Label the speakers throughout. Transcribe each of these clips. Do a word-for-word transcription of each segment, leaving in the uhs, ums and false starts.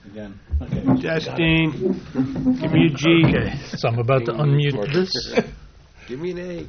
Speaker 1: Again. Okay.
Speaker 2: Justine, give me a G.
Speaker 3: Okay, so I'm about to unmute this.
Speaker 4: Give me an A.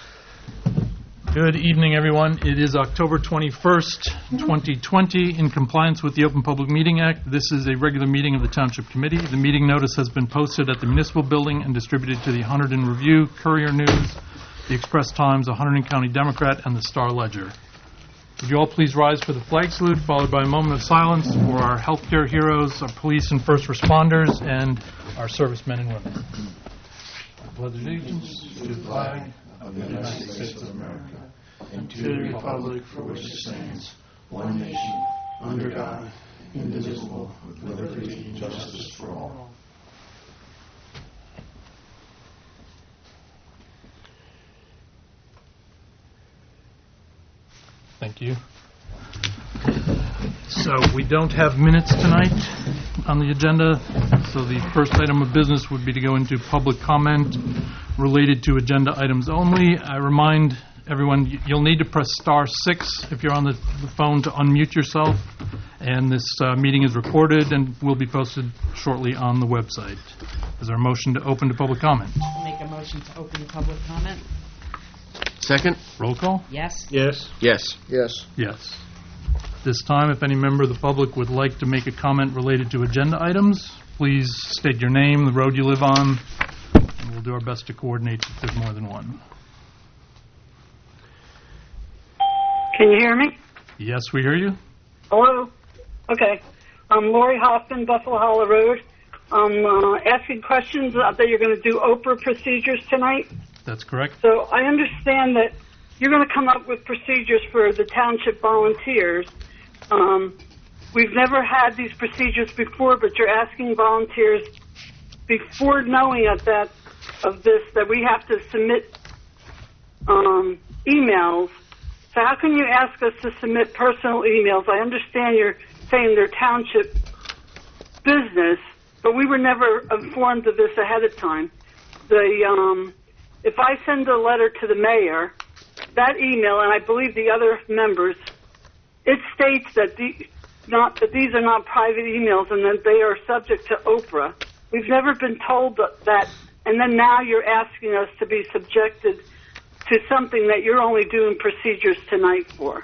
Speaker 3: Good evening, everyone. It is October twenty-first, twenty twenty. In compliance with the Open Public Meeting Act, this is a regular meeting of the Township Committee. The meeting notice has been posted at the Municipal Building and distributed to the Hunterdon Review, Courier News, the Express Times, the Hunterdon County Democrat, and the Star Ledger. Would you all please rise for the flag salute, followed by a moment of silence for our healthcare heroes, our police and first responders, and our servicemen and women. I pledge allegiance to the flag of the United States of America and to the republic for which it stands, one nation, under God, indivisible, with liberty and justice for all. Thank you. So we don't have minutes tonight on the agenda, so the first item of business would be to go into public comment related to agenda items only. I remind everyone, you'll need to press star six if you're on the, the phone to unmute yourself, and this uh, meeting is recorded and will be posted shortly on the website. Is there a motion to open to public comment?
Speaker 5: I'll make a motion to open the public comment.
Speaker 4: Second?
Speaker 3: Roll call?
Speaker 5: Yes.
Speaker 2: Yes.
Speaker 4: Yes.
Speaker 2: Yes.
Speaker 3: Yes. This time, if any member of the public would like to make a comment related to agenda items, please state your name, the road you live on, and we'll do our best to coordinate if there's more than one.
Speaker 6: Can you hear me?
Speaker 3: Yes, we hear you.
Speaker 6: Hello? Okay. I'm Lori Hoffman, Buffalo Hollow Road. I'm uh, asking questions uh, that you're going to do Oprah procedures tonight.
Speaker 3: That's correct.
Speaker 6: So I understand that you're going to come up with procedures for the township volunteers. Um, we've never had these procedures before, but you're asking volunteers before knowing of that of this that we have to submit um, emails. So how can you ask us to submit personal emails? I understand you're saying they're township business, but we were never informed of this ahead of time. The um, if I send a letter to the mayor, that email, and I believe the other members, it states that the, not that these are not private emails and that they are subject to Oprah. We've never been told that, and then now you're asking us to be subjected to something that you're only doing procedures tonight for.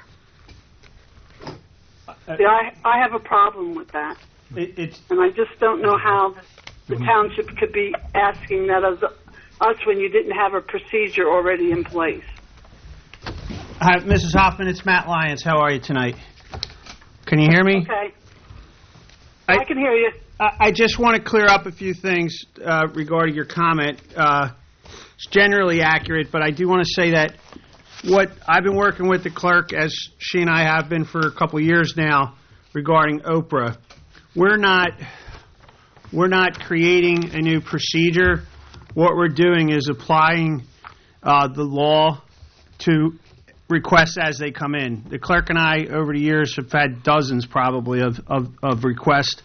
Speaker 2: Uh,
Speaker 6: See, I, I have a problem with that,
Speaker 2: it, it's
Speaker 6: and I just don't know how the township could be asking that of us when you didn't have a procedure already in place.
Speaker 2: Hi, Missus Hoffman. It's Matt Lyons. How are you tonight? Can you hear me?
Speaker 6: Okay.
Speaker 2: I,
Speaker 6: I can hear you.
Speaker 2: I, I just want to clear up a few things uh, regarding your comment. Uh, it's generally accurate, but I do want to say that what I've been working with the clerk, as she and I have been for a couple of years now, regarding Oprah. We're not we're not creating a new procedure. What we're doing is applying uh, the law to requests as they come in. The clerk and I, over the years, have had dozens probably of, of, of requests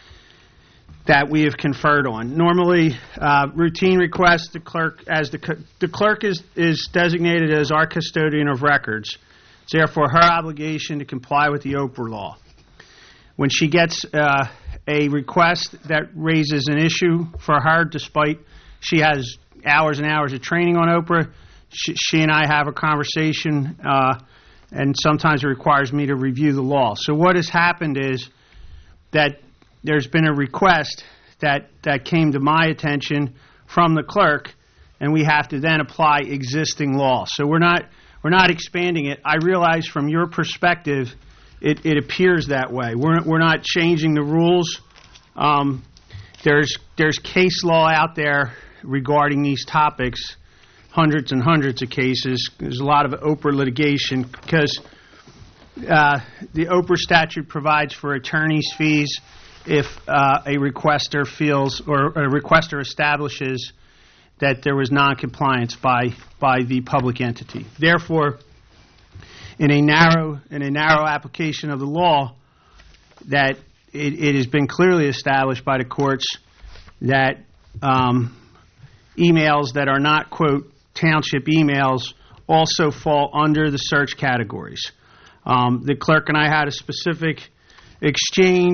Speaker 2: that we have conferred on. Normally, uh, routine requests, the clerk, as the the clerk is, is designated as our custodian of records. It's therefore her obligation to comply with the Oprah law. When she gets uh, a request that raises an issue for her, despite she has hours and hours of training on Oprah, she, she and I have a conversation, uh, and sometimes it requires me to review the law. So what has happened is that there's been a request that, that came to my attention from the clerk, and we have to then apply existing law. So we're not we're not expanding it. I realize from your perspective, it, it appears that way. We're we're not changing the rules. Um, there's there's case law out there regarding these topics, hundreds and hundreds of cases. There's a lot of Oprah litigation because uh, the Oprah statute provides for attorney's fees if uh, a requester feels or a requester establishes that there was noncompliance by by the public entity. Therefore, in a narrow in a narrow application of the law, that it, it has been clearly established by the courts that um, emails that are not, quote, township emails also fall under the search categories. Um, the clerk and I had a specific exchange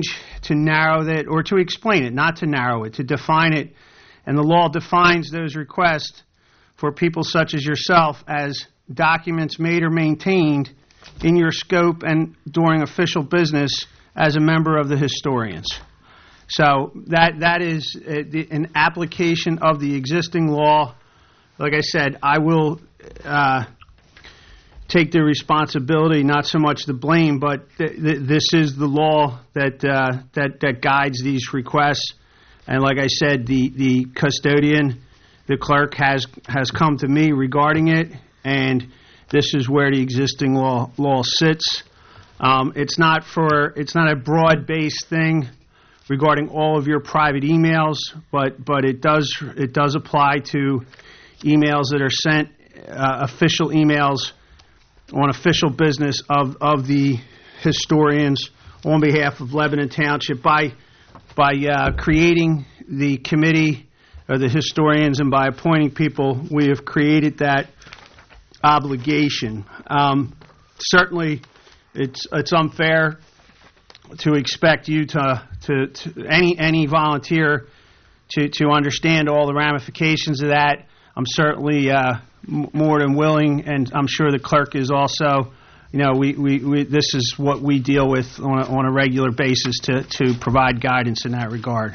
Speaker 2: to narrow that, or to explain it, not to narrow it, to define it. And the law defines those requests for people such as yourself as documents made or maintained in your scope and during official business as a member of the historians. So that that is uh, the, an application of the existing law. Like I said, I will uh, take the responsibility, not so much the blame, but th- th- this is the law that uh, that that guides these requests. And like I said, the, the custodian, the clerk, has has come to me regarding it, and this is where the existing law law sits. Um, it's not for it's not a broad-based thing regarding all of your private emails, but but it does it does apply to emails that are sent, uh, official emails on official business of of the historians on behalf of Lebanon Township by by uh, creating the committee of the historians and by appointing people. We have created that obligation. Um, certainly, it's it's unfair to expect you to, to, to any any volunteer to, to understand all the ramifications of that. I'm certainly uh, m- more than willing, and I'm sure the clerk is also. You know, we, we, we this is what we deal with on a, on a regular basis to, to provide guidance in that regard.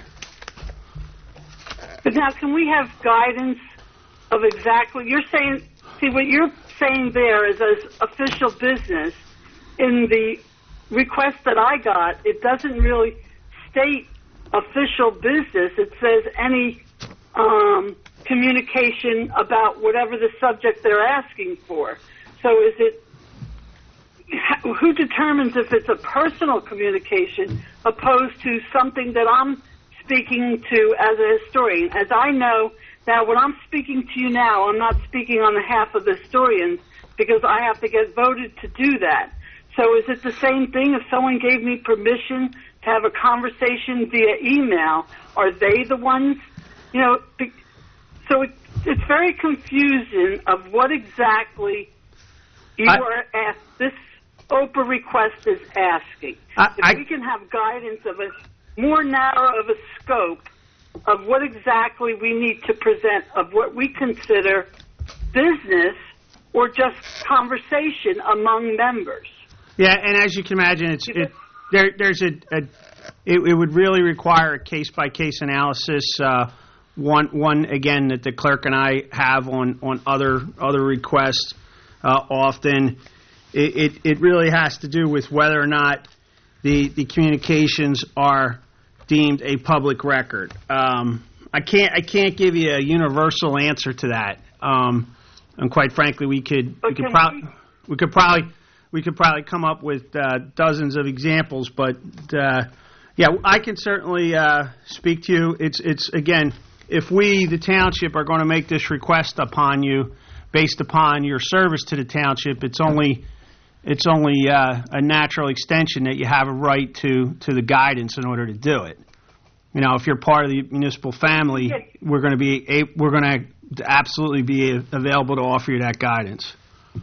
Speaker 6: But now, can we have guidance of exactly, you're saying, see, what you're saying there is as official business, in the request that I got, it doesn't really state official business. It says any um, communication about whatever the subject they're asking for. So is it, who determines if it's a personal communication opposed to something that I'm speaking to as a historian? As I know, now when I'm speaking to you now, I'm not speaking on behalf of the historians because I have to get voted to do that. So is it the same thing if someone gave me permission to have a conversation via email? Are they the ones, you know, be, so it, it's very confusing of what exactly you
Speaker 2: I,
Speaker 6: are asked, this O P A request is asking.
Speaker 2: I,
Speaker 6: if
Speaker 2: I,
Speaker 6: we can have guidance of a more narrow of a scope of what exactly we need to present, of what we consider business or just conversation among members.
Speaker 2: Yeah, and as you can imagine, it's it, there. There's a, a it, it would really require a case by case analysis. Uh, one one again that the clerk and I have on, on other other requests uh, often. It, it it really has to do with whether or not the the communications are deemed a public record. Um, I can't I can't give you a universal answer to that. Um, and quite frankly, we could we could probably we could probably we could probably come up with uh, dozens of examples. But uh, yeah, I can certainly uh, speak to you. It's it's again, if we the township are going to make this request upon you based upon your service to the township, it's only It's only uh, a natural extension that you have a right to, to the guidance in order to do it. You know, if you're part of the municipal family, we're going to be a, we're going to absolutely be available to offer you that guidance.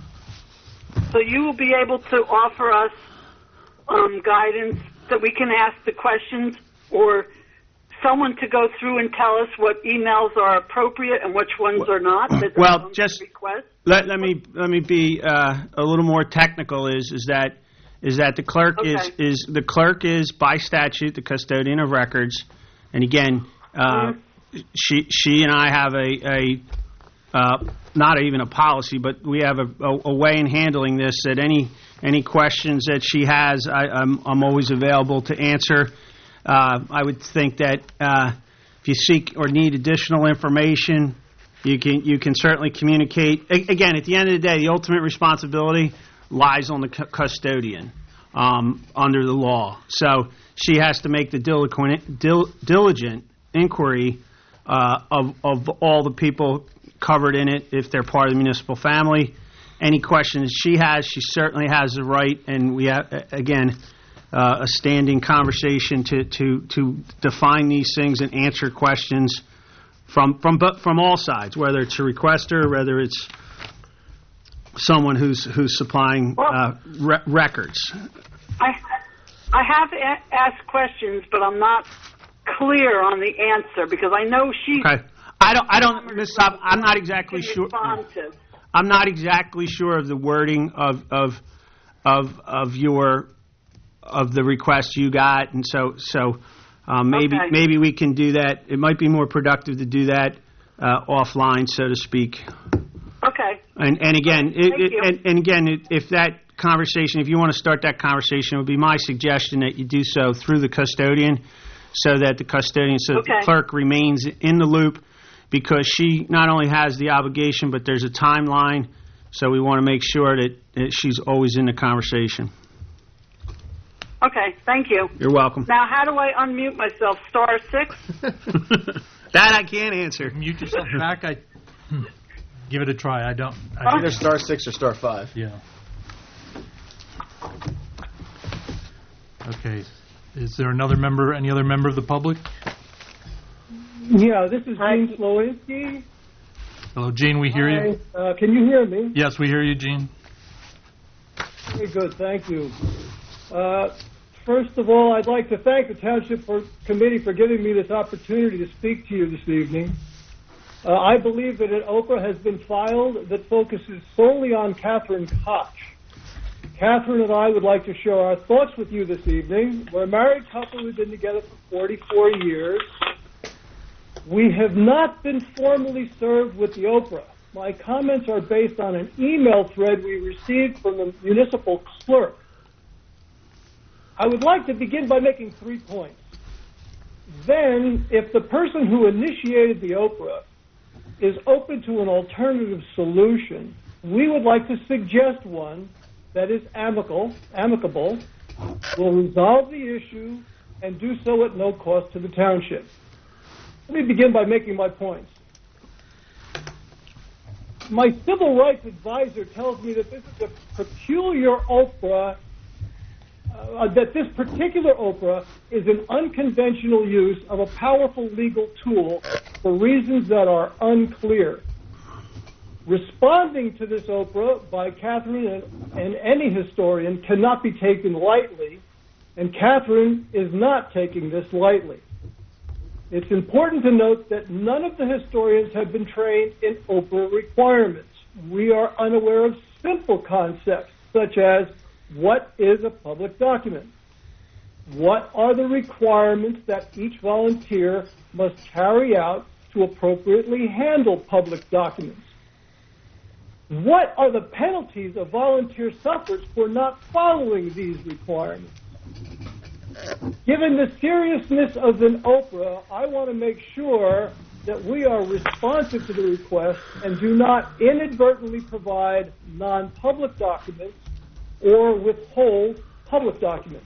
Speaker 6: So you will be able to offer us um, guidance that we can ask the questions, or someone to go through and tell us what emails are appropriate and which ones are not. That
Speaker 2: well, just
Speaker 6: request. Let,
Speaker 2: let me let me be uh, a little more technical. Is is that is that the clerk
Speaker 6: okay.
Speaker 2: is is the clerk is by statute the custodian of records, and again, uh, mm-hmm. she she and I have a a uh, not even a policy, but we have a, a, a way in handling this. That any any questions that she has, I, I'm I'm always available to answer. Uh, I would think that uh, if you seek or need additional information, you can you can certainly communicate. A- again, at the end of the day, the ultimate responsibility lies on the cu- custodian um, under the law. So she has to make the diligent, dil- diligent inquiry uh, of of all the people covered in it if they're part of the municipal family. Any questions she has, she certainly has the right, and we have, again. Uh, a standing conversation to, to, to define these things and answer questions from from from all sides, whether it's a requester, whether it's someone who's who's supplying uh, re- records.
Speaker 6: I I have a- asked questions, but I'm not clear on the answer because I know she's
Speaker 2: Okay. I don't, I don't, Miz Saab, I'm not exactly sure.
Speaker 6: responsive.
Speaker 2: I'm not exactly sure of the wording of, of, of, of your, of the request you got, and so, so, um, maybe,
Speaker 6: Okay.
Speaker 2: maybe we can do that. It might be more productive to do that, uh, offline, so to speak.
Speaker 6: Okay.
Speaker 2: And, and again, it,
Speaker 6: Thank
Speaker 2: it,
Speaker 6: you.
Speaker 2: and, and again, it, if that conversation, if you want to start that conversation, it would be my suggestion that you do so through the custodian, so that the custodian, so that the
Speaker 6: Okay.
Speaker 2: clerk remains in the loop, because she not only has the obligation, but there's a timeline, so we want to make sure that, that she's always in the conversation.
Speaker 6: Okay. Thank you.
Speaker 2: You're welcome.
Speaker 6: Now, how do I unmute myself? Star six?
Speaker 2: That I can't answer.
Speaker 3: Mute yourself back. I hmm. Give it a try. I don't. I
Speaker 4: Either star six or star five.
Speaker 3: Yeah. Okay. Is there another member, any other member of the public?
Speaker 1: Yeah, this is Gene Slowinski.
Speaker 3: Hello, Gene, we hear you.
Speaker 1: Hi, uh, can you hear me?
Speaker 3: Yes, we hear you, Gene.
Speaker 1: Very good, thank you. Uh, first of all, I'd like to thank the Township for, Committee for giving me this opportunity to speak to you this evening. Uh, I believe that an Oprah has been filed that focuses solely on Catherine Koch. Catherine and I would like to share our thoughts with you this evening. We're a married couple who've been together for forty-four years. We have not been formally served with the Oprah. My comments are based on an email thread we received from the municipal clerk. I would like to begin by making three points. Then, if the person who initiated the Oprah is open to an alternative solution, we would like to suggest one that is amicable, amicable, will resolve the issue, and do so at no cost to the township. Let me begin by making my points. My civil rights advisor tells me that this is a peculiar Oprah, uh, that this particular Oprah is an unconventional use of a powerful legal tool for reasons that are unclear. Responding to this Oprah by Catherine and, and any historian cannot be taken lightly, and Catherine is not taking this lightly. It's important to note that none of the historians have been trained in Oprah requirements. We are unaware of simple concepts such as what is a public document? What are the requirements that each volunteer must carry out to appropriately handle public documents? What are the penalties a volunteer suffers for not following these requirements? Given the seriousness of an Oprah, I want to make sure that we are responsive to the request and do not inadvertently provide non-public documents or withhold public documents.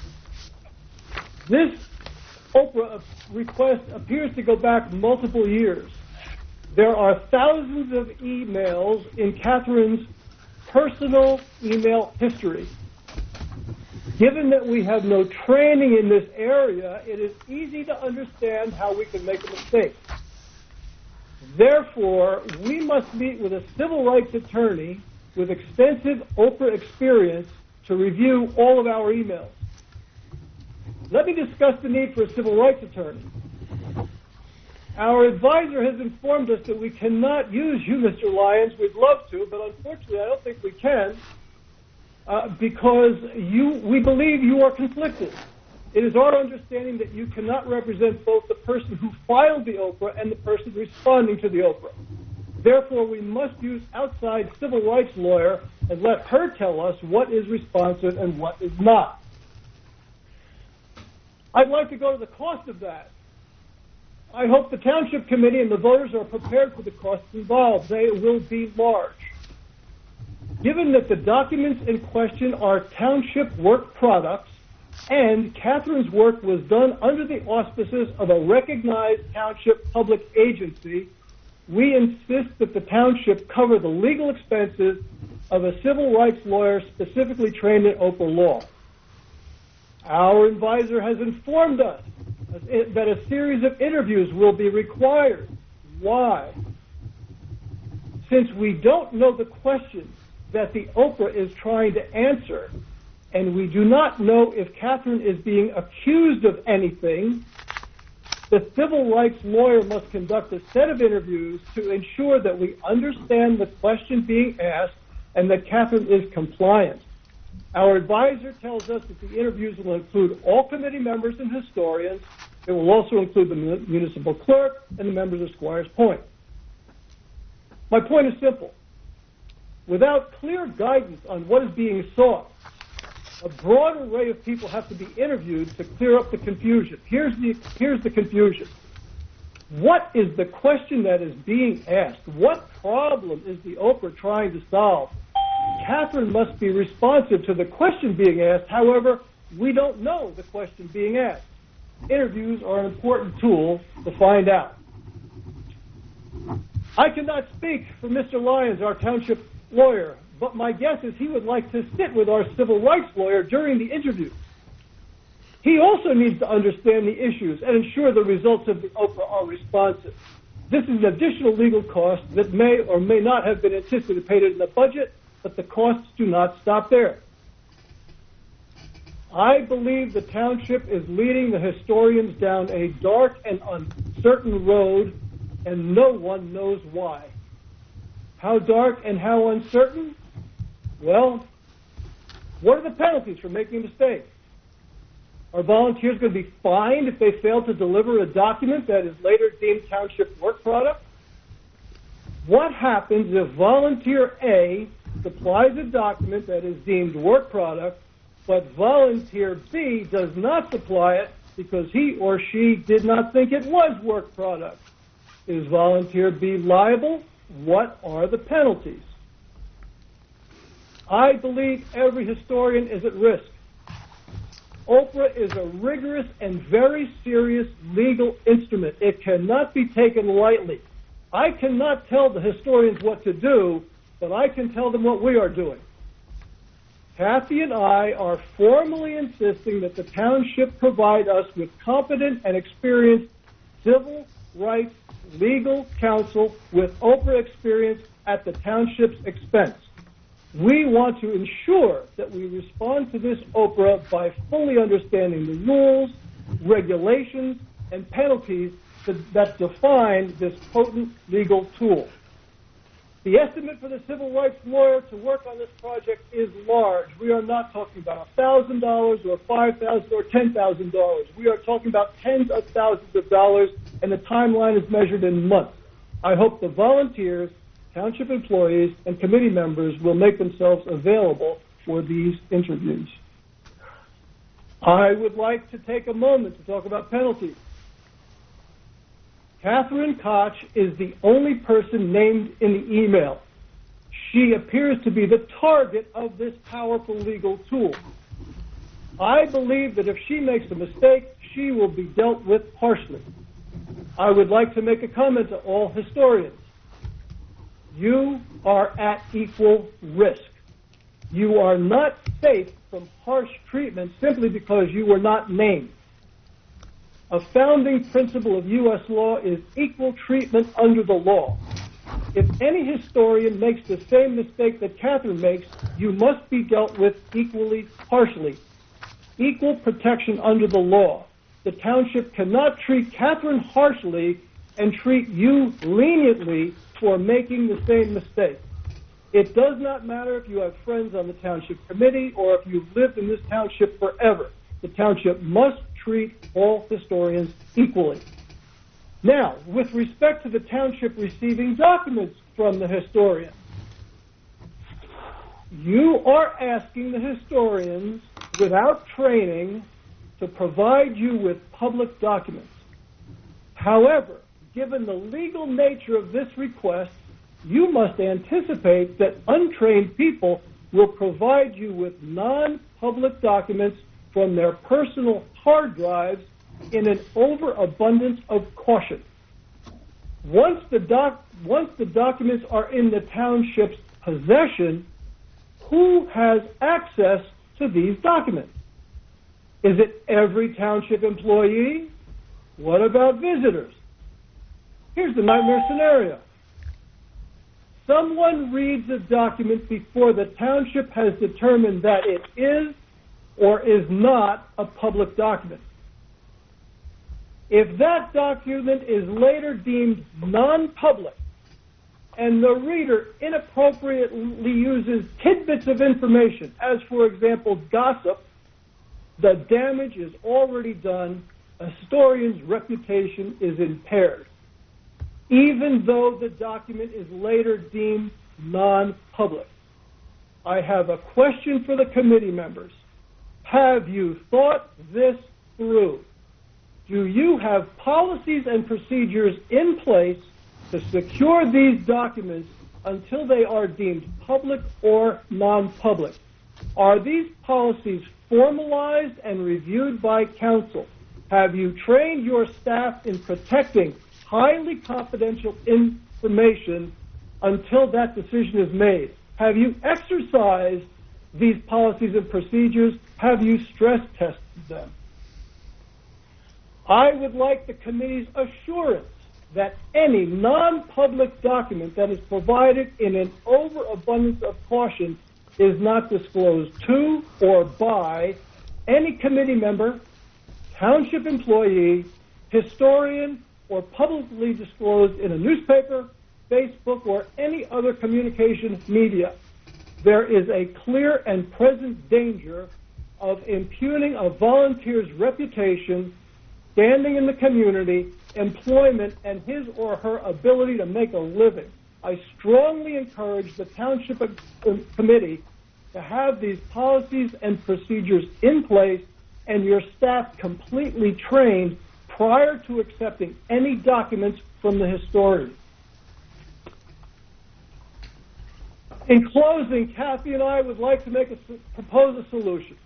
Speaker 1: This Oprah request appears to go back multiple years. There are thousands of emails in Catherine's personal email history. Given that we have no training in this area, it is easy to understand how we can make a mistake. Therefore, we must meet with a civil rights attorney with extensive Oprah experience to review all of our emails. Let me discuss the need for a civil rights attorney. Our advisor has informed us that we cannot use you, Mister Lyons. We'd love to, but unfortunately I don't think we can uh, because you, we believe you are conflicted. It is our understanding that you cannot represent both the person who filed the Oprah and the person responding to the Oprah. Therefore, we must use outside civil rights lawyer and let her tell us what is responsive and what is not. I'd like to go to the cost of that. I hope the Township Committee and the voters are prepared for the costs involved. They will be large. Given that the documents in question are township work products and Catherine's work was done under the auspices of a recognized township public agency, we insist that the township cover the legal expenses of a civil rights lawyer specifically trained in Oprah law. Our advisor has informed us that a series of interviews will be required. Why? Since we don't know the questions that the Oprah is trying to answer, and we do not know if Catherine is being accused of anything, the civil rights lawyer must conduct a set of interviews to ensure that we understand the question being asked and that Catherine is compliant. Our advisor tells us that the interviews will include all committee members and historians. It will also include the municipal clerk and the members of Squires Point. My point is simple. Without clear guidance on what is being sought, a broad array of people have to be interviewed to clear up the confusion. Here's the, here's the confusion. What is the question that is being asked? What problem is the Oprah trying to solve? Catherine must be responsive to the question being asked. However, we don't know the question being asked. Interviews are an important tool to find out. I cannot speak for Mister Lyons, our township lawyer, but my guess is he would like to sit with our civil rights lawyer during the interview. He also needs to understand the issues and ensure the results of the Oprah are responsive. This is an additional legal cost that may or may not have been anticipated in the budget, but the costs do not stop there. I believe the township is leading the historians down a dark and uncertain road, and no one knows why. How dark and how uncertain? Well, what are the penalties for making a mistake? Are volunteers going to be fined if they fail to deliver a document that is later deemed township work product? What happens if volunteer A supplies a document that is deemed work product, but volunteer B does not supply it because he or she did not think it was work product? Is volunteer B liable? What are the penalties? I believe every historian is at risk. Oprah is a rigorous and very serious legal instrument. It cannot be taken lightly. I cannot tell the historians what to do, but I can tell them what we are doing. Kathy and I are formally insisting that the township provide us with competent and experienced civil rights legal counsel with Oprah experience at the township's expense. We want to ensure that we respond to this Oprah by fully understanding the rules, regulations, and penalties that, that define this potent legal tool. The estimate for the civil rights lawyer to work on this project is large. We are not talking about one thousand dollars or five thousand dollars or ten thousand dollars. We are talking about tens of thousands of dollars, and the timeline is measured in months. I hope the volunteers, township employees, and committee members will make themselves available for these interviews. I would like to take a moment to talk about penalties. Catherine Koch is the only person named in the email. She appears to be the target of this powerful legal tool. I believe that if she makes a mistake, she will be dealt with harshly. I would like to make a comment to all historians. You are at equal risk. You are not safe from harsh treatment simply because you were not named. A founding principle of U S law is equal treatment under the law. If any historian makes the same mistake that Catherine makes, you must be dealt with equally harshly. Equal protection under the law. The township cannot treat Catherine harshly and treat you leniently for making the same mistake. It does not matter if you have friends on the township committee or if you've lived in this township forever. The township must treat all historians equally. Now, with respect to the township receiving documents from the historian, you are asking the historians without training to provide you with public documents. However, given the legal nature of this request, you must anticipate that untrained people will provide you with non-public documents from their personal hard drives in an overabundance of caution. Once the, doc, once the documents are in the township's possession, who has access to these documents? Is it every township employee? What about visitors? Here's the nightmare scenario. Someone reads a document before the township has determined that it is or is not a public document. If that document is later deemed non-public and the reader inappropriately uses tidbits of information, as for example gossip, the damage is already done. A historian's reputation is impaired, even though the document is later deemed non-public. I have a question for the committee members. Have you thought this through? Do you have policies and procedures in place to secure these documents until they are deemed public or non-public? Are these policies formalized and reviewed by council? Have you trained your staff in protecting highly confidential information until that decision is made? Have you exercised these policies and procedures? Have you stress tested them? I would like the committee's assurance that any non-public document that is provided in an overabundance of caution is not disclosed to or by any committee member, township employee, historian, or publicly disclosed in a newspaper, Facebook, or any other communication media. There is a clear and present danger of impugning a volunteer's reputation, standing in the community, employment, and his or her ability to make a living. I strongly encourage the Township Committee to have these policies and procedures in place and your staff completely trained prior to accepting any documents from the historian. In closing, Kathy and I would like to make a, propose a solution.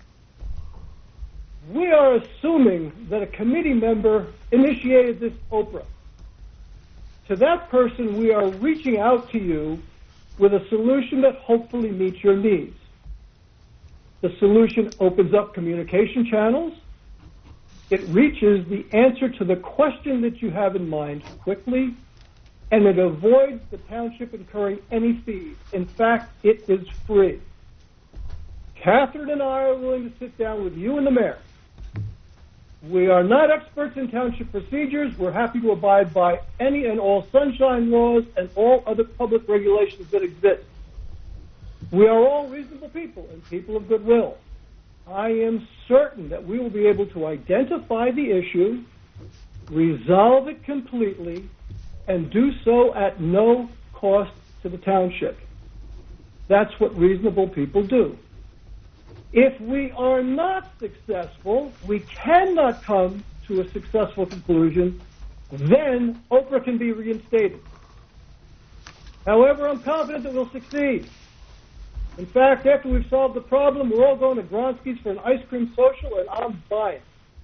Speaker 1: We are assuming that a committee member initiated this Oprah. To that person, we are reaching out to you with a solution that hopefully meets your needs. The solution opens up communication channels. It reaches the answer to the question that you have in mind quickly, and it avoids the township incurring any fees. In fact, it is free. Catherine and I are willing to sit down with you and the mayor. We are not experts in township procedures. We're happy to abide by any and all sunshine laws and all other public regulations that exist. We are all reasonable people and people of goodwill. I am certain that we will be able to identify the issue, resolve it completely, and do so at no cost to the township. That's what reasonable people do. If we are not successful, we cannot come to a successful conclusion, then Oprah can be reinstated. However, I'm confident that we'll succeed. In fact, after we've solved the problem, we're all going to Gronsky's for an ice cream social, and I'm buying.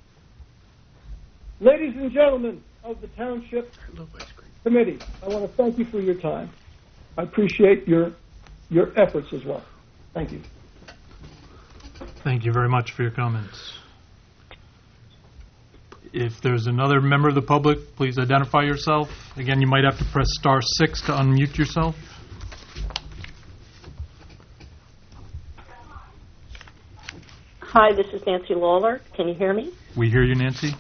Speaker 1: Ladies and gentlemen of the Township Committee, I want to thank you for your time. I appreciate your your efforts as well. Thank you.
Speaker 3: Thank you very much for your comments. If there's another member of the public, please identify yourself. Again, you might have to press star six to unmute yourself.
Speaker 7: Hi, this is Nancy Lawler. Can you hear me?
Speaker 3: We hear you, Nancy.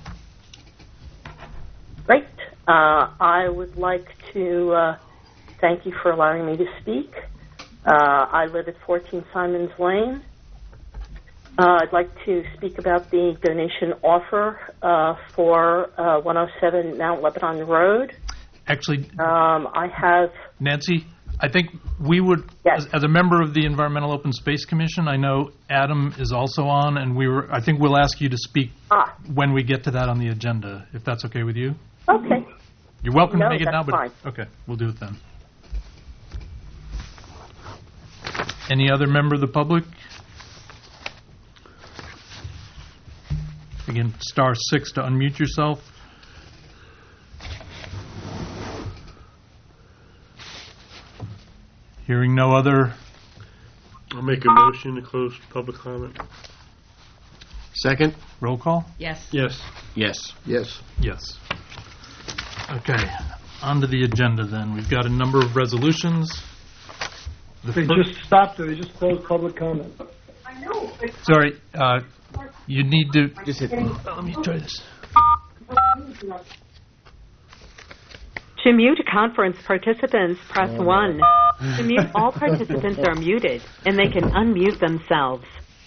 Speaker 7: Great. Uh, I would like to uh, thank you for allowing me to speak. Uh, I live at fourteen Simons Lane. Uh, I'd like to speak about the donation offer uh, for uh, one oh seven Mount Lebanon Road.
Speaker 3: Actually,
Speaker 7: um, I have...
Speaker 3: Nancy, I think we would,
Speaker 7: yes.
Speaker 3: as, as a member of the Environmental Open Space Commission, I know Adam is also on, and we were. I think we'll ask you to speak
Speaker 7: ah.
Speaker 3: when we get to that on the agenda, if that's okay with you.
Speaker 7: Okay.
Speaker 3: You're welcome
Speaker 7: no,
Speaker 3: to make it now, but
Speaker 7: fine.
Speaker 3: Okay, we'll do it then. Any other member of the public? Again, star six to unmute yourself. Hearing no other.
Speaker 4: I'll make a motion to close public comment. Second?
Speaker 3: Roll call?
Speaker 5: Yes.
Speaker 4: Yes. Yes. Yes.
Speaker 3: Yes. Okay, on to the agenda then. We've got a number of resolutions. The
Speaker 1: They
Speaker 3: fir-
Speaker 1: just stopped it. They just closed public comment.
Speaker 3: Sorry, uh, you need to... Just hit... Let me try this.
Speaker 8: To mute conference participants, press one. To mute, all participants are muted, and they can unmute themselves.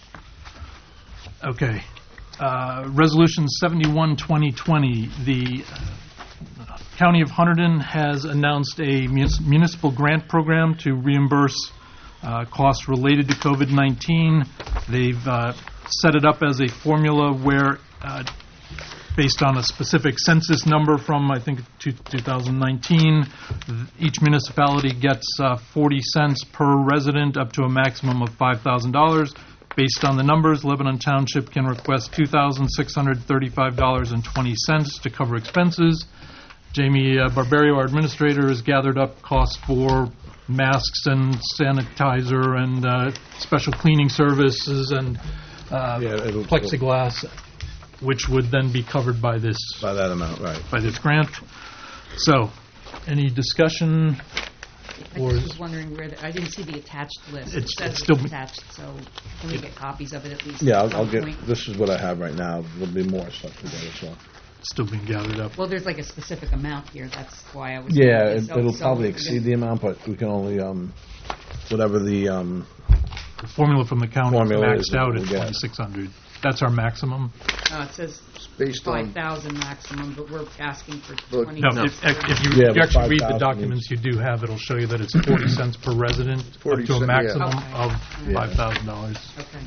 Speaker 3: Okay. Uh, Resolution seventy-one twenty twenty. The County of Hunterdon has announced a munis- municipal grant program to reimburse uh, costs related to COVID nineteen. They've uh, set it up as a formula where, uh, based on a specific census number from, I think, two thousand nineteen, each municipality gets uh, forty cents per resident up to a maximum of five thousand dollars. Based on the numbers, Lebanon Township can request two thousand six hundred thirty-five dollars and twenty cents to cover expenses. Jamie uh, Barbario, our administrator, has gathered up costs for masks and sanitizer and uh, special cleaning services and uh,
Speaker 9: Yeah, it'll-
Speaker 3: plexiglass, which would then be covered by this
Speaker 9: By that amount, right.
Speaker 3: by this grant. So, any discussion?
Speaker 5: I
Speaker 3: Or
Speaker 5: just was wondering where, the- I didn't see the attached list. It
Speaker 3: It's-
Speaker 5: says
Speaker 3: it's
Speaker 5: it's
Speaker 3: still-
Speaker 5: attached, so can we get copies of it at least?
Speaker 9: Yeah,
Speaker 5: at
Speaker 9: I'll, I'll
Speaker 5: some
Speaker 9: get,
Speaker 5: point?
Speaker 9: this is what I have right now. There'll be more stuff together, so.
Speaker 3: Still being gathered up.
Speaker 5: Well, there's like a specific amount here, that's why I was.
Speaker 9: Yeah,
Speaker 5: wondering.
Speaker 9: it-
Speaker 5: So-
Speaker 9: it'll
Speaker 5: so
Speaker 9: probably
Speaker 5: we're
Speaker 9: exceed
Speaker 5: gonna-
Speaker 9: the amount, but we can only, um, whatever the, um,
Speaker 3: The formula from the county
Speaker 9: Formula is
Speaker 3: maxed out
Speaker 9: what
Speaker 3: at
Speaker 9: we'll get.
Speaker 3: twenty-six hundred. That's our maximum.
Speaker 5: Uh, it says
Speaker 10: based on-
Speaker 5: five thousand maximum, but we're asking for
Speaker 10: Look,
Speaker 5: twenty.
Speaker 3: No, if, if if you,
Speaker 9: Yeah,
Speaker 3: if you
Speaker 9: but
Speaker 3: actually read the
Speaker 9: five thousand
Speaker 3: documents you do have, it'll show you that it's forty cents per resident, up
Speaker 10: forty
Speaker 3: to a
Speaker 10: cent, yeah.
Speaker 3: maximum
Speaker 5: Okay.
Speaker 3: of
Speaker 10: Yeah.
Speaker 3: five thousand dollars.
Speaker 5: Okay.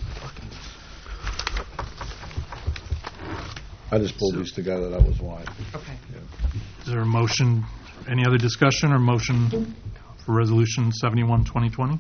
Speaker 9: I just pulled these together, that was why.
Speaker 5: Okay.
Speaker 3: Is there a motion, any other discussion or motion for Resolution seventy-one twenty twenty?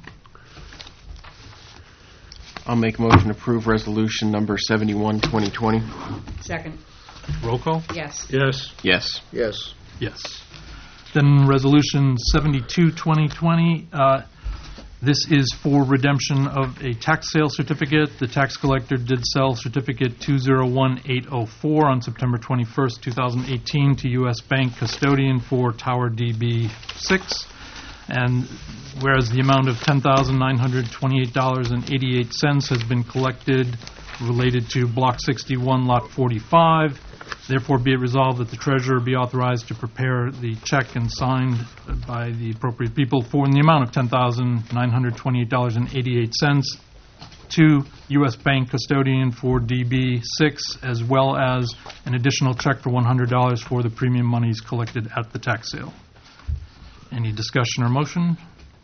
Speaker 11: I'll make a motion to approve resolution number seventy-one twenty twenty.
Speaker 5: Second,
Speaker 3: Roll call?
Speaker 5: yes.
Speaker 4: Yes.
Speaker 11: Yes.
Speaker 10: Yes.
Speaker 3: Yes. Then Resolution seventy-two twenty twenty, uh, this is for redemption of a tax sale certificate. The tax collector did sell certificate two zero one eight zero four on September twenty-first, two thousand eighteen to U S Bank custodian for Tower D B six. And whereas the amount of ten thousand nine hundred twenty-eight dollars and eighty-eight cents has been collected related to Block sixty-one, Lot forty-five, therefore be it resolved that the treasurer be authorized to prepare the check and signed by the appropriate people for in the amount of ten thousand nine hundred twenty-eight dollars and eighty-eight cents to U S Bank custodian for D B six, as well as an additional check for one hundred dollars for the premium monies collected at the tax sale. Any discussion or motion?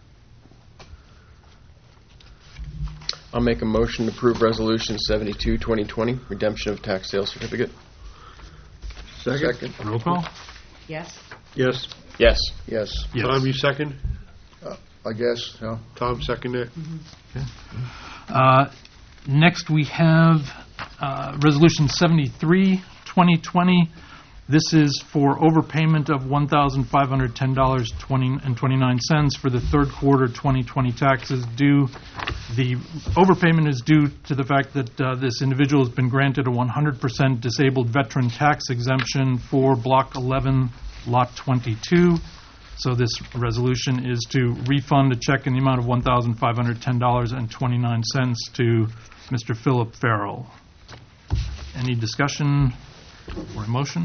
Speaker 11: I'll make a motion to approve resolution seventy-two twenty twenty, redemption of tax sale certificate.
Speaker 10: Second.
Speaker 3: Roll call?
Speaker 5: Yes.
Speaker 4: Yes.
Speaker 11: Yes.
Speaker 10: Yes.
Speaker 3: Yes.
Speaker 4: Tom, you second?
Speaker 10: I guess, yeah.
Speaker 4: Tom second it?
Speaker 3: Uh, Next, we have uh, Resolution seventy-three twenty twenty. This is for overpayment of one thousand five hundred ten dollars and twenty-nine cents for the third quarter twenty twenty taxes due. The overpayment is due to the fact that uh, this individual has been granted a one hundred percent disabled veteran tax exemption for Block eleven, Lot twenty-two. So this resolution is to refund a check in the amount of one thousand five hundred ten dollars and twenty-nine cents to Mister Philip Farrell. Any discussion or motion?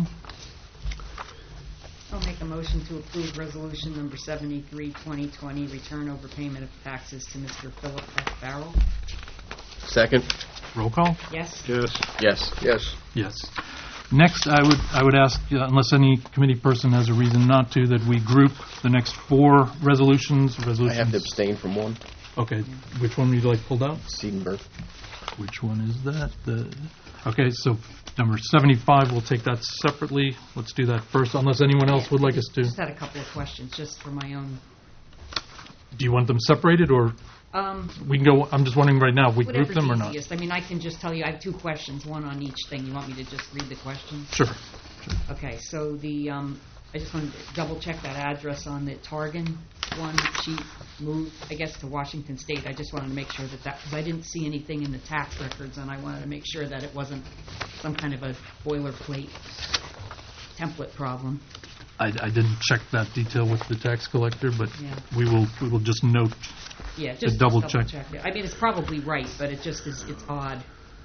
Speaker 5: I'll make a motion to approve resolution number seventy-three twenty twenty, return overpayment of taxes to Mister Philip F. Farrell.
Speaker 11: Second.
Speaker 3: Roll call?
Speaker 5: Yes.
Speaker 4: Yes.
Speaker 11: Yes.
Speaker 10: Yes.
Speaker 3: Yes. Next, I would I would ask, uh, unless any committee person has a reason not to, that we group the next four resolutions.
Speaker 11: I
Speaker 3: Resolutions.
Speaker 11: have to abstain from one.
Speaker 3: Okay. Which one would you like pulled out?
Speaker 11: Seidenberg.
Speaker 3: Which one is that? The okay. So number seventy-five. We'll take that separately. Let's do that first, unless anyone else would like us to.
Speaker 5: Just had a couple of questions, just for my own.
Speaker 3: Do you want them separated, or
Speaker 5: Um,
Speaker 3: we can go? I'm just wondering right now. If we group
Speaker 5: whatever's
Speaker 3: them or not?
Speaker 5: easiest. I mean, I can just tell you, I have two questions, one on each thing. You want me to just read the questions?
Speaker 3: Sure.
Speaker 5: Okay, so the, um, I just wanted to double check that address on the Targan one. She moved, I guess, to Washington State. I just wanted to make sure that that, because I didn't see anything in the tax records, and I wanted to make sure that it wasn't some kind of a boilerplate template problem.
Speaker 3: I, I didn't check that detail with the tax collector, but
Speaker 5: Yeah.
Speaker 3: we will, we will just note
Speaker 5: Yeah,
Speaker 3: to
Speaker 5: just
Speaker 3: double
Speaker 5: double
Speaker 3: check.
Speaker 5: check it. I mean, it's probably right, but it just is, it's odd.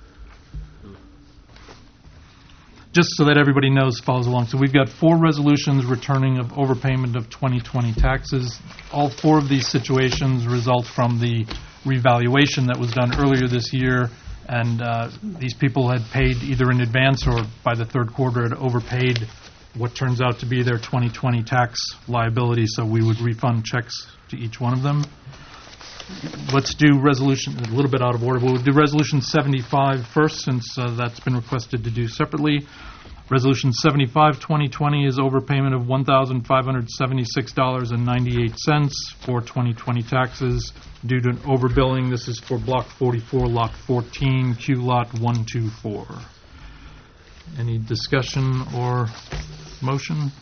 Speaker 3: Just so that everybody knows, follows along. So we've got four resolutions returning of overpayment of twenty twenty taxes. All four of these situations result from the revaluation that was done earlier this year, and uh, these people had paid either in advance or by the third quarter had overpaid what turns out to be their twenty twenty tax liability, so we would refund checks to each one of them. Let's do resolution, a little bit out of order, but we'll do resolution seventy-five first, since uh, that's been requested to do separately. Resolution seventy-five, twenty twenty is overpayment of one thousand five hundred seventy-six dollars and ninety-eight cents for twenty twenty taxes due to an overbilling. This is for Block forty-four, Lot fourteen, Q Lot one two four. Any discussion or motion?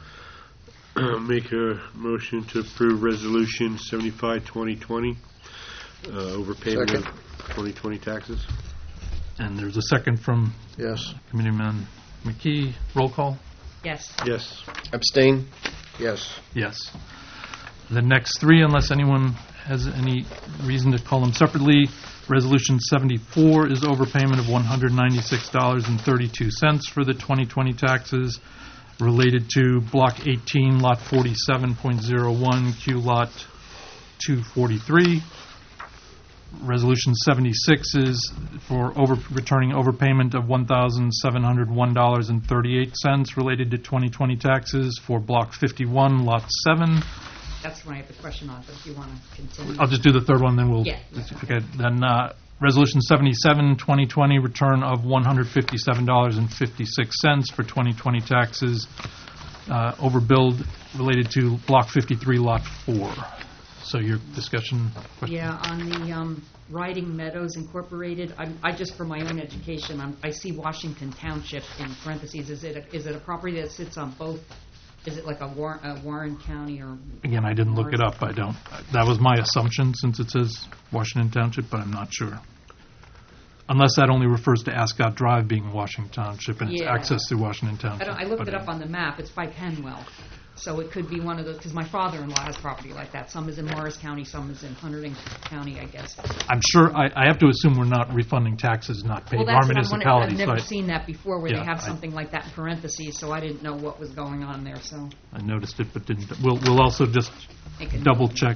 Speaker 4: Make a motion to approve Resolution seventy-five, twenty twenty, uh, overpayment
Speaker 10: Second.
Speaker 4: of twenty twenty taxes.
Speaker 3: And there's a second from
Speaker 10: Yes.
Speaker 3: Committeeman McKee. Roll call?
Speaker 5: Yes.
Speaker 4: Yes.
Speaker 11: Abstain?
Speaker 10: Yes.
Speaker 3: Yes. The next three, unless anyone has any reason to call them separately. Resolution seventy-four is overpayment of one hundred ninety-six dollars and thirty-two cents for the twenty twenty taxes related to Block eighteen, Lot forty-seven point oh one, Q Lot two forty-three. Resolution seventy-six is for over, returning overpayment of one thousand seven hundred one dollars and thirty-eight cents related to twenty twenty taxes for Block fifty-one, Lot seven.
Speaker 5: That's when I have the question on, but if you want to continue.
Speaker 3: I'll just do the third one, then we'll...
Speaker 5: Yeah.
Speaker 3: Okay, then, uh, Resolution seventy-seven, twenty twenty, return of one hundred fifty-seven dollars and fifty-six cents for twenty twenty taxes, uh, overbilled related to Block fifty-three, Lot four. So your discussion question?
Speaker 5: Yeah, on the um, Riding Meadows Incorporated, I'm- I just, for my own education, I'm- I see Washington Township in parentheses. Is it a- is it a property that sits on both? Is it like a War- a Warren County or?
Speaker 3: Again, I didn't look it up, I don't. That was my assumption, since it says Washington Township, but I'm not sure. Unless that only refers to Ascot Drive being Washington Township and it's
Speaker 5: Yeah.
Speaker 3: access through Washington
Speaker 5: I
Speaker 3: Township.
Speaker 5: don't, I looked
Speaker 3: but
Speaker 5: it up on the map. It's by Penwell. So it could be one of those, because my father-in-law has property like that. Some is in Morris County, some is in Hunterdon County, I guess.
Speaker 3: I'm sure, I, I have to assume we're not refunding taxes not paid.
Speaker 5: Well,
Speaker 3: Our
Speaker 5: that's what I'm wondering. I've
Speaker 3: municipalities,
Speaker 5: never
Speaker 3: right?
Speaker 5: seen that before, where
Speaker 3: Yeah,
Speaker 5: they have
Speaker 3: I-
Speaker 5: something like that in parentheses, so I didn't know what was going on there, so.
Speaker 3: I noticed it, but didn't. We'll, we'll also just
Speaker 5: Make a note.
Speaker 3: double check.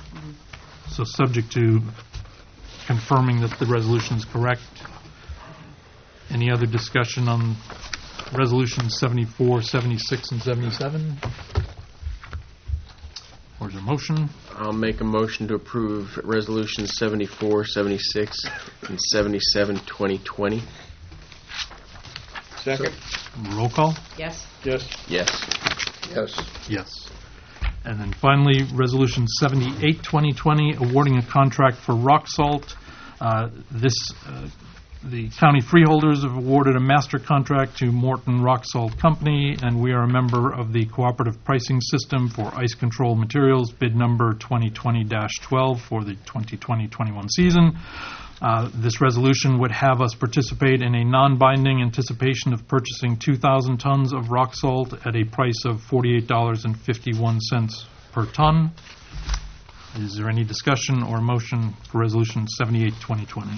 Speaker 3: So subject to confirming that the resolution is correct. Any other discussion on resolutions seventy-four, seventy-six, and seventy-seven? Or is there a motion?
Speaker 11: I'll make a motion to approve Resolutions seventy-four, seventy-six, and seventy-seven, twenty twenty.
Speaker 4: Second?
Speaker 3: Roll call?
Speaker 5: Yes?
Speaker 4: Yes.
Speaker 11: Yes.
Speaker 10: Yes.
Speaker 3: Yes. And then finally, Resolution seventy-eight, twenty twenty, awarding a contract for rock salt. Uh, This, uh, the county freeholders have awarded a master contract to Morton Rock Salt Company, and we are a member of the cooperative pricing system for ice control materials, bid number twenty twenty dash twelve for the twenty twenty twenty-one season. Uh, This resolution would have us participate in a non-binding anticipation of purchasing two thousand tons of rock salt at a price of forty-eight dollars and fifty-one cents per ton. Is there any discussion or motion for Resolution seventy-eight, twenty twenty?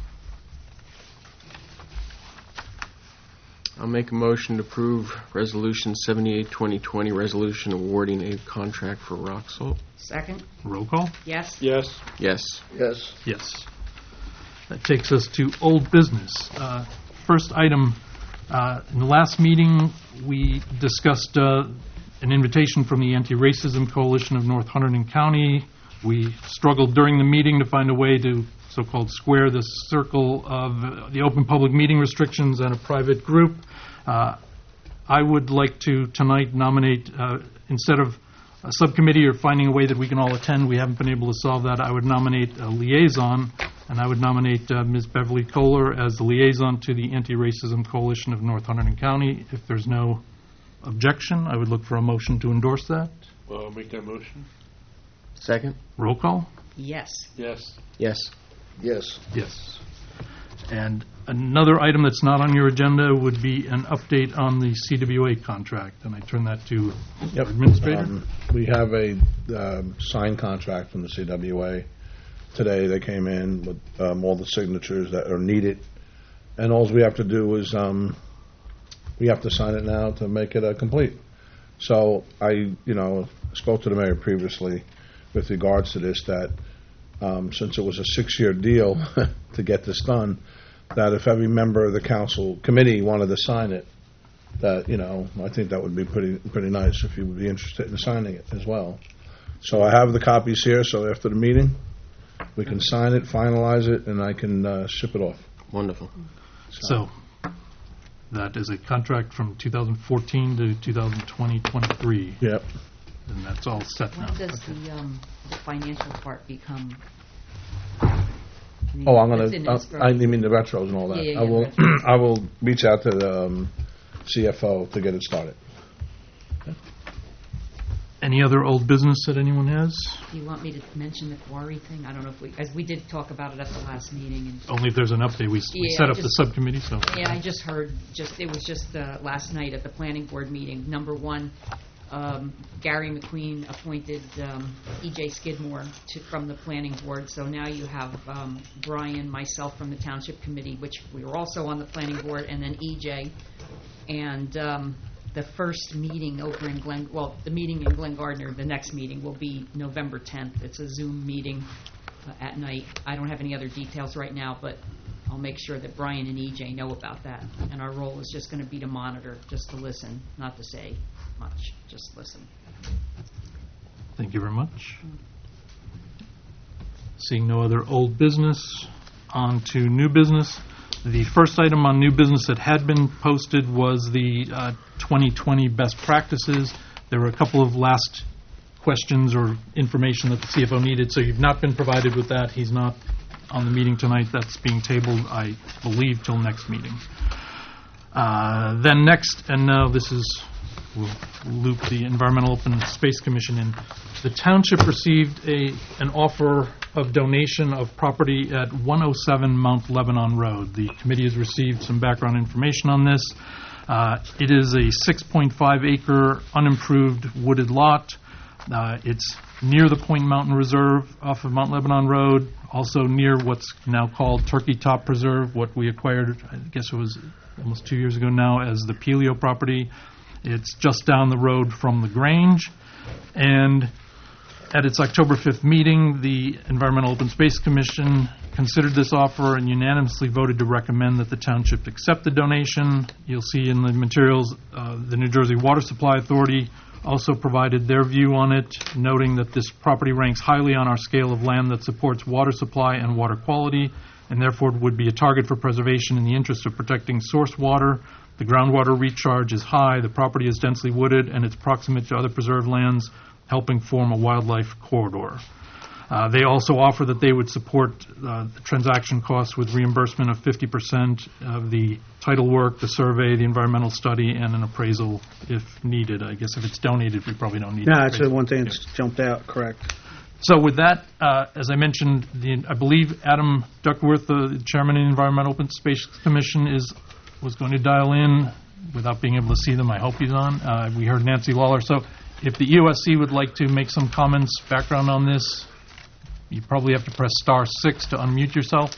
Speaker 11: I'll make a motion to approve Resolution seventy-eight, twenty twenty, resolution awarding a contract for rock salt.
Speaker 5: Second?
Speaker 3: Roll call?
Speaker 5: Yes?
Speaker 4: Yes.
Speaker 11: Yes.
Speaker 10: Yes.
Speaker 3: Yes. That takes us to old business. Uh, First item, uh, in the last meeting, we discussed uh, an invitation from the Anti-Racism Coalition of North Hunterdon County. We struggled during the meeting to find a way to so-called square the circle of uh, the open public meeting restrictions and a private group. Uh, I would like to tonight nominate, uh, instead of a subcommittee or finding a way that we can all attend, we haven't been able to solve that, I would nominate a liaison, and I would nominate uh, Miz Beverly Kohler as the liaison to the Anti-Racism Coalition of North Hunterdon County. If there's no objection, I would look for a motion to endorse that.
Speaker 4: Well, I'll make that motion.
Speaker 11: Second?
Speaker 3: Roll call?
Speaker 5: Yes.
Speaker 4: Yes.
Speaker 11: Yes.
Speaker 10: Yes.
Speaker 3: Yes. And Another item that's not on your agenda would be an update on the C W A contract, and I turn that to
Speaker 9: Yep.
Speaker 3: Administrator.
Speaker 9: Um, We have a um, signed contract from the C W A. Today, they came in with um, all the signatures that are needed, and all we have to do is, um, we have to sign it now to make it uh, complete. So I, you know, spoke to the mayor previously with regards to this, that um, since it was a six-year deal to get this done, that if every member of the council committee wanted to sign it, that, you know, I think that would be pretty pretty nice if you would be interested in signing it as well. So I have the copies here, so after the meeting, we can sign it, finalize it, and I can uh, ship it off.
Speaker 11: Wonderful.
Speaker 3: So, that is a contract from two thousand fourteen to two thousand twenty, twenty-three,
Speaker 9: Yep.
Speaker 3: and that's all set now.
Speaker 5: When does the, um, the financial part become?
Speaker 9: Oh, I'm
Speaker 5: It's in
Speaker 9: gonna,
Speaker 5: escrow.
Speaker 9: uh, I mean the retros and all that.
Speaker 5: Yeah, yeah,
Speaker 9: I
Speaker 5: yeah,
Speaker 9: will,
Speaker 5: retros.
Speaker 9: I will reach out to the um, C F O to get it started.
Speaker 3: Any other old business that anyone has?
Speaker 5: Do you want me to mention the quarry thing? I don't know if we, as we did talk about it at the last meeting, and
Speaker 3: Only if there's an update. We s- we
Speaker 5: Yeah,
Speaker 3: set
Speaker 5: I
Speaker 3: up the
Speaker 5: just-
Speaker 3: subcommittee, so.
Speaker 5: yeah, I just heard, just, it was just uh, last night at the planning board meeting. Number one, um, Gary McQueen appointed um, E J Skidmore to, from the planning board, so now you have um, Brian, myself from the township committee, which we were also on the planning board, and then E J. And um, the first meeting over in Glen, well, the meeting in Glen Gardner, the next meeting will be November tenth. It's a Zoom meeting uh, at night. I don't have any other details right now, but I'll make sure that Brian and E J know about that. And our role is just going to be to monitor, just to listen, not to say much, just listen.
Speaker 3: Thank you very much. Seeing no other old business, on to new business. The first item on new business that had been posted was the uh, twenty twenty best practices. There were a couple of last questions or information that the C F O needed, so you've not been provided with that. He's not on the meeting tonight. That's being tabled, I believe, till next meeting. Uh, Then next, and now this is, we'll loop the Environmental Open Space Commission in. The township received a, an offer of donation of property at one oh seven Mount Lebanon Road. The committee has received some background information on this. Uh, It is a six point five acre unimproved wooded lot. Uh, It's near the Point Mountain Reserve off of Mount Lebanon Road, also near what's now called Turkey Top Preserve, what we acquired, I guess it was almost two years ago now, as the Pelio property. It's just down the road from the Grange. And at its October fifth meeting, the Environmental Open Space Commission considered this offer and unanimously voted to recommend that the township accept the donation. You'll see in the materials, uh, the New Jersey Water Supply Authority also provided their view on it, noting that this property ranks highly on our scale of land that supports water supply and water quality, and therefore would be a target for preservation in the interest of protecting source water. The groundwater recharge is high, the property is densely wooded, and it's proximate to other preserved lands, helping form a wildlife corridor. Uh, They also offer that they would support uh, the transaction costs with reimbursement of fifty percent of the title work, the survey, the environmental study, and an appraisal if needed. I guess if it's donated, we probably don't need
Speaker 2: No,
Speaker 3: an
Speaker 2: that's the
Speaker 3: appraisal.
Speaker 2: one thing that's jumped out, correct.
Speaker 3: So with that, uh, as I mentioned, the, I believe Adam Duckworth, the chairman of the Environmental Open Space Commission, is was going to dial in without being able to see them. I hope he's on. Uh, we heard Nancy Lawler. So if the E O S C would like to make some comments, background on this, you probably have to press star six to unmute yourself.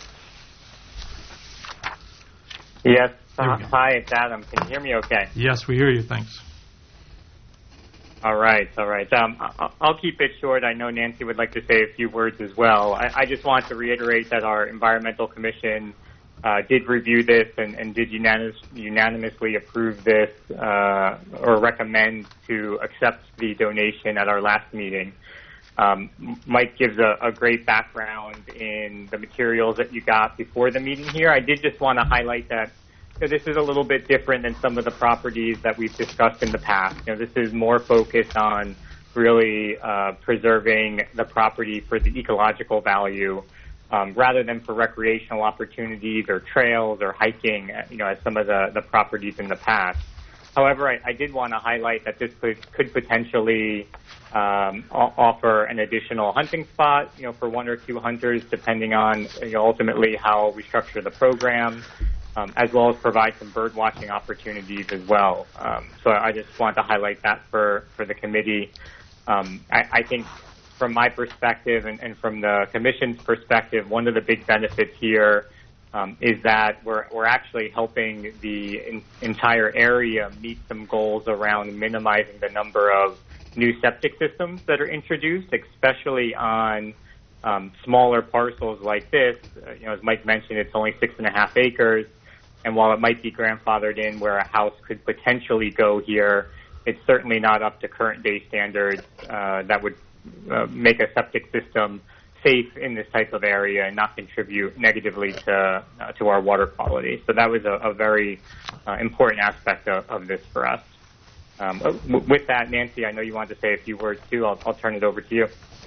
Speaker 12: Yes.
Speaker 3: There we
Speaker 12: Uh,
Speaker 3: go.
Speaker 12: hi, it's Adam. Can you hear me okay?
Speaker 3: Yes, we hear you. Thanks.
Speaker 12: All right, all right. Um, I- I'll keep it short. I know Nancy would like to say a few words as well. I, I just want to reiterate that our Environmental Commission uh, did review this and, and did unanimous, unanimously approve this uh, or recommend to accept the donation at our last meeting. Um, Mike gives a, a great background in the materials that you got before the meeting here. I did just want to highlight that you know, this is a little bit different than some of the properties that we've discussed in the past. You know, this is more focused on really uh, preserving the property for the ecological value um, rather than for recreational opportunities or trails or hiking, you know, as some of the, the properties in the past. However, I, I did want to highlight that this could, could potentially um, o- offer an additional hunting spot, you know, for one or two hunters, depending on you know, ultimately how we structure the program. um, as well as provide some bird watching opportunities as well. Um, so I just want to highlight that for, for the committee. Um, I, I think from my perspective and, and from the Commission's perspective, one of the big benefits here um, is that we're, we're actually helping the in, entire area meet some goals around minimizing the number of new septic systems that are introduced, especially on um, smaller parcels like this. Uh, you know, as Mike mentioned, it's only six and a half acres. And while it might be grandfathered in where a house could potentially go here, it's certainly not up to current day standards uh, that would uh, make a septic system safe in this type of area and not contribute negatively to uh, to our water quality. So that was a, a very uh, important aspect of, of this for us. Um, w- with that, Nancy, I know you wanted to say a few words too. I'll, I'll turn it over to you.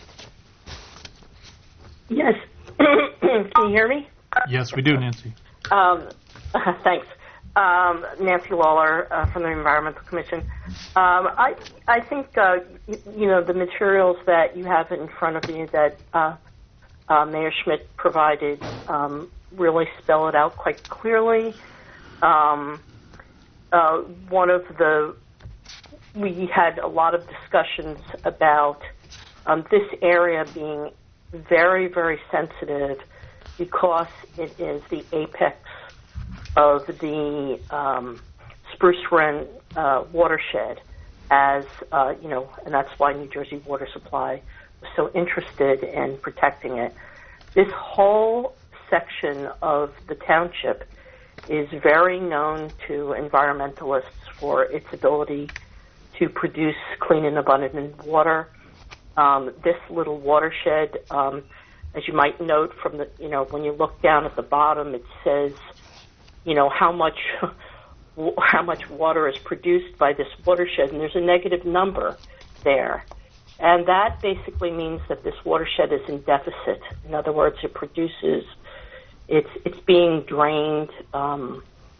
Speaker 7: Yes. Can you hear me?
Speaker 3: Yes, we do, Nancy.
Speaker 7: Um, thanks. Um, Nancy Lawler uh, from the Environmental Commission. Um, I I think uh, you, you know the materials that you have in front of you that uh, uh, Mayor Schmidt provided um, really spell it out quite clearly. Um, uh, one of the we had a lot of discussions about um, this area being very very sensitive because it is the apex of the um, Spruce Run uh, watershed, as uh, you know, and that's why New Jersey Water Supply was so interested in protecting it. This whole section of the township is very known to environmentalists for its ability to produce clean and abundant water. Um, this little watershed, um, as you might note from the, you know, when you look down at the bottom, it says, you know, how much how much water is produced by this watershed, and there's a negative number there. And that basically means that this watershed is in deficit. In other words, it produces, it's it's being drained um,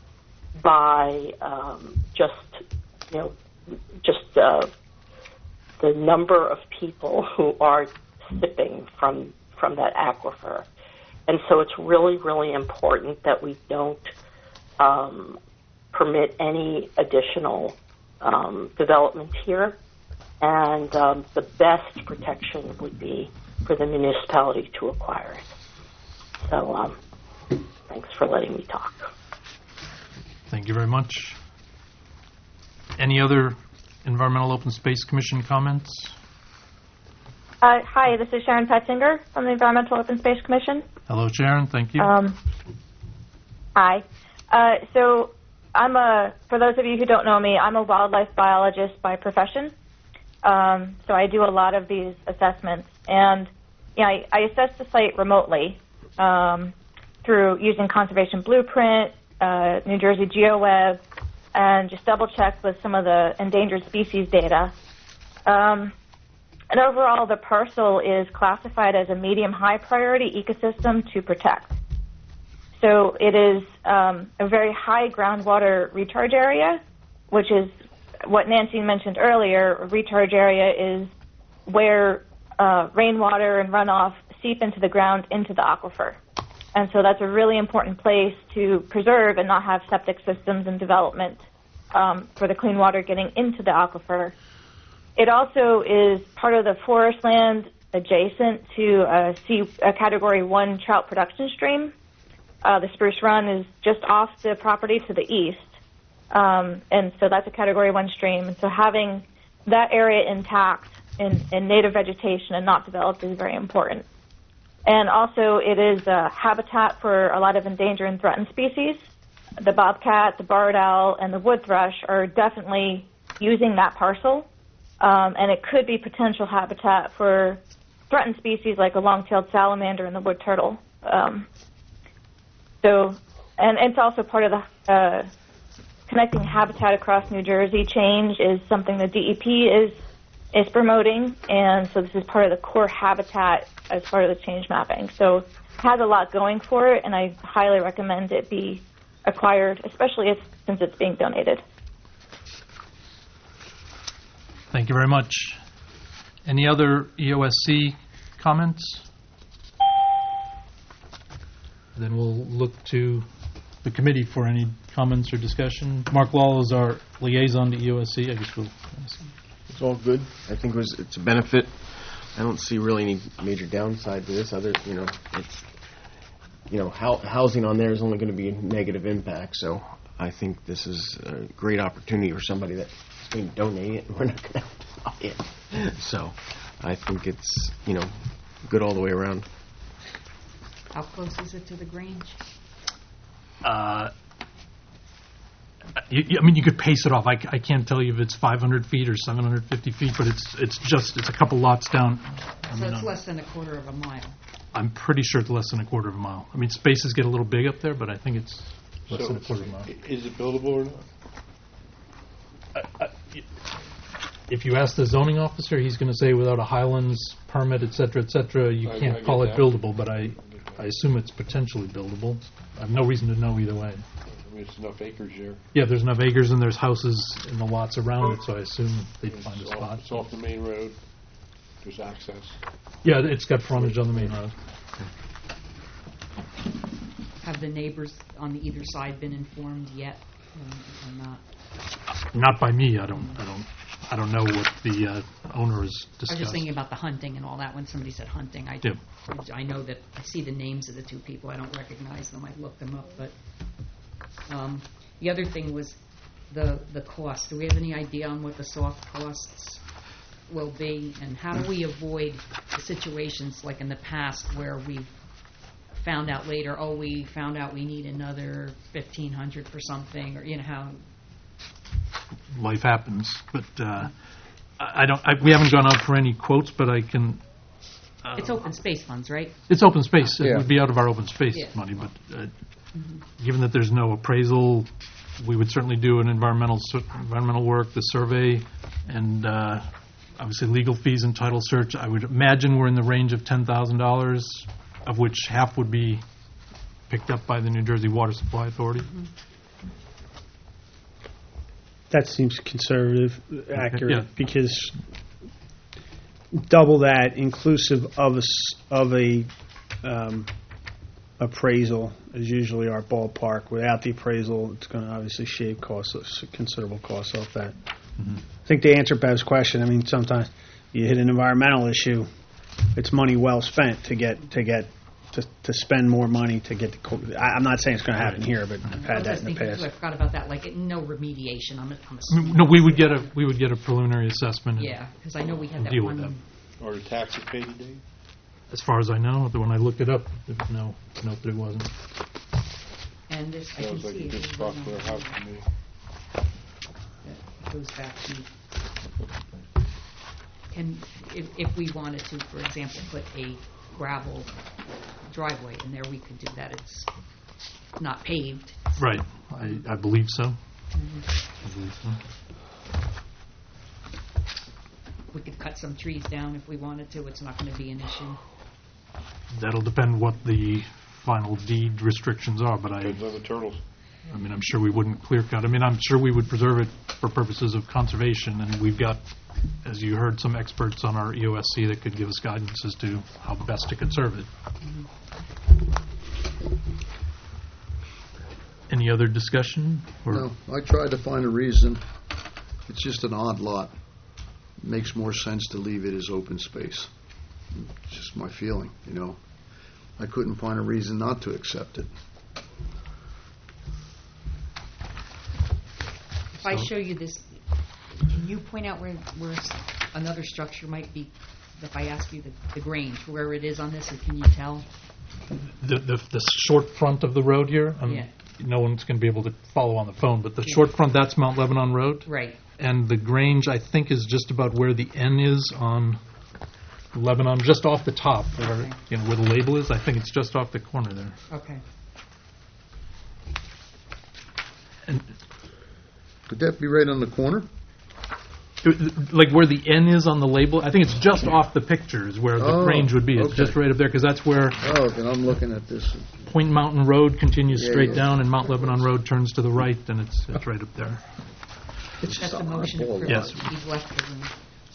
Speaker 7: by um, just, you know, just uh, the number of people who are sipping from from that aquifer. And so it's really, really important that we don't Um, permit any additional um, development here, and um, the best protection would be for the municipality to acquire it. So um, thanks for letting me talk.
Speaker 3: Thank you very much. Any other Environmental Open Space Commission comments?
Speaker 13: Uh, hi, this is Sharon Petzinger from the Environmental Open Space Commission.
Speaker 3: Hello, Sharon. Thank you.
Speaker 13: Um, hi. Uh, so I'm a, for those of you who don't know me, I'm a wildlife biologist by profession. Um, so I do a lot of these assessments. And you know, I, I assess the site remotely um, through using Conservation Blueprint, uh, New Jersey GeoWeb, and just double check with some of the endangered species data. Um, and overall, the parcel is classified as a medium-high priority ecosystem to protect. So it is um, a very high groundwater recharge area, which is what Nancy mentioned earlier. A recharge area is where uh, rainwater and runoff seep into the ground, into the aquifer. And so that's a really important place to preserve and not have septic systems and development um, for the clean water getting into the aquifer. It also is part of the forest land adjacent to a, C, a Category one trout production stream. Uh, the Spruce Run is just off the property to the east, um, and so that's a Category one stream. And so having that area intact in, in native vegetation and not developed is very important. And also it is a habitat for a lot of endangered and threatened species. The bobcat, the barred owl, and the wood thrush are definitely using that parcel, um, and it could be potential habitat for threatened species like a long-tailed salamander and the wood turtle. Um, So, and it's also part of the uh, connecting habitat across New Jersey change is something the D E P is is promoting, and so this is part of the core habitat as part of the change mapping. So it has a lot going for it, and I highly recommend it be acquired, especially if, since it's being donated.
Speaker 3: Thank you very much. Any other E O S C comments? Then we'll look to the committee for any comments or discussion. Mark Lawler is our liaison to E O S C. I guess we'll...
Speaker 11: It's all good. I think it was, it's a benefit. I don't see really any major downside to this. Other, you know, it's, you know, hou- housing on there is only going to be a negative impact. So I think this is a great opportunity for somebody that's going to donate it, and we're not going to have to buy it. So I think it's, you know, good all the way around.
Speaker 5: How close is it to the Grange?
Speaker 3: Uh, you, you- I mean, you could pace it off. I, c- I can't tell you if it's five hundred feet or seven hundred fifty feet, but it's it's just, it's a couple lots down. I
Speaker 5: So
Speaker 3: mean,
Speaker 5: it's
Speaker 3: I'm-
Speaker 5: less than a quarter of a mile.
Speaker 3: I'm pretty sure it's less than a quarter of a mile. I mean, spaces get a little big up there, but I think it's less
Speaker 4: So,
Speaker 3: than a quarter of a mile.
Speaker 4: is it buildable or not?
Speaker 3: If you ask the zoning officer, he's going to say without a Highlands permit, et cetera, et cetera, you
Speaker 4: I-
Speaker 3: can't
Speaker 4: I get
Speaker 3: call it
Speaker 4: that.
Speaker 3: buildable, but I, I assume it's potentially buildable. I have no reason to know either way.
Speaker 4: I mean, it's enough acres there.
Speaker 3: Yeah, there's enough acres and there's houses in the lots around it, so I assume they'd find a
Speaker 4: It's off-
Speaker 3: spot.
Speaker 4: It's off the main road. There's access.
Speaker 3: Yeah, it's got frontage on the main road.
Speaker 5: Have the neighbors on the either side been informed yet, or or not?
Speaker 3: Not by me, I don't, I don't, I don't know what the uh, owner has
Speaker 5: I was
Speaker 3: discussed.
Speaker 5: just thinking about the hunting and all that. When somebody said hunting, I,
Speaker 3: Yeah.
Speaker 5: I know that I see the names of the two people. I don't recognize them. I looked them up, but um, the other thing was the the cost. Do we have any idea on what the soft costs will be, and how do we avoid the situations like in the past where we've found out later, oh, we found out we need another fifteen hundred for something, or you know how.
Speaker 3: Life happens, but uh, I I don't, I, we haven't gone out for any quotes, but I can, uh,
Speaker 5: It's open space funds, right?
Speaker 3: it's open space. It
Speaker 5: Yeah.
Speaker 3: would be out of our open space
Speaker 5: Yeah.
Speaker 3: money, but uh, given that there's no appraisal, we would certainly do an environmental, sur- environmental work, the survey, and uh, obviously legal fees and title search. I would imagine we're in the range of ten thousand dollars, of which half would be picked up by the New Jersey Water Supply Authority.
Speaker 2: That seems conservative, accurate,
Speaker 3: Yeah.
Speaker 2: because double that inclusive of a, s- of a um, appraisal is usually our ballpark. Without the appraisal, it's going to obviously shave costs, considerable costs off that. I think to answer Bev's question, I mean, sometimes you hit an environmental issue, it's money well spent to get to get to, to spend more money to get the. co- I, I'm not saying it's going to happen here, but I've
Speaker 5: I
Speaker 2: had
Speaker 5: was
Speaker 2: that
Speaker 5: just
Speaker 2: in the
Speaker 5: thinking,
Speaker 2: past.
Speaker 5: too, I forgot about that. Like no remediation. I'm, I'm
Speaker 3: I mean,
Speaker 5: assuming.
Speaker 3: No, we would get a, we would get a preliminary assessment. and
Speaker 5: Yeah, because I know we had that
Speaker 3: deal with
Speaker 5: one.
Speaker 4: Or the taxes paid today?
Speaker 3: As far as I know, the when I looked it up, there was no note that it wasn't.
Speaker 5: And this, I can
Speaker 4: Sounds like
Speaker 5: see
Speaker 4: a
Speaker 5: it.
Speaker 4: good
Speaker 5: It
Speaker 4: spot
Speaker 5: goes
Speaker 4: for a
Speaker 5: on-
Speaker 4: house to me.
Speaker 5: It goes back to. And if, if we wanted to, for example, put a gravel driveway in there, we could do that. It's not paved.
Speaker 3: Right, I, I believe so. I believe so.
Speaker 5: We could cut some trees down if we wanted to. It's not going to be an issue.
Speaker 3: That'll depend what the final deed restrictions are, but I,
Speaker 4: Depends on the turtles.
Speaker 3: I mean, I'm sure we wouldn't clear cut. I mean, I'm sure we would preserve it for purposes of conservation, and we've got, as you heard, some experts on our E O S C that could give us guidance as to how best to conserve it. Any other discussion? Or
Speaker 10: No, I tried to find a reason. It's just an odd lot. It makes more sense to leave it as open space. It's just my feeling, you know. I couldn't find a reason not to accept it.
Speaker 5: If I show you this, can you point out where, where s- another structure might be? If I ask you the, the Grange, where it is on this, or can you tell?
Speaker 3: the, the, the short front of the road here, um,
Speaker 5: Yeah.
Speaker 3: no one's going to be able to follow on the phone, but the
Speaker 5: Yeah.
Speaker 3: short front, that's Mount Lebanon Road.
Speaker 5: Right.
Speaker 3: And the Grange, I think, is just about where the N is on Lebanon, just off the top, where,
Speaker 5: Okay.
Speaker 3: you know, where the label is. I think it's just off the corner there.
Speaker 5: Okay.
Speaker 3: And
Speaker 10: Could that be right on the corner?
Speaker 3: it- like where the N is on the label, I think it's just off the picture is where the
Speaker 10: Oh,
Speaker 3: Grange would be. It's
Speaker 10: okay.
Speaker 3: just right up there, because that's where
Speaker 10: Oh, then I'm looking at this.
Speaker 3: Point Mountain Road continues
Speaker 10: Yeah,
Speaker 3: straight
Speaker 10: yeah.
Speaker 3: down, and Mount Lebanon Road turns to the right, and it's it's right up there.
Speaker 10: It's
Speaker 5: That's
Speaker 10: just
Speaker 5: the
Speaker 10: an
Speaker 5: motion
Speaker 10: oddball
Speaker 5: for
Speaker 3: Yes.
Speaker 10: lot.
Speaker 5: You've left the room.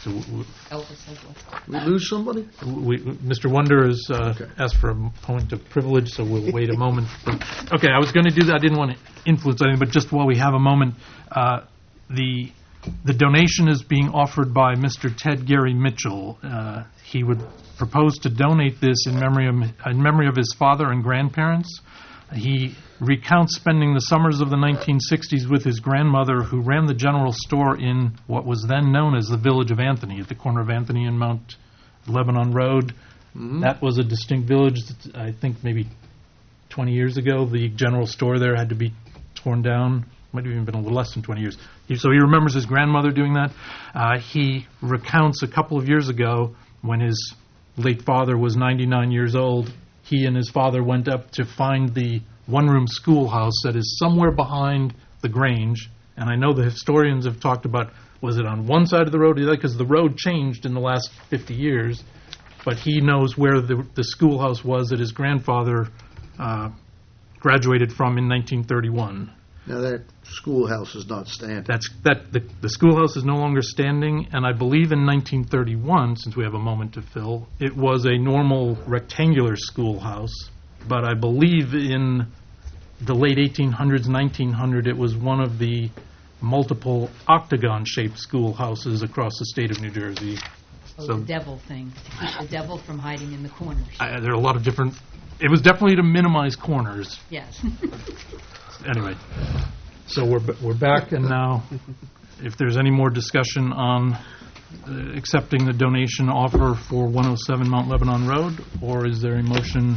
Speaker 3: So w-
Speaker 5: Elvis has left.
Speaker 10: We lose somebody?
Speaker 3: we, Mister Wonder has uh, asked for a point of privilege, so we'll wait a moment. For, okay, I was going to do that. I didn't want to influence anything, but just while we have a moment, uh, the the donation is being offered by Mister Ted Gary Mitchell. Uh, he would propose to donate this in memory of, in memory of his father and grandparents. He recounts spending the summers of the nineteen sixties with his grandmother, who ran the general store in what was then known as the Village of Anthony, at the corner of Anthony and Mount Lebanon Road.
Speaker 10: Mm-hmm.
Speaker 3: That was a distinct village. I think maybe twenty years ago, the general store there had to be torn down. Might have even been a little less than twenty years. He, so he remembers his grandmother doing that. Uh, he recounts a couple of years ago, when his late father was ninety-nine years old, he and his father went up to find the one-room schoolhouse that is somewhere behind the Grange. And I know the historians have talked about, was it on one side of the road? Because the road changed in the last fifty years. But he knows where the, the schoolhouse was that his grandfather uh, graduated from in nineteen thirty-one.
Speaker 10: Now, that schoolhouse is not standing.
Speaker 3: That's that the, the schoolhouse is no longer standing, and I believe in nineteen thirty-one, since we have a moment to fill, it was a normal rectangular schoolhouse. But I believe in the late eighteen hundreds, nineteen hundred, it was one of the multiple octagon-shaped schoolhouses across the state of New Jersey.
Speaker 5: Oh,
Speaker 3: So
Speaker 5: the devil thing. To keep the devil from hiding in the corners.
Speaker 3: I, there are a lot of different. It was definitely to minimize corners.
Speaker 5: Yes.
Speaker 3: Anyway, so we're b- we're back, and now, if there's any more discussion on uh, accepting the donation offer for one oh seven Mount Lebanon Road, or is there a motion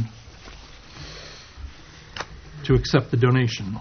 Speaker 3: to accept the donation?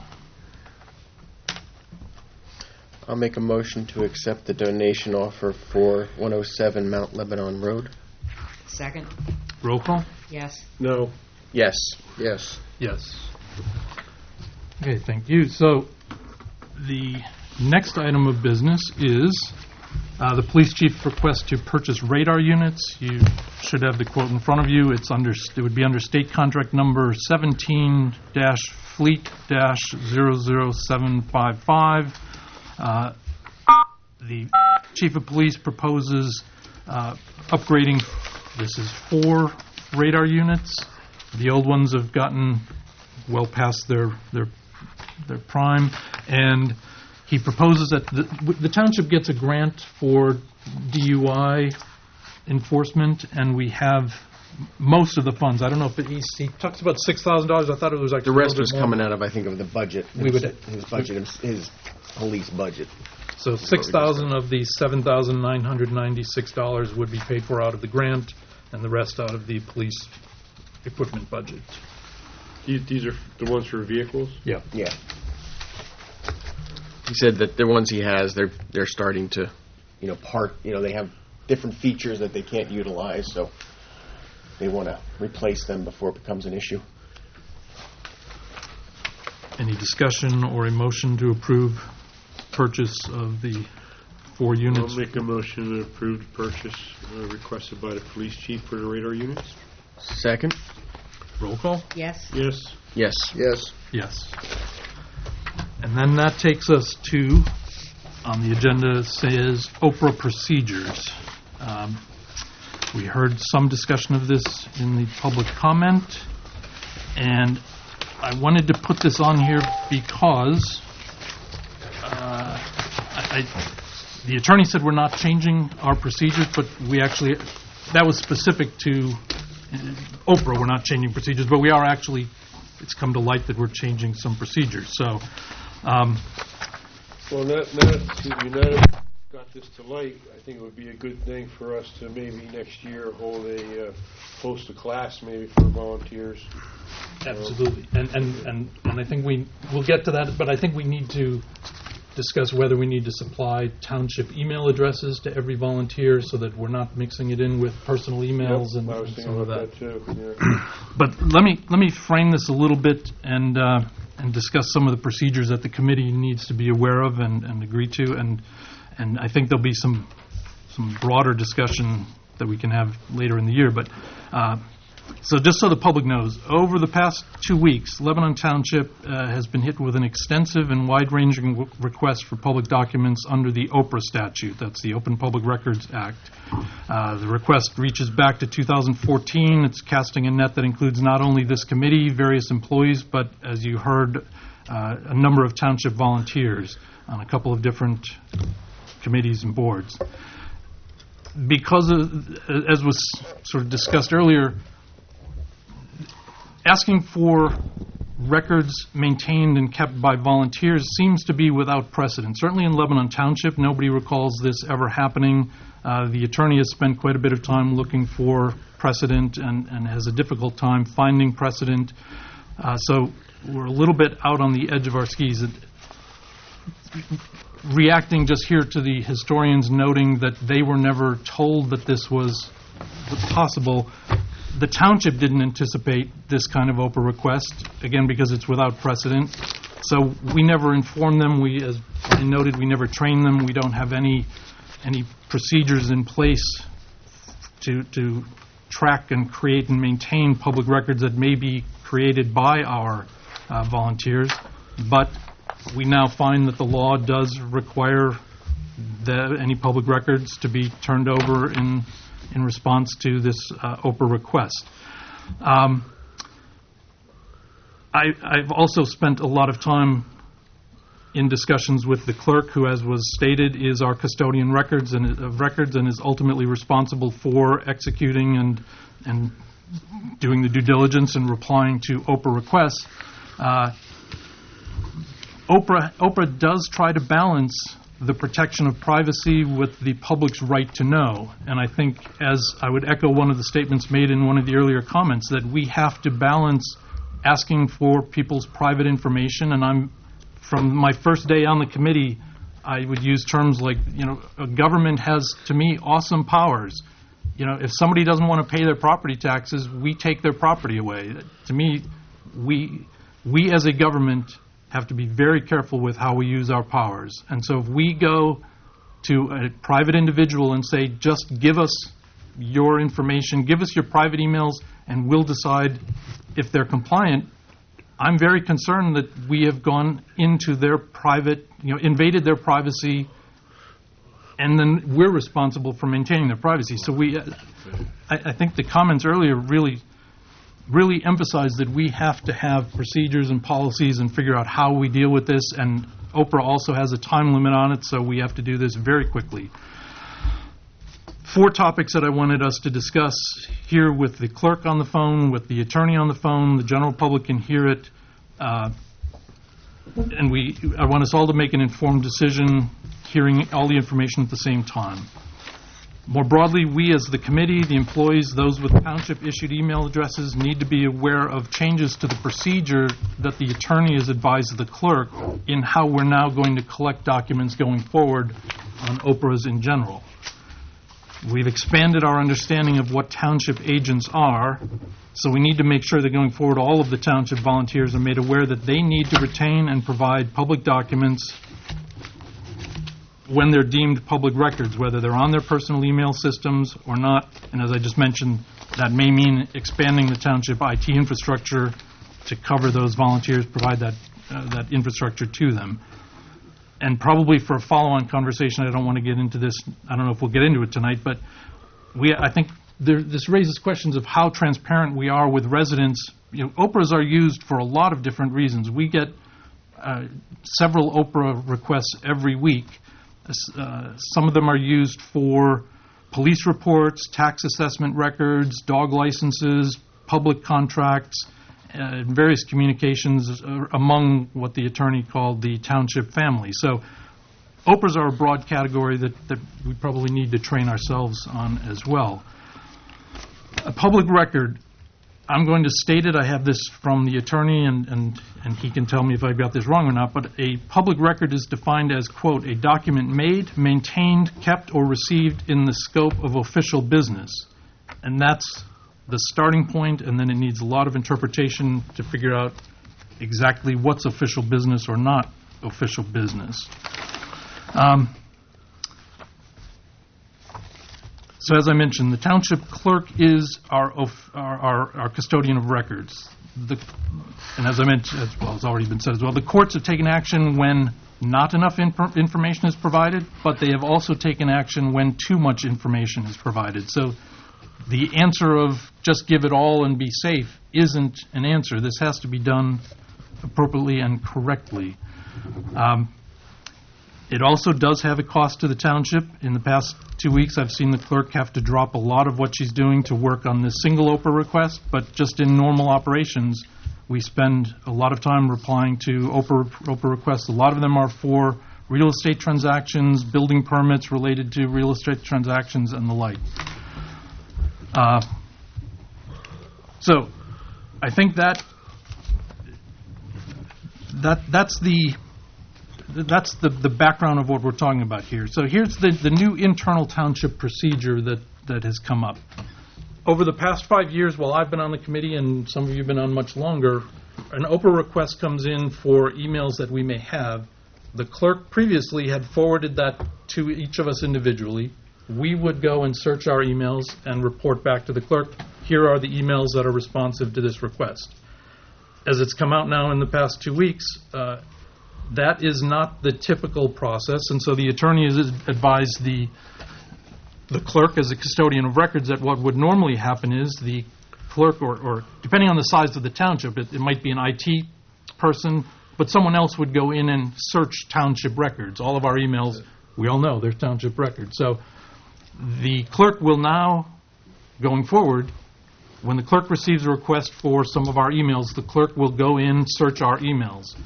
Speaker 11: I'll make a motion to accept the donation offer for one oh seven Mount Lebanon Road.
Speaker 5: Second.
Speaker 3: Roll call?
Speaker 5: Yes.
Speaker 4: No.
Speaker 11: Yes.
Speaker 10: Yes.
Speaker 3: Yes. Okay, thank you. So the next item of business is uh, the police chief request to purchase radar units. You should have the quote in front of you. It's under. It would be under state contract number seventeen dash fleet dash zero zero seven five five. Uh, the chief of police proposes uh, upgrading. This is four radar units. The old ones have gotten well past their their their prime, and he proposes that the, the township gets a grant for D U I enforcement, and we have most of the funds. I don't know if it, he, he talks about six thousand dollars. I thought it was like
Speaker 11: The rest was coming out of, I think, of the budget.
Speaker 3: We would-
Speaker 11: his budget, his, his police budget.
Speaker 3: So six thousand of the seven thousand nine hundred ninety-six dollars would be paid for out of the grant, and the rest out of the police equipment budget.
Speaker 4: These, these are the ones for vehicles?
Speaker 3: Yeah.
Speaker 11: Yeah. He said that the ones he has, they're they're starting to, you know, part. You know, they have different features that they can't utilize, so they want to replace them before it becomes an issue.
Speaker 3: Any discussion or a motion to approve purchase of the four units?
Speaker 4: I'll make a motion to approve the purchase uh, requested by the police chief for the radar units.
Speaker 11: Second.
Speaker 3: Roll call?
Speaker 5: Yes.
Speaker 4: Yes.
Speaker 11: Yes.
Speaker 10: Yes.
Speaker 3: Yes. And then that takes us to, on the agenda says Oprah procedures. Um, we heard some discussion of this in the public comment, and I wanted to put this on here because uh, I, I, the attorney said we're not changing our procedures, but we actually, that was specific to Oprah, we're not changing procedures, but we are actually, it's come to light that we're changing some procedures. So, um,
Speaker 4: Well, now, now, excuse me, now that we've got this to light, I think it would be a good thing for us to maybe next year hold a, uh, host a class maybe for volunteers.
Speaker 3: absolutely. And, and, and, and I think we, we'll get to that, but I think we need to discuss whether we need to supply township email addresses to every volunteer so that we're not mixing it in with personal emails
Speaker 4: Yep,
Speaker 3: and,
Speaker 4: I was
Speaker 3: and
Speaker 4: thinking
Speaker 3: some of
Speaker 4: about
Speaker 3: that.
Speaker 4: that too, yeah.
Speaker 3: But let me let me frame this a little bit and uh, and discuss some of the procedures that the committee needs to be aware of and, and agree to, and and I think there'll be some some broader discussion that we can have later in the year. But uh, So just so the public knows, over the past two weeks, Lebanon Township uh, has been hit with an extensive and wide-ranging w- request for public documents under the Oprah statute. That's the Open Public Records Act. Uh, the request reaches back to two thousand fourteen. It's casting a net that includes not only this committee, various employees, but, as you heard, uh, a number of township volunteers on a couple of different committees and boards. Because of, as was sort of discussed earlier, asking for records maintained and kept by volunteers seems to be without precedent. Certainly in Lebanon Township, nobody recalls this ever happening. Uh, the attorney has spent quite a bit of time looking for precedent and, and has a difficult time finding precedent. Uh, so we're a little bit out on the edge of our skis. It, reacting just here to the historians noting that they were never told that this was possible, the township didn't anticipate this kind of Oprah request, again, because it's without precedent. So we never informed them. We, as I noted, we never trained them. We don't have any any procedures in place to to track and create and maintain public records that may be created by our uh, volunteers. But we now find that the law does require the, any public records to be turned over in in response to this uh, Oprah request. Um, I, I've also spent a lot of time in discussions with the clerk, who, as was stated, is our custodian records and of records and is ultimately responsible for executing and and doing the due diligence and replying to Oprah requests. Uh, Oprah Oprah does try to balance the protection of privacy with the public's right to know. And I think, as I would echo one of the statements made in one of the earlier comments, that we have to balance asking for people's private information. And I'm, from my first day on the committee, I would use terms like, you know, a government has, to me, awesome powers. You know, if somebody doesn't want to pay their property taxes, we take their property away. To me, we we as a government have to be very careful with how we use our powers. And so if we go to a private individual and say, just give us your information, give us your private emails, and we'll decide if they're compliant, I'm very concerned that we have gone into their private, you know, invaded their privacy, and then we're responsible for maintaining their privacy. So we, uh, I, I think the comments earlier really really emphasize that we have to have procedures and policies and figure out how we deal with this, and Oprah also has a time limit on it, so we have to do this very quickly. Four topics that I wanted us to discuss here with the clerk on the phone, with the attorney on the phone, the general public can hear it, uh, and we. I want us all to make an informed decision, hearing all the information at the same time. More broadly, we as the committee, the employees, those with township-issued email addresses need to be aware of changes to the procedure that the attorney has advised the clerk in how we're now going to collect documents going forward on Oprahs in general. We've expanded our understanding of what township agents are, so we need to make sure that going forward all of the township volunteers are made aware that they need to retain and provide public documents when they're deemed public records, whether they're on their personal email systems or not. And as I just mentioned, that may mean expanding the township I T infrastructure to cover those volunteers, provide that uh, that infrastructure to them. And probably for a follow-on conversation, I don't want to get into this. I don't know if we'll get into it tonight, but we, I think there, this raises questions of how transparent we are with residents. You know, Oprahs are used for a lot of different reasons. We get uh, several Oprah requests every week. Uh, some of them are used for police reports, tax assessment records, dog licenses, public contracts, uh, various communications uh, among what the attorney called the township family. So Oprahs are a broad category that, that we probably need to train ourselves on as well. A public record, I'm going to state it. I have this from the attorney, and, and, and he can tell me if I got this wrong or not, but a public record is defined as, quote, a document made, maintained, kept, or received in the scope of official business. And that's the starting point, and then it needs a lot of interpretation to figure out exactly what's official business or not official business. Um, So as I mentioned, the township clerk is our of- our, our, our custodian of records. The, and as I mentioned, as well as already been said as well, the courts have taken action when not enough inf- information is provided, but they have also taken action when too much information is provided. So the answer of just give it all and be safe isn't an answer. This has to be done appropriately and correctly. Um, It also does have a cost to the township. In the past two weeks, I've seen the clerk have to drop a lot of what she's doing to work on this single O P R request, but just in normal operations, we spend a lot of time replying to O P R, O P R requests. A lot of them are for real estate transactions, building permits related to real estate transactions, and the like. Uh, so, I think that that that's the That's the, the background of what we're talking about here. So here's the, the new internal township procedure that, that has come up. Over the past five years, while I've been on the committee, and some of you have been on much longer, an O P R request comes in for emails that we may have. The clerk previously had forwarded that to each of us individually. We would go and search our emails and report back to the clerk, here are the emails that are responsive to this request. As it's come out now in the past two weeks, uh, that is not the typical process, and so the attorney has advised the the clerk as a custodian of records that what would normally happen is the clerk, or, or depending on the size of the township, it, it might be an I T person, but someone else would go in and search township records. All of our emails, we all know, they're township records. So the clerk will now, going forward, when the clerk receives a request for some of our emails, the clerk will go in, search our emails.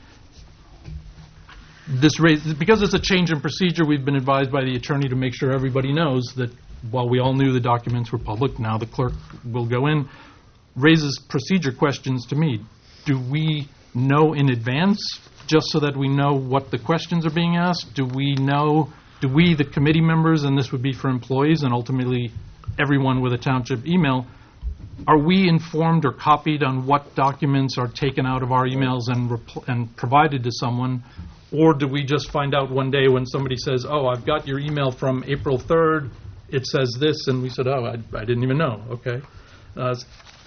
Speaker 3: This raise, because it's a change in procedure, we've been advised by the attorney to make sure everybody knows that while we all knew the documents were public, now the clerk will go in, raises procedure questions to me. Do we know in advance, just so that we know what the questions are being asked? Do we know, do we, the committee members, and this would be for employees and ultimately everyone with a township email, are we informed or copied on what documents are taken out of our emails and repl- and provided to someone? Or do we just find out one day when somebody says, oh, I've got your email from April third, it says this, and we said, oh, I, I didn't even know. Okay. Uh,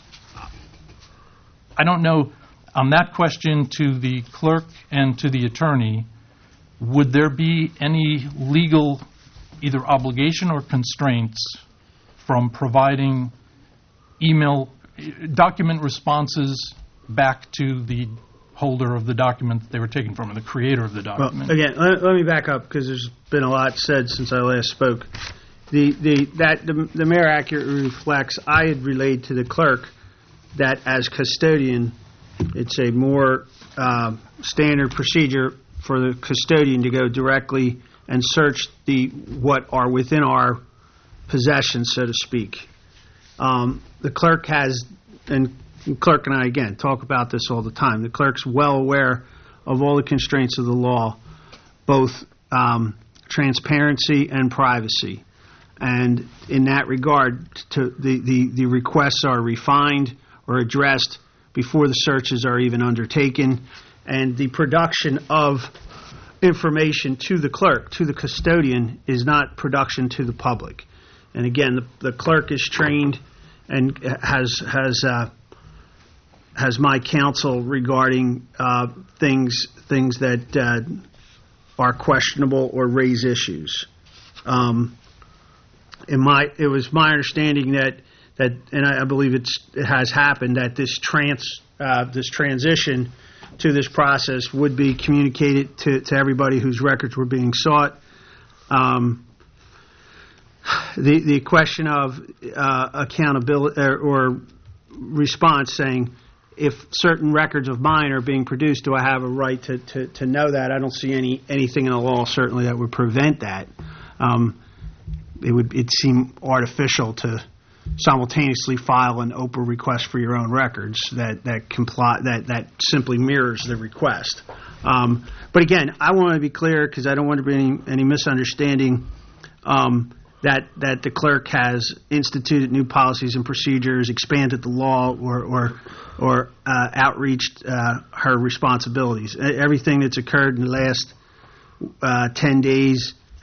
Speaker 3: I don't know. On that question to the clerk and to the attorney, would there be any legal either obligation or constraints from providing email document responses back to the holder of the document that they were taken from, or the creator of the document?
Speaker 2: Well, again, let, let me back up because there's been a lot said since I last spoke. The the that the, the mayor accurately reflects. I had relayed to the clerk that as custodian, it's a more uh, standard procedure for the custodian to go directly and search the what are within our possession, so to speak. Um, the clerk has, and the clerk and I, again, talk about this all the time. The clerk's well aware of all the constraints of the law, both um, transparency and privacy. And in that regard, to the, the, the requests are refined or addressed before the searches are even undertaken. And the production of information to the clerk, to the custodian, is not production to the public. And again, the, the clerk is trained and has has uh, has my counsel regarding uh, things things that uh, are questionable or raise issues. Um, in my, it was my understanding that that, and I, I believe it's it has happened, that this trans uh, this transition to this process would be communicated to, to everybody whose records were being sought. Um, the the question of uh, accountability or, or response, saying if certain records of mine are being produced, do I have a right to, to, to know that? I don't see any anything in the law certainly that would prevent that. Um, it would it seem artificial to simultaneously file an O P R request for your own records that that comply that, that simply mirrors the request. Um, but again, I want to be clear because I don't want to be any, any misunderstanding. Um, that that the clerk has instituted new policies and procedures, expanded the law, or or, or uh, outreached uh, her responsibilities. Everything that's occurred in the last uh, ten days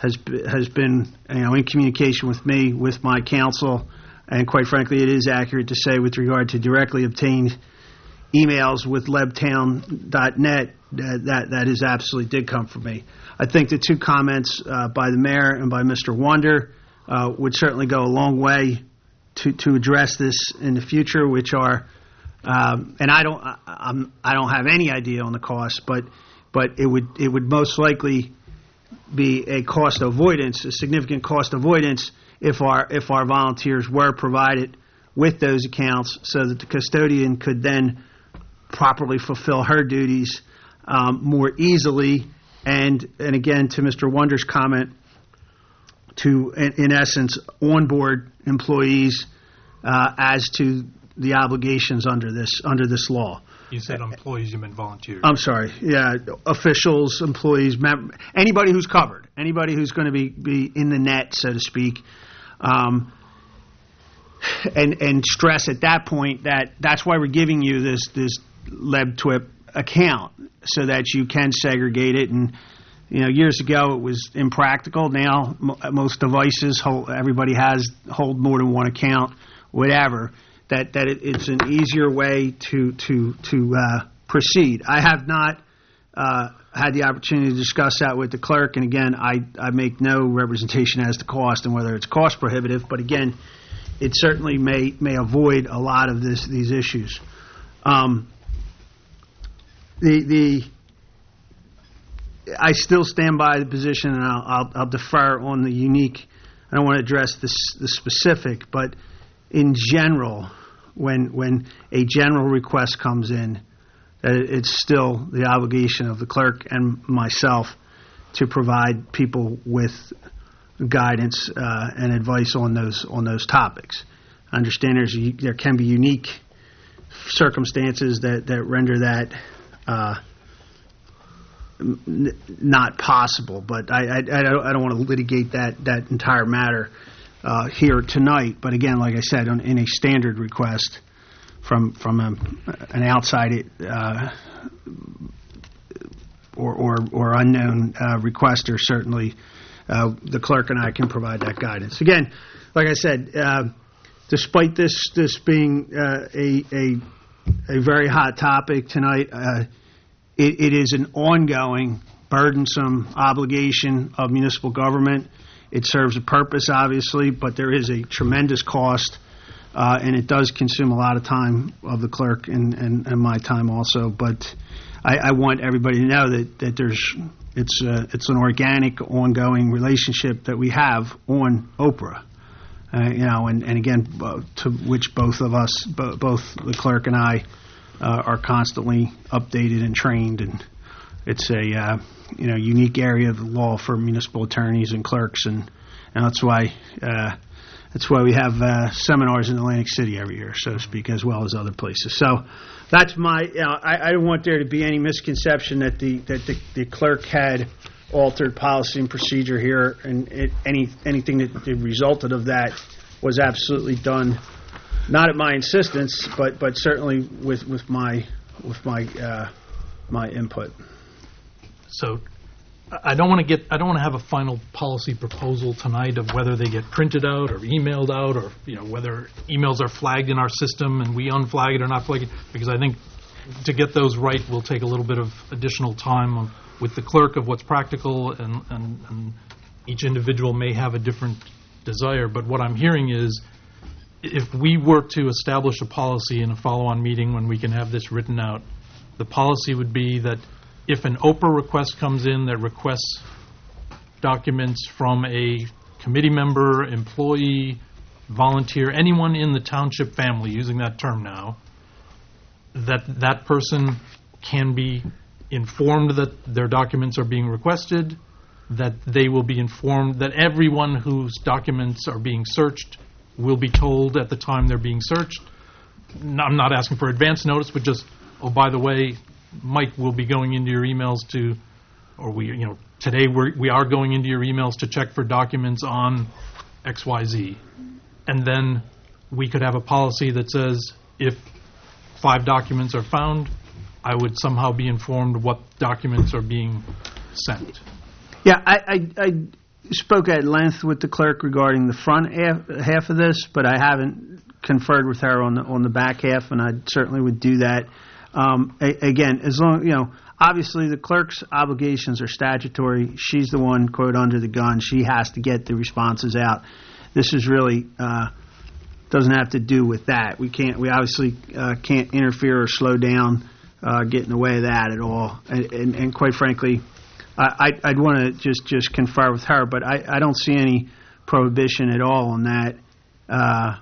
Speaker 2: has be- has been, you know, in communication with me, with my counsel, and quite frankly, it is accurate to say with regard to directly obtained emails with lebtown dot net, uh, that that is absolutely did come from me. I think the two comments uh, by the mayor and by Mister Wonder uh, would certainly go a long way to to address this in the future, which are, um, and I don't I, I'm, I don't have any idea on the cost, but but it would it would most likely be a cost avoidance, a significant cost avoidance, if our if our volunteers were provided with those accounts, so that the custodian could then properly fulfill her duties um, more easily. And and again, to Mister Wonder's comment, to in, in essence onboard employees uh, as to the obligations under this under this law.
Speaker 3: You said employees, you meant volunteers.
Speaker 2: I'm sorry. Yeah, officials, employees, mem- anybody who's covered, anybody who's going to be, be in the net, so to speak. Um, and and stress at that point that that's why we're giving you this this LebTWIP account, so that you can segregate it. And you know, years ago it was impractical. Now m- most devices hold, everybody has hold more than one account, whatever. That that it, it's an easier way to to to uh, proceed. I have not uh, had the opportunity to discuss that with the clerk, and again, I, I make no representation as to cost and whether it's cost prohibitive. But again, it certainly may may avoid a lot of this these issues. Um, the the I still stand by the position, and I'll I'll, I'll defer on the unique. I don't want to address this the specific, but in general, when when a general request comes in, uh, it's still the obligation of the clerk and myself to provide people with guidance uh, and advice on those on those topics. I understand there's a, there can be unique circumstances that, that render that uh, n- not possible, but I, I, I don't, I don't want to litigate that, that entire matter Uh, here tonight. But again, like I said, on, in a standard request from from a, an outside uh, or, or or unknown uh, requester, certainly uh, the clerk and I can provide that guidance. Again, like I said, uh, despite this this being uh, a a a very hot topic tonight, uh, it, it is an ongoing, burdensome obligation of municipal government. It serves a purpose, obviously, but there is a tremendous cost, uh, and it does consume a lot of time of the clerk and, and, and my time also. But I, I want everybody to know that, that there's it's uh, it's an organic, ongoing relationship that we have on Oprah, uh, you know, and, and again, uh, to which both of us, bo- both the clerk and I, uh, are constantly updated and trained, and it's a uh, you know unique area of the law for municipal attorneys and clerks, and, and that's why uh, that's why we have uh, seminars in Atlantic City every year, so to speak, as well as other places. So that's my. You know, I, I don't want there to be any misconception that the that the, the clerk had altered policy and procedure here, and it, any anything that, that resulted of that was absolutely done, not at my insistence, but but certainly with with my with my uh, my input.
Speaker 3: So I don't want to get I don't want to have a final policy proposal tonight of whether they get printed out or emailed out, or you know whether emails are flagged in our system and we unflag it or not flag it, because I think to get those right will take a little bit of additional time of, with the clerk of what's practical, and, and, and each individual may have a different desire. But what I'm hearing is, if we were to establish a policy in a follow-on meeting when we can have this written out, the policy would be that if an Oprah request comes in that requests documents from a committee member, employee, volunteer, anyone in the township family, using that term now, that that person can be informed that their documents are being requested, that they will be informed that everyone whose documents are being searched will be told at the time they're being searched. I'm not asking for advance notice, but just, oh, by the way, Mike will be going into your emails to, or we, you know, today we're, we are going into your emails to check for documents on X Y Z. And then we could have a policy that says if five documents are found, I would somehow be informed what documents are being sent.
Speaker 2: Yeah, I, I, I spoke at length with the clerk regarding the front half, half of this, but I haven't conferred with her on the on the back half, and I certainly would do that. Um, a, again, as long you know, obviously the clerk's obligations are statutory. She's the one, quote, under the gun. She has to get the responses out. This is really uh, doesn't have to do with that. We can't. We obviously uh, can't interfere or slow down, uh, get in the way of that at all. And, and, and quite frankly, I, I'd, I'd want to just, just confer with her, but I, I don't see any prohibition at all on that. Uh,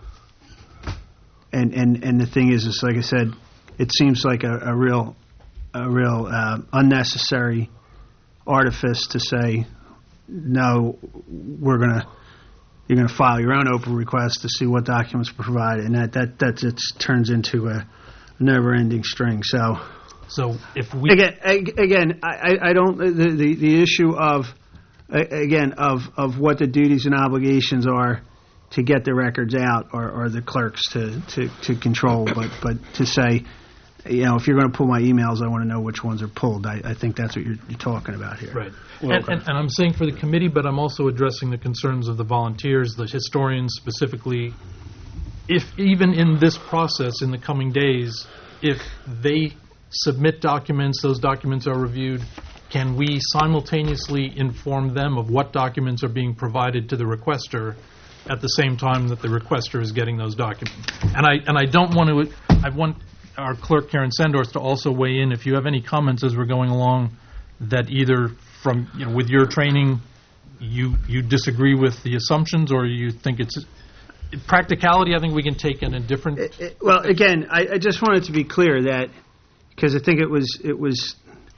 Speaker 2: and, and, and the thing is, is like I said, it seems like a, a real, a real uh, unnecessary artifice to say, no, we're gonna, you're gonna file your own open request to see what documents were provided, and that that that it turns into a never-ending string. So.
Speaker 3: So if we
Speaker 2: again, again, I, I don't the, the the issue of again of, of what the duties and obligations are to get the records out are, are the clerks to, to, to control. But but to say, you know, if you're going to pull my emails, I want to know which ones are pulled. I, I think that's what you're, you're talking about here.
Speaker 3: Right. And, and, and I'm saying for the committee, but I'm also addressing the concerns of the volunteers, the historians specifically. If even in this process in the coming days, if they submit documents, those documents are reviewed, can we simultaneously inform them of what documents are being provided to the requester at the same time that the requester is getting those documents? And I and I don't want to, I want our clerk, Karen Sendorf, to also weigh in if you have any comments as we're going along that either from, you know, with your training, you you disagree with the assumptions, or you think it's practicality. I think we can take in a different.
Speaker 2: It, it, well, again, I, I just wanted to be clear that, because I think it was it was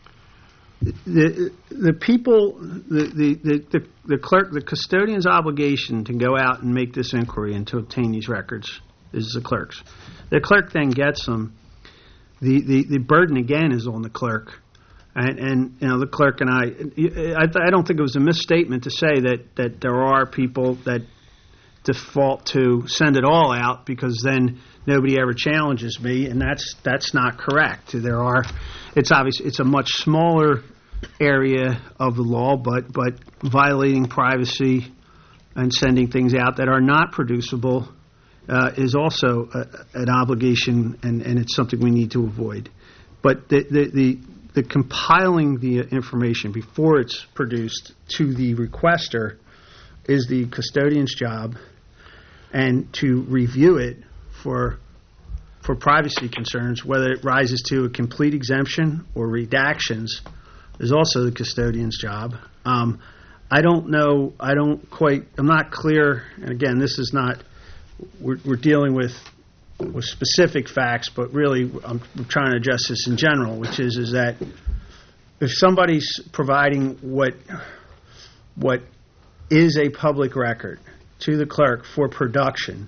Speaker 2: the the people the, the, the, the, the clerk the custodian's obligation to go out and make this inquiry and to obtain these records is the clerk's. The clerk then gets them. The, the, the burden again is on the clerk, and, and you know the clerk and I. I, I don't think it was a misstatement to say that, that there are people that default to send it all out because then nobody ever challenges me, and that's that's not correct. There are, it's obvious it's a much smaller area of the law, but but violating privacy and sending things out that are not producible uh, is also a, an obligation, and, and it's something we need to avoid. But the the, the the compiling the information before it's produced to the requester is the custodian's job, and to review it for for privacy concerns, whether it rises to a complete exemption or redactions, is also the custodian's job. Um, I don't know. I don't quite. I'm not clear. And again, this is not. We're, we're dealing with with specific facts, but really, I'm, I'm trying to address this in general, which is is that if somebody's providing what what is a public record to the clerk for production,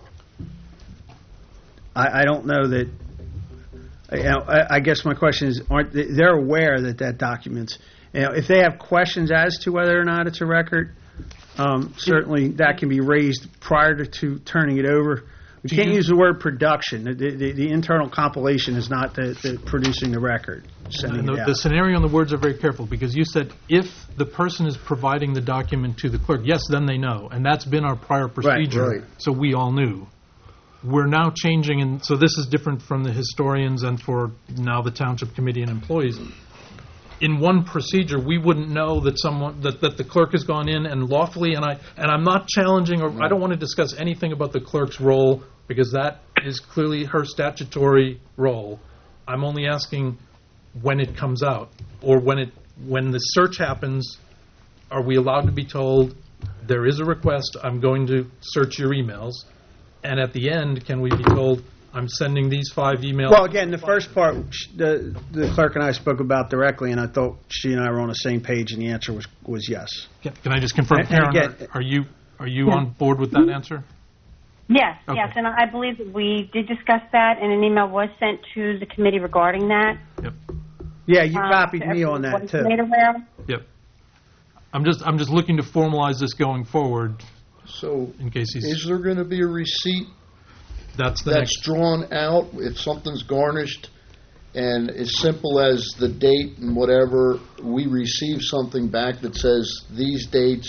Speaker 2: I, I don't know that. You know, I, I guess my question is: aren't they, they're aware that that documents? You know, if they have questions as to whether or not it's a record, um, certainly that can be raised prior to, to turning it over. We can't use the word production. The, the, the internal compilation is not the, the producing the record.
Speaker 3: And the, the scenario and the words are very careful, because you said if the person is providing the document to the clerk, yes, then they know. And that's been our prior procedure,
Speaker 9: right, right.
Speaker 3: So we all knew. We're now changing, and so this is different from the historians and for now the Township Committee and employees. In one procedure, we wouldn't know that someone that, that the clerk has gone in and lawfully, and I and I'm not challenging, or I don't want to discuss anything about the clerk's role, because that is clearly her statutory role. I'm only asking when it comes out, or when it when the search happens, are we allowed to be told there is a request, I'm going to search your emails, and at the end, can we be told I'm sending these five emails?
Speaker 2: Well, again, the first part, the the clerk and I spoke about directly, and I thought she and I were on the same page, and the answer was was yes.
Speaker 3: Can, can I just confirm,
Speaker 2: And- and
Speaker 3: Karen,
Speaker 2: again-
Speaker 3: are, are you are you on board with that answer?
Speaker 14: Yes,
Speaker 3: Okay.
Speaker 14: yes, and I believe that we did discuss that, and an email was sent to the committee regarding that.
Speaker 3: Yep.
Speaker 2: Yeah, you
Speaker 14: Um,
Speaker 2: copied
Speaker 14: so
Speaker 2: me on
Speaker 14: everyone
Speaker 2: that too.
Speaker 14: was made aware.
Speaker 3: Yep. I'm just I'm just looking to formalize this going forward.
Speaker 10: So,
Speaker 3: in case he's
Speaker 10: is there going to be a receipt
Speaker 3: that's the
Speaker 10: that's
Speaker 3: next.
Speaker 10: drawn out if something's garnished, and as simple as the date and whatever, we receive something back that says these dates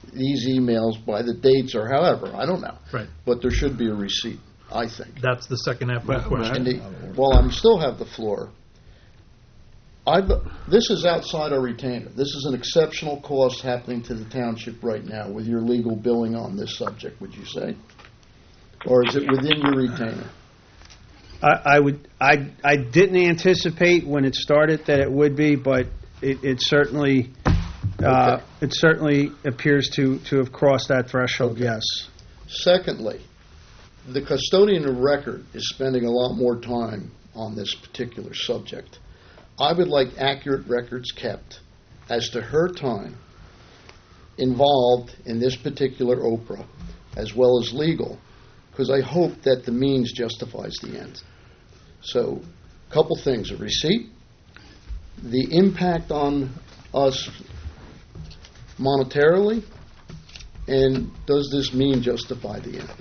Speaker 10: these emails by the dates or however. I don't know.
Speaker 3: Right.
Speaker 10: But there should be a receipt, I think.
Speaker 3: That's the second half of the question.
Speaker 10: And the, while I still have the floor, I've, this is outside our retainer. This is an exceptional cost happening to the township right now with your legal billing on this subject, would you say? Or is it within your retainer?
Speaker 2: I, I would. I I didn't anticipate when it started that it would be, but it, it certainly uh,
Speaker 10: Okay.
Speaker 2: it certainly appears to, to have crossed that threshold. Yes.
Speaker 10: Secondly, the custodian of record is spending a lot more time on this particular subject. I would like accurate records kept as to her time involved in this particular Oprah, as well as legal, because I hope that the means justifies the end. So, a couple things: a receipt, the impact on us monetarily, and does this mean justify the end?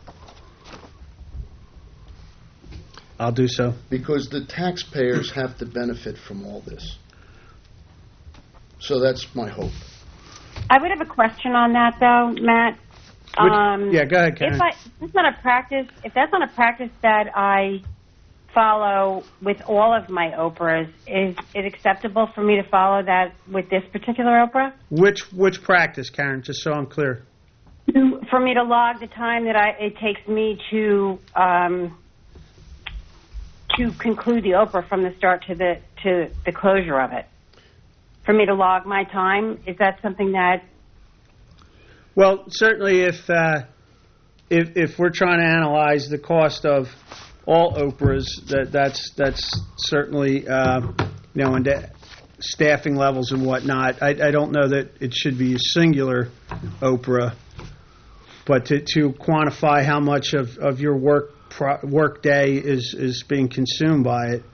Speaker 2: I'll do so.
Speaker 10: Because the taxpayers have to benefit from all this. So that's my hope.
Speaker 14: I would have a question on that, though, Matt.
Speaker 2: Which-
Speaker 14: Um,
Speaker 2: yeah, go ahead, Karen.
Speaker 14: If I, that's not a practice. If that's not a practice that I follow with all of my Oprahs, is it acceptable for me to follow that with this particular Oprah?
Speaker 2: Which which practice, Karen? Just so I'm clear.
Speaker 14: To- For me to log the time that I, it takes me to um, to conclude the Oprah from the start to the to the closure of it. For me to log my time, is that something that?
Speaker 2: Well, certainly, if uh, if if we're trying to analyze the cost of all Oprahs, that that's that's certainly uh, you know, into staffing levels and whatnot. I, I don't know that it should be a singular Oprah, but to to quantify how much of, of your work pro, work day is is being consumed by it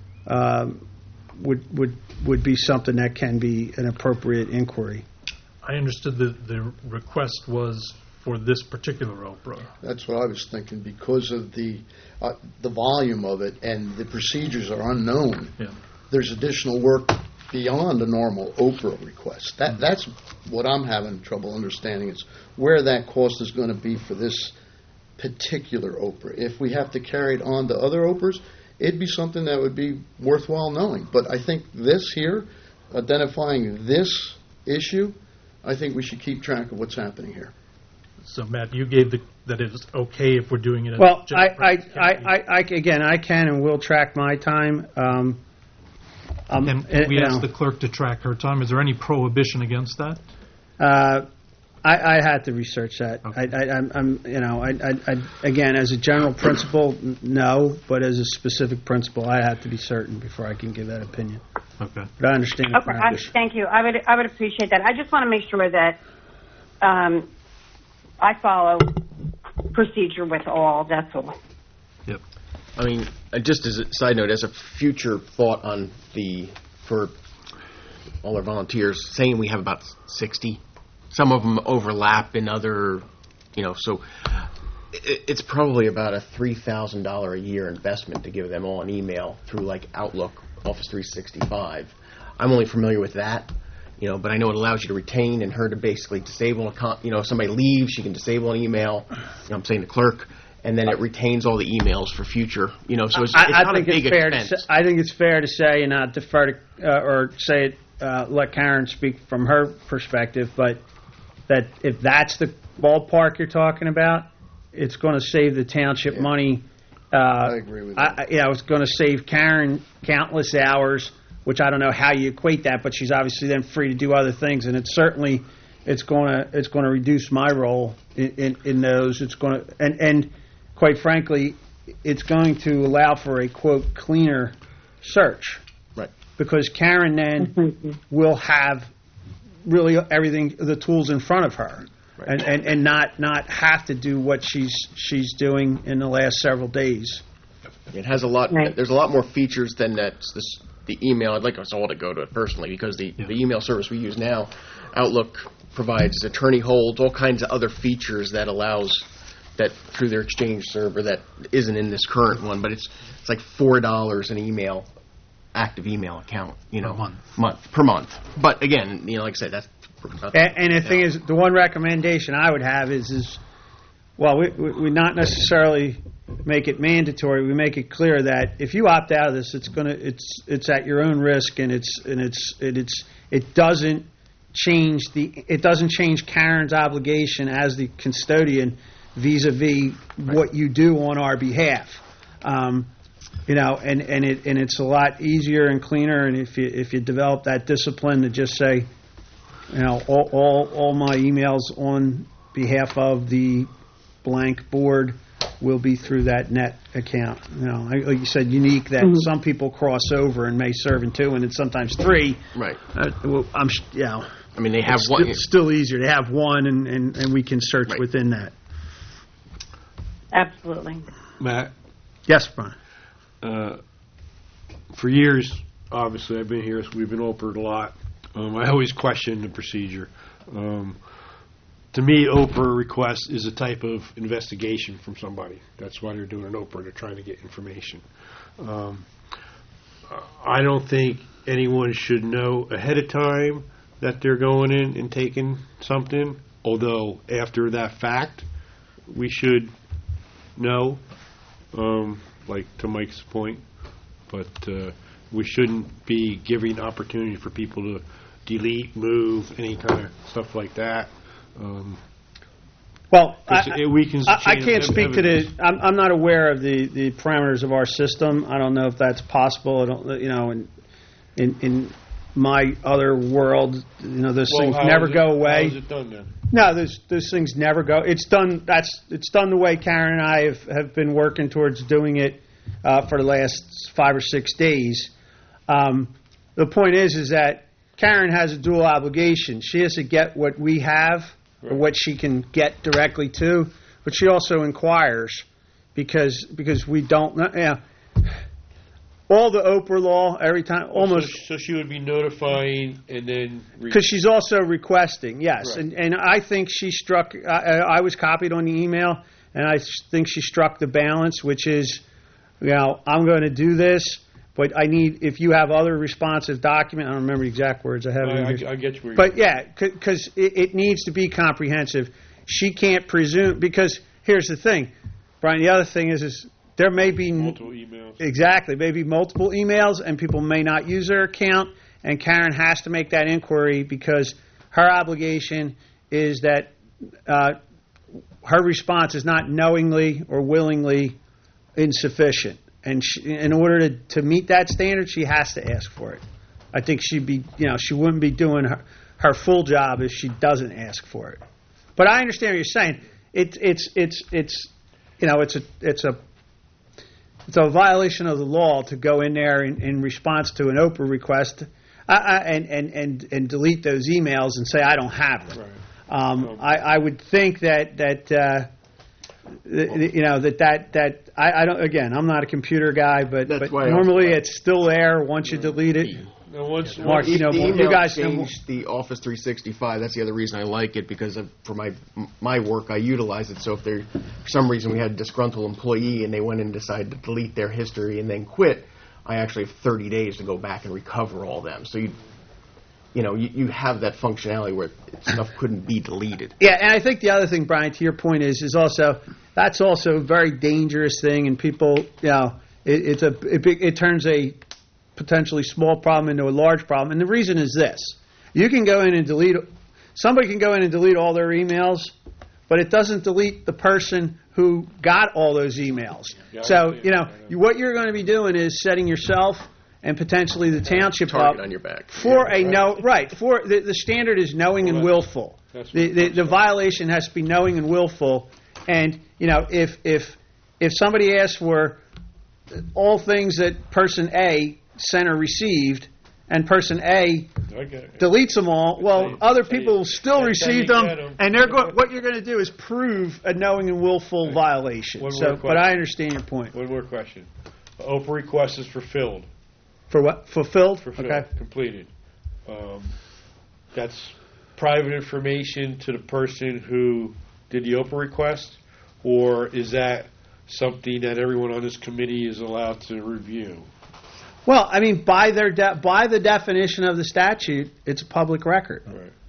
Speaker 2: um, would would would be something that can be an appropriate inquiry.
Speaker 3: I understood that the request was for this particular Oprah.
Speaker 10: That's what I was thinking, because of the uh, the volume of it and the procedures are unknown.
Speaker 3: Yeah.
Speaker 10: There's additional work beyond a normal Oprah request. That that's what I'm having trouble understanding, is where that cost is going to be for this particular Oprah. If we have to carry it on to other Oprahs, it'd be something that would be worthwhile knowing. But I think this here, identifying this issue, I think we should keep track of what's happening here.
Speaker 3: So, Matt, you gave the, that it's okay if we're doing it as
Speaker 2: Well,
Speaker 3: just
Speaker 2: I, I,
Speaker 3: practice.
Speaker 2: I, I, I, again, I can and will track my time. Um, um,
Speaker 3: And
Speaker 2: eh,
Speaker 3: we
Speaker 2: you
Speaker 3: asked
Speaker 2: know,
Speaker 3: the clerk to track her time. Is there any prohibition against that?
Speaker 2: uh, I, I had to research that. I, I, I'm, I'm, you know, I, I, I, again, as a general principle, n- no, but as a specific principle, I have to be certain before I can give that opinion.
Speaker 3: Okay.
Speaker 2: But I understand the
Speaker 14: Okay, I,
Speaker 2: practice.
Speaker 14: thank you. I would I would appreciate that. I just want to make sure that um, I follow procedure with all. That's all.
Speaker 3: Yep.
Speaker 11: I mean, uh, just as a side note, as a future thought on the, for all our volunteers, saying we have about sixty. Some of them overlap in other, you know, so it, it's probably about a three thousand dollars a year investment to give them all an email through like Outlook, Office three sixty-five. I'm only familiar with that, you know, but I know it allows you to retain and her to basically disable a con- you know, if somebody leaves, she can disable an email, you know, I'm saying the clerk, and then it retains all the emails for future, you know, so it's,
Speaker 2: I,
Speaker 11: it's
Speaker 2: I
Speaker 11: not
Speaker 2: think
Speaker 11: a big
Speaker 2: it's fair
Speaker 11: expense.
Speaker 2: to say, I think it's fair to say, and not defer to, uh, or say it, uh, let Karen speak from her perspective, but that if that's the ballpark you're talking about, it's going to save the township
Speaker 10: Yeah.
Speaker 2: money. Uh,
Speaker 10: I agree with that.
Speaker 2: I, I- you know, it's going to save Karen countless hours, which I don't know how you equate that, but she's obviously then free to do other things, and it's certainly it's going to it's going to reduce my role in, in, in those. It's going to and and quite frankly, it's going to allow for a quote cleaner search,
Speaker 11: Right.
Speaker 2: because Karen then will have really everything, the tools in front of her.
Speaker 11: Right.
Speaker 2: And, and, and not, not have to do what she's she's doing in the last several days.
Speaker 11: It has a lot.
Speaker 14: Right.
Speaker 11: There's a lot more features than that. This, the email. I'd like us all to go to it personally, because the,
Speaker 3: Yeah.
Speaker 11: the email service we use now, Outlook, provides attorney holds, all kinds of other features that allows that through their Exchange server that isn't in this current one. But it's it's like four dollars an email, active email account. You know,
Speaker 3: Per month.
Speaker 11: month per month. But again, you know, like I said, that's
Speaker 2: And, and the thing is, the one recommendation I would have is, is well, we, we, we not necessarily make it mandatory. We make it clear that if you opt out of this, it's gonna, it's, it's at your own risk, and it's, and it's, it, it's, it doesn't change the, it doesn't change Karen's obligation as the custodian vis-a-vis what you do on our behalf. Um, you know, and, and it, and it's a lot easier and cleaner, and if you, if you develop that discipline to just say, you know, all, all, all my emails on behalf of the blank board will be through that net account. You know, like you said, unique that mm-hmm. some people cross over and may serve in two and then sometimes three.
Speaker 11: Right.
Speaker 2: Uh, well, I'm, you know,
Speaker 11: I mean, they have
Speaker 2: it's
Speaker 11: one.
Speaker 2: Still, still easier to have one, and, and, and we can search right. within that.
Speaker 14: Absolutely.
Speaker 4: Matt?
Speaker 2: Yes, Brian.
Speaker 4: Uh, for years, obviously, I've been here, so we've been Oprah'd a lot. Um, I always question the procedure. Um, to me, Oprah request is a type of investigation from somebody. That's why they're doing an Oprah. They're trying to get information. Um, I don't think anyone should know ahead of time that they're going in and taking something, although after that fact, we should know, um, like to Mike's point. But uh, we shouldn't be giving opportunity for people to delete, move, any kind of stuff like that. Um,
Speaker 2: well, I,
Speaker 4: it weakens
Speaker 2: I, I can't
Speaker 4: ev-
Speaker 2: speak
Speaker 4: evidence.
Speaker 2: to the. I'm, I'm not aware of the, the parameters of our system. I don't know if that's possible. I don't, you know, in in, in my other world, you know, those
Speaker 4: well,
Speaker 2: things never
Speaker 4: it,
Speaker 2: go away.
Speaker 4: How is it done then?
Speaker 2: No, those those things never go. It's done. That's it's done the way Karen and I have, have been working towards doing it uh, for the last five or six days. Um, the point is, is that Karen has a dual obligation. She has to get what we have, right. or what she can get directly to, but she also inquires because because we don't know. You know, all the Oprah law, every time, almost.
Speaker 4: So, so she would be notifying and then.
Speaker 2: Because she's also requesting, yes.
Speaker 4: Right.
Speaker 2: And and I think she struck, I, I was copied on the email, and I think she struck the balance, which is, you know, I'm going to do this, but I need, if you have other responsive document, I don't remember the exact words I have.
Speaker 4: I, I, I get you.
Speaker 2: But yeah, because it, it needs to be comprehensive. She can't presume, because here's the thing, Brian, the other thing is, is there may be
Speaker 4: multiple emails.
Speaker 2: Exactly, maybe multiple emails, and people may not use their account, and Karen has to make that inquiry because her obligation is that uh, her response is not knowingly or willingly insufficient, and she, in order to, to meet that standard, she has to ask for it. I think she'd be, you know, she wouldn't be doing her, her full job if she doesn't ask for it. But I understand what you're saying. It, it's it's it's you know it's a it's a It's a violation of the law to go in there in, in response to an Oprah request uh, uh, and, and, and, and delete those emails and say, I don't have them.
Speaker 4: Right.
Speaker 2: Um, I, I would think that, that uh, th- you know, that, that, that I, I don't, again, I'm not a computer guy, but, but normally it's still there once you delete it.
Speaker 4: Now once,
Speaker 2: Mark,
Speaker 11: the,
Speaker 2: you know,
Speaker 11: the
Speaker 2: you
Speaker 11: email
Speaker 2: guys know
Speaker 11: changed the Office three sixty-five. That's the other reason I like it, because of, for my my work, I utilize it. So if there, for some reason, we had a disgruntled employee and they went and decided to delete their history and then quit, I actually have thirty days to go back and recover all them. So you, you know, you, you have that functionality where stuff couldn't be deleted.
Speaker 2: Yeah, and I think the other thing, Brian, to your point is, is also that's also a very dangerous thing, and people, you know, it, it's a it, it turns a potentially small problem into a large problem. And the reason is this. You can go in and delete, somebody can go in and delete all their emails, but it doesn't delete the person who got all those emails. Yeah, so, you know, you, what you're going to be doing is setting yourself and potentially the township
Speaker 11: Target
Speaker 2: up
Speaker 11: on your back.
Speaker 2: for
Speaker 11: yeah,
Speaker 2: a
Speaker 11: right.
Speaker 2: no, right, for the, the standard is knowing well, and willful. The, the, the violation has to be knowing and willful. And, you know, if, if, if somebody asks for all things that person A sent or received, and person A
Speaker 4: okay.
Speaker 2: deletes them all, well,
Speaker 4: you,
Speaker 2: other people
Speaker 4: you,
Speaker 2: will still receive them,
Speaker 4: them,
Speaker 2: and they're go- what you're going to do is prove a knowing and willful violation.
Speaker 4: One
Speaker 2: so,
Speaker 4: more
Speaker 2: but I understand your point.
Speaker 4: One more question. Oprah request is fulfilled.
Speaker 2: For what? Fulfilled?
Speaker 4: Fulfilled.
Speaker 2: Okay.
Speaker 4: Completed. Um, that's private information to the person who did the Oprah request, or is that something that everyone on this committee is allowed to review?
Speaker 2: Well, I mean, by their de- by the definition of the statute, it's a public record.
Speaker 4: Right.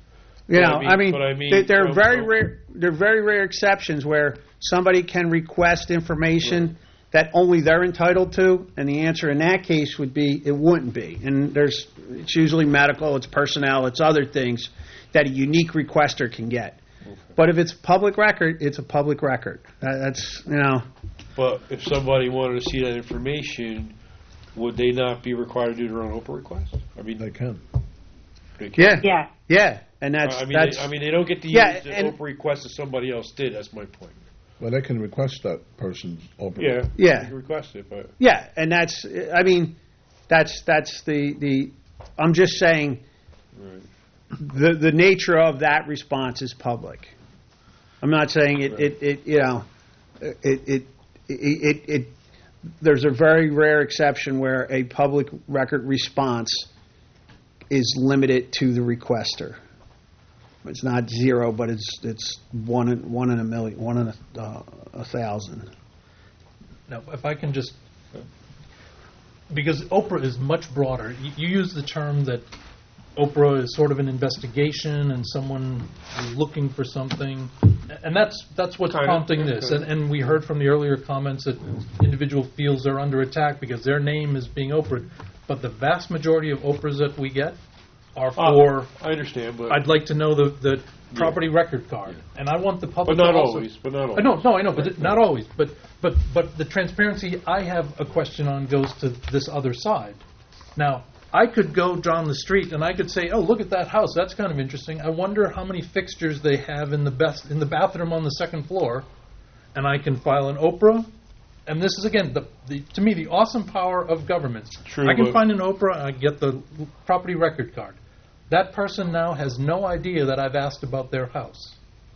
Speaker 2: You
Speaker 4: But
Speaker 2: know,
Speaker 4: I mean-
Speaker 2: I mean,
Speaker 4: but I mean,
Speaker 2: there, there are
Speaker 4: um,
Speaker 2: very
Speaker 4: um,
Speaker 2: rare, there are very rare exceptions where somebody can request information that only they're entitled to, and the answer in that case would be it wouldn't be. And there's, it's usually medical, it's personnel, it's other things that a unique requester can get. But if it's public record, it's a public record. That, that's, you know.
Speaker 4: But if somebody wanted to see that information, would they not be required to do their own Oprah request? I mean,
Speaker 9: they can.
Speaker 4: They can.
Speaker 2: Yeah.
Speaker 14: Yeah.
Speaker 2: Yeah. And that's,
Speaker 4: I mean,
Speaker 2: that's
Speaker 4: they, I mean, they don't get to
Speaker 2: yeah,
Speaker 4: use the
Speaker 2: and-
Speaker 4: Oprah request that somebody else did. That's my point.
Speaker 9: Well, they can request that person's Oprah.
Speaker 4: Yeah.
Speaker 2: Yeah.
Speaker 4: You can request it, but
Speaker 2: Yeah, and that's, I mean, that's that's the, the I'm just saying
Speaker 4: right.
Speaker 2: the the nature of that response is public. I'm not saying it, it, it you know, it it, it it it there's a very rare exception where a public record response is limited to the requester. It's not zero, but it's it's one in, one in a million, one in a, uh, a thousand.
Speaker 3: Now, if I can just, because Oprah is much broader. You, you use the term that Oprah is sort of an investigation and someone is looking for something, and that's that's what's
Speaker 4: Kind of,
Speaker 3: prompting
Speaker 4: yeah,
Speaker 3: this.
Speaker 4: kind
Speaker 3: And, and we heard from the earlier comments that individual feels they're under attack because their name is being Oprah. But the vast majority of Oprahs that we get are for.
Speaker 4: Uh, I understand, but
Speaker 3: I'd like to know the, the property record card, and I want the public.
Speaker 4: But not
Speaker 3: to also,
Speaker 4: always, but not
Speaker 3: I
Speaker 4: always.
Speaker 3: know, no, I know, but it- not always. But but but the transparency I have a question on goes to this other side. Now, I could go down the street and I could say, "Oh, look at that house. That's kind of interesting. I wonder how many fixtures they have in the best in the bathroom on the second floor," and I can file an Oprah. And this is again, the, the to me, the awesome power of government.
Speaker 4: True,
Speaker 3: I can
Speaker 4: but-
Speaker 3: find an Oprah and I get the property record card. That person now has no idea that I've asked about their house.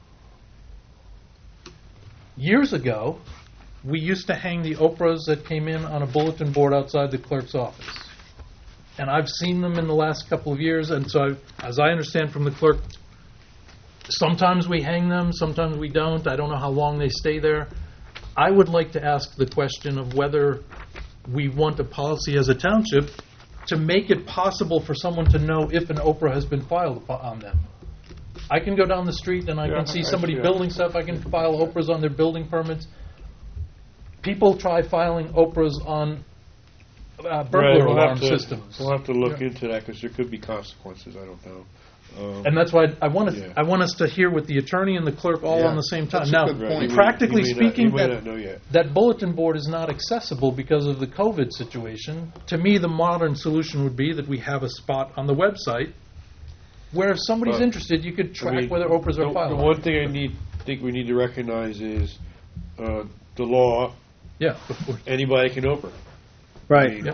Speaker 3: Years ago, we used to hang the Oprahs that came in on a bulletin board outside the clerk's office. And I've seen them in the last couple of years, and so I, as I understand from the clerk, sometimes we hang them, sometimes we don't. I don't know how long they stay there. I would like to ask the question of whether we want a policy as a township to make it possible for someone to know if an Oprah has been filed upo- on them. I can go down the street and I
Speaker 4: Yeah,
Speaker 3: can see
Speaker 4: I
Speaker 3: somebody
Speaker 4: see that.
Speaker 3: building stuff. I can file Oprahs on their building permits. People try filing Oprahs on uh, burglar
Speaker 4: Right, we'll
Speaker 3: alarm
Speaker 4: have to,
Speaker 3: systems.
Speaker 4: We'll have to look
Speaker 3: Yeah.
Speaker 4: into that because there could be consequences. I don't know. Um,
Speaker 3: And that's why I want to.
Speaker 4: Yeah.
Speaker 3: I want us to hear with the attorney and the clerk all
Speaker 10: Yeah,
Speaker 3: on the same time.
Speaker 10: that's a
Speaker 3: Now,
Speaker 10: good point.
Speaker 4: Right, you may-
Speaker 3: practically
Speaker 4: you may not-
Speaker 3: speaking,
Speaker 4: you may
Speaker 3: that,
Speaker 4: not know yet.
Speaker 3: that bulletin board is not accessible because of the COVID situation. To me, the modern solution would be that we have a spot on the website where if somebody's
Speaker 4: But,
Speaker 3: interested, you could track
Speaker 4: I mean,
Speaker 3: whether Oprahs
Speaker 4: the,
Speaker 3: are filed.
Speaker 4: The one thing I need, think we need to recognize is uh, the law.
Speaker 3: Yeah, of course.
Speaker 4: Anybody can Oprah.
Speaker 2: Right.
Speaker 4: I mean,
Speaker 3: Yeah.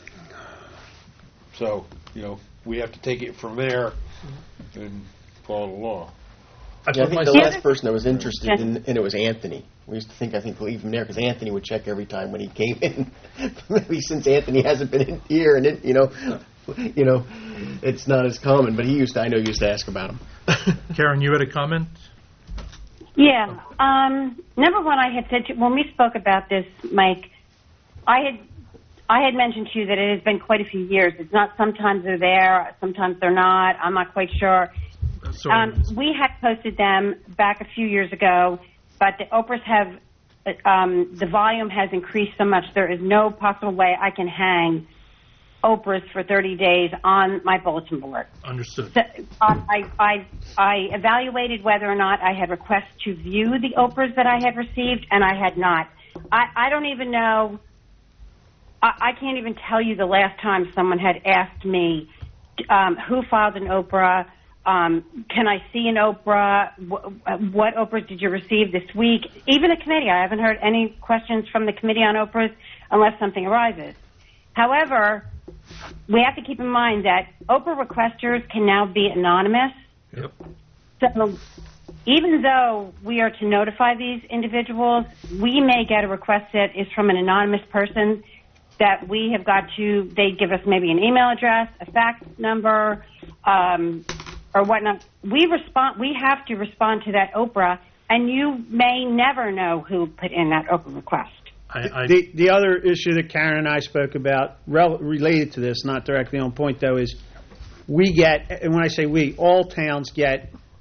Speaker 4: So you know we have to take it from there and follow the law.
Speaker 3: I
Speaker 11: Yeah, I
Speaker 3: put
Speaker 11: think the
Speaker 3: myself.
Speaker 11: last person that was interested in, and it was Anthony. We used to think, I think, leave him there because Anthony would check every time when he came in. Maybe since Anthony hasn't been in here, and it, you know, you know, it's not as common. But he used to, I know, used to ask about him.
Speaker 3: Karen, you had a comment?
Speaker 14: Yeah. Um, number one, I had said to, when we spoke about this, Mike, I had I had mentioned to you that it has been quite a few years. It's not sometimes they're there, sometimes they're not. I'm not quite sure. Um, we had posted them back a few years ago, but the Oprahs have um, the volume has increased so much. There is no possible way I can hang Oprahs for thirty days on my bulletin board.
Speaker 3: Understood.
Speaker 14: So, um, I, I, I evaluated whether or not I had requests to view the Oprahs that I had received, and I had not. I, I don't even know, I, I can't even tell you the last time someone had asked me um, who filed an Oprah, um, can I see an Oprah, Wh- what Oprahs did you receive this week? Even the committee, I haven't heard any questions from the committee on Oprahs unless something arises. However, we have to keep in mind that Oprah requesters can now be anonymous.
Speaker 3: Yep.
Speaker 14: So even though we are to notify these individuals, we may get a request that is from an anonymous person that we have got to, they give us maybe an email address, a fax number, um, or whatnot. We respond, we have to respond to that Oprah, and you may never know who put in that Oprah request.
Speaker 3: I, I,
Speaker 2: The the other issue that Karen and I spoke about, rel- related to this, not directly on point though, is we get, and when I say we, all towns get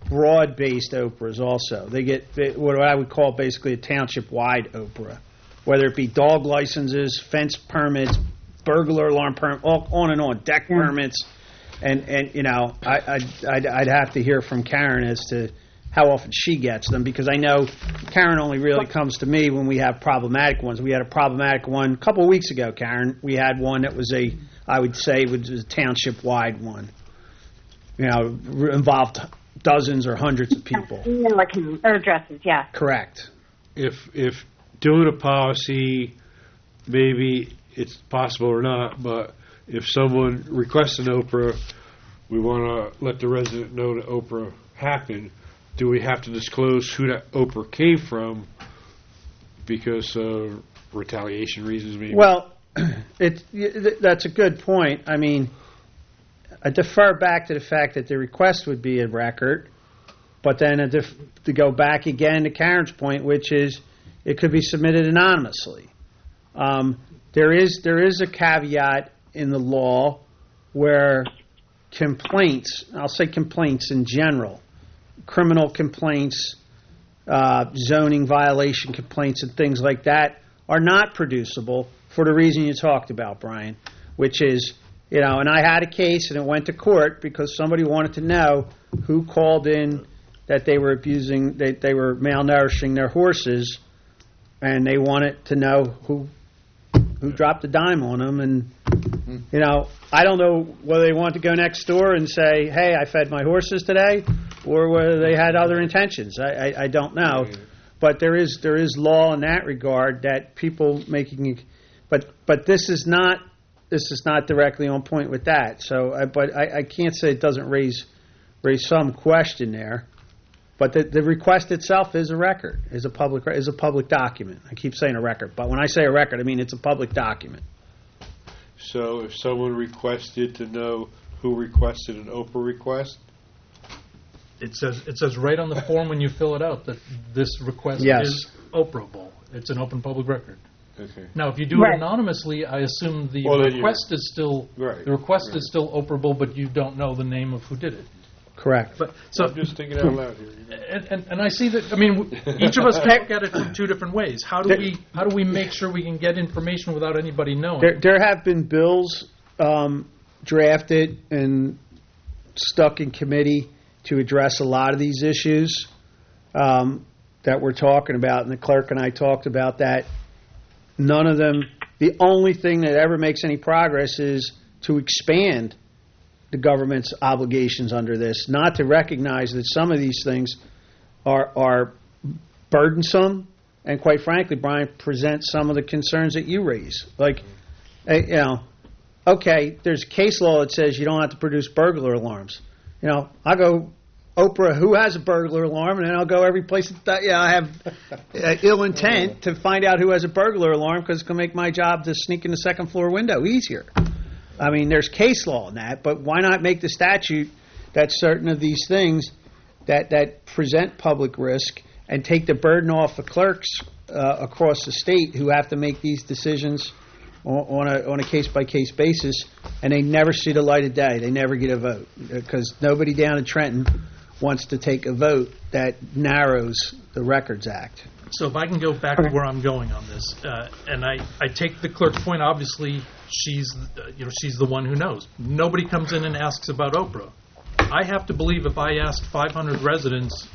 Speaker 2: broad-based Oprahs also. They get what I would call basically a township-wide Oprah, whether it be dog licenses, fence permits, burglar alarm permit, all, on and on, deck permits. And, and you know, I, I'd, I'd, I'd have to hear from Karen as to how often she gets them, because I know Karen only really comes to me when we have problematic ones. We had a problematic one a couple of weeks ago, Karen. We had one that was a, I would say, was a township-wide one. You know, involved dozens or hundreds of people.
Speaker 14: Like addresses, yeah.
Speaker 2: Correct.
Speaker 4: If if doing a policy, maybe it's possible or not, but if someone requests an Oprah, we want to let the resident know that Oprah happened. Do we have to disclose who that Oprah came from because of retaliation reasons, maybe?
Speaker 2: Well, it, that's a good point. I mean, I defer back to the fact that the request would be a record, but then a def- to go back again to Karen's point, which is it could be submitted anonymously. Um, there is there is a caveat in the law where complaints, I'll say complaints in general, criminal complaints, uh, zoning violation complaints, and things like that are not producible for the reason you talked about, Brian, which is, you know, and I had a case and it went to court because somebody wanted to know who called in that they were abusing, they, they were malnourishing their horses, and they wanted to know who who dropped a dime on them. And, you know, I don't know whether they want to go next door and say, hey, I fed my horses today, or whether they had other intentions. I, I, I don't know. But there is there is law in that regard that people making, but but this is not this is not directly on point with that. So, I, but I, I can't say it doesn't raise raise some question there. But the, the request itself is a record, is a public is a public document. I keep saying a record, but when I say a record, I mean it's a public document.
Speaker 4: So if someone requested to know who requested an Oprah request,
Speaker 3: It says it says right on the form when you fill it out that this request
Speaker 2: Yes.
Speaker 3: is Oprahable. It's an open public record.
Speaker 4: okay.
Speaker 3: Now, if you do
Speaker 14: Right.
Speaker 3: it anonymously, I assume the
Speaker 4: Well, then you-
Speaker 3: request is still
Speaker 4: Right,
Speaker 3: the request
Speaker 4: right.
Speaker 3: is still Oprahable, but you don't know the name of who did it.
Speaker 2: Correct.
Speaker 3: But so
Speaker 4: I'm just thinking out loud here. you know.
Speaker 3: and, and, and I see that. I mean, w- each of us can look at it from two different ways. How do we how do we make sure we can get information without anybody knowing?
Speaker 2: There, there have been bills um, drafted and stuck in committee to address a lot of these issues um, that we're talking about, and the clerk and I talked about that. None of them, the only thing that ever makes any progress is to expand the government's obligations under this, not to recognize that some of these things are are burdensome, and quite frankly, Brian, present some of the concerns that you raise. Like, eh, you know, okay, there's case law that says you don't have to produce burglar alarms. You know, I'll go Oprah, who has a burglar alarm, and then I'll go every place that you know, I have uh, ill intent to find out who has a burglar alarm, because it's going to make my job to sneak in the second floor window easier. I mean, there's case law in that, but why not make the statute that certain of these things that, that present public risk and take the burden off the clerks uh, across the state who have to make these decisions on, on a on a case-by-case basis, and they never see the light of day. They never get a vote, because nobody down in Trenton wants to take a vote that narrows the Records Act.
Speaker 3: So if I can go back to where I'm going on this, uh, and I, I take the clerk's point. Obviously, she's uh, you know she's the one who knows. Nobody comes in and asks about Oprah. I have to believe if I asked five hundred residents,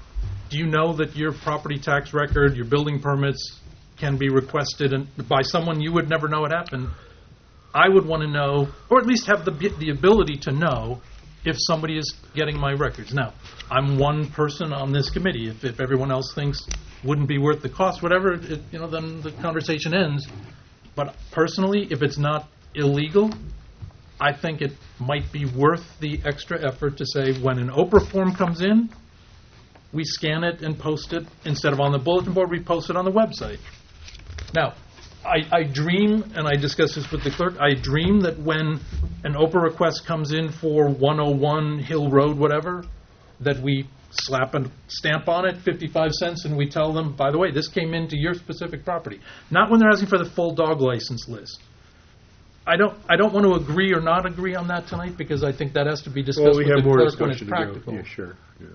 Speaker 3: do you know that your property tax record, your building permits can be requested and by someone you would never know it happened? I would want to know, or at least have the the ability to know, if somebody is getting my records. Now, I'm one person on this committee. If, if everyone else thinks wouldn't be worth the cost, whatever, it, you know, then the conversation ends. But personally, if it's not illegal, I think it might be worth the extra effort to say when an Oprah form comes in, we scan it and post it. Instead of on the bulletin board, we post it on the website. Now, I, I dream, and I discussed this with the clerk, I dream that when an Oprah request comes in for one oh one Hill Road, whatever, that we slap a stamp on it, fifty-five cents, and we tell them, by the way, this came into your specific property. Not when they're asking for the full dog license list. I don't I don't want to agree or not agree on that tonight, because I think that has to be discussed
Speaker 4: Well, we
Speaker 3: with
Speaker 4: have
Speaker 3: the
Speaker 4: more
Speaker 3: clerk when it's
Speaker 4: discussion to go.
Speaker 3: practical.
Speaker 4: Yeah, sure. Yeah.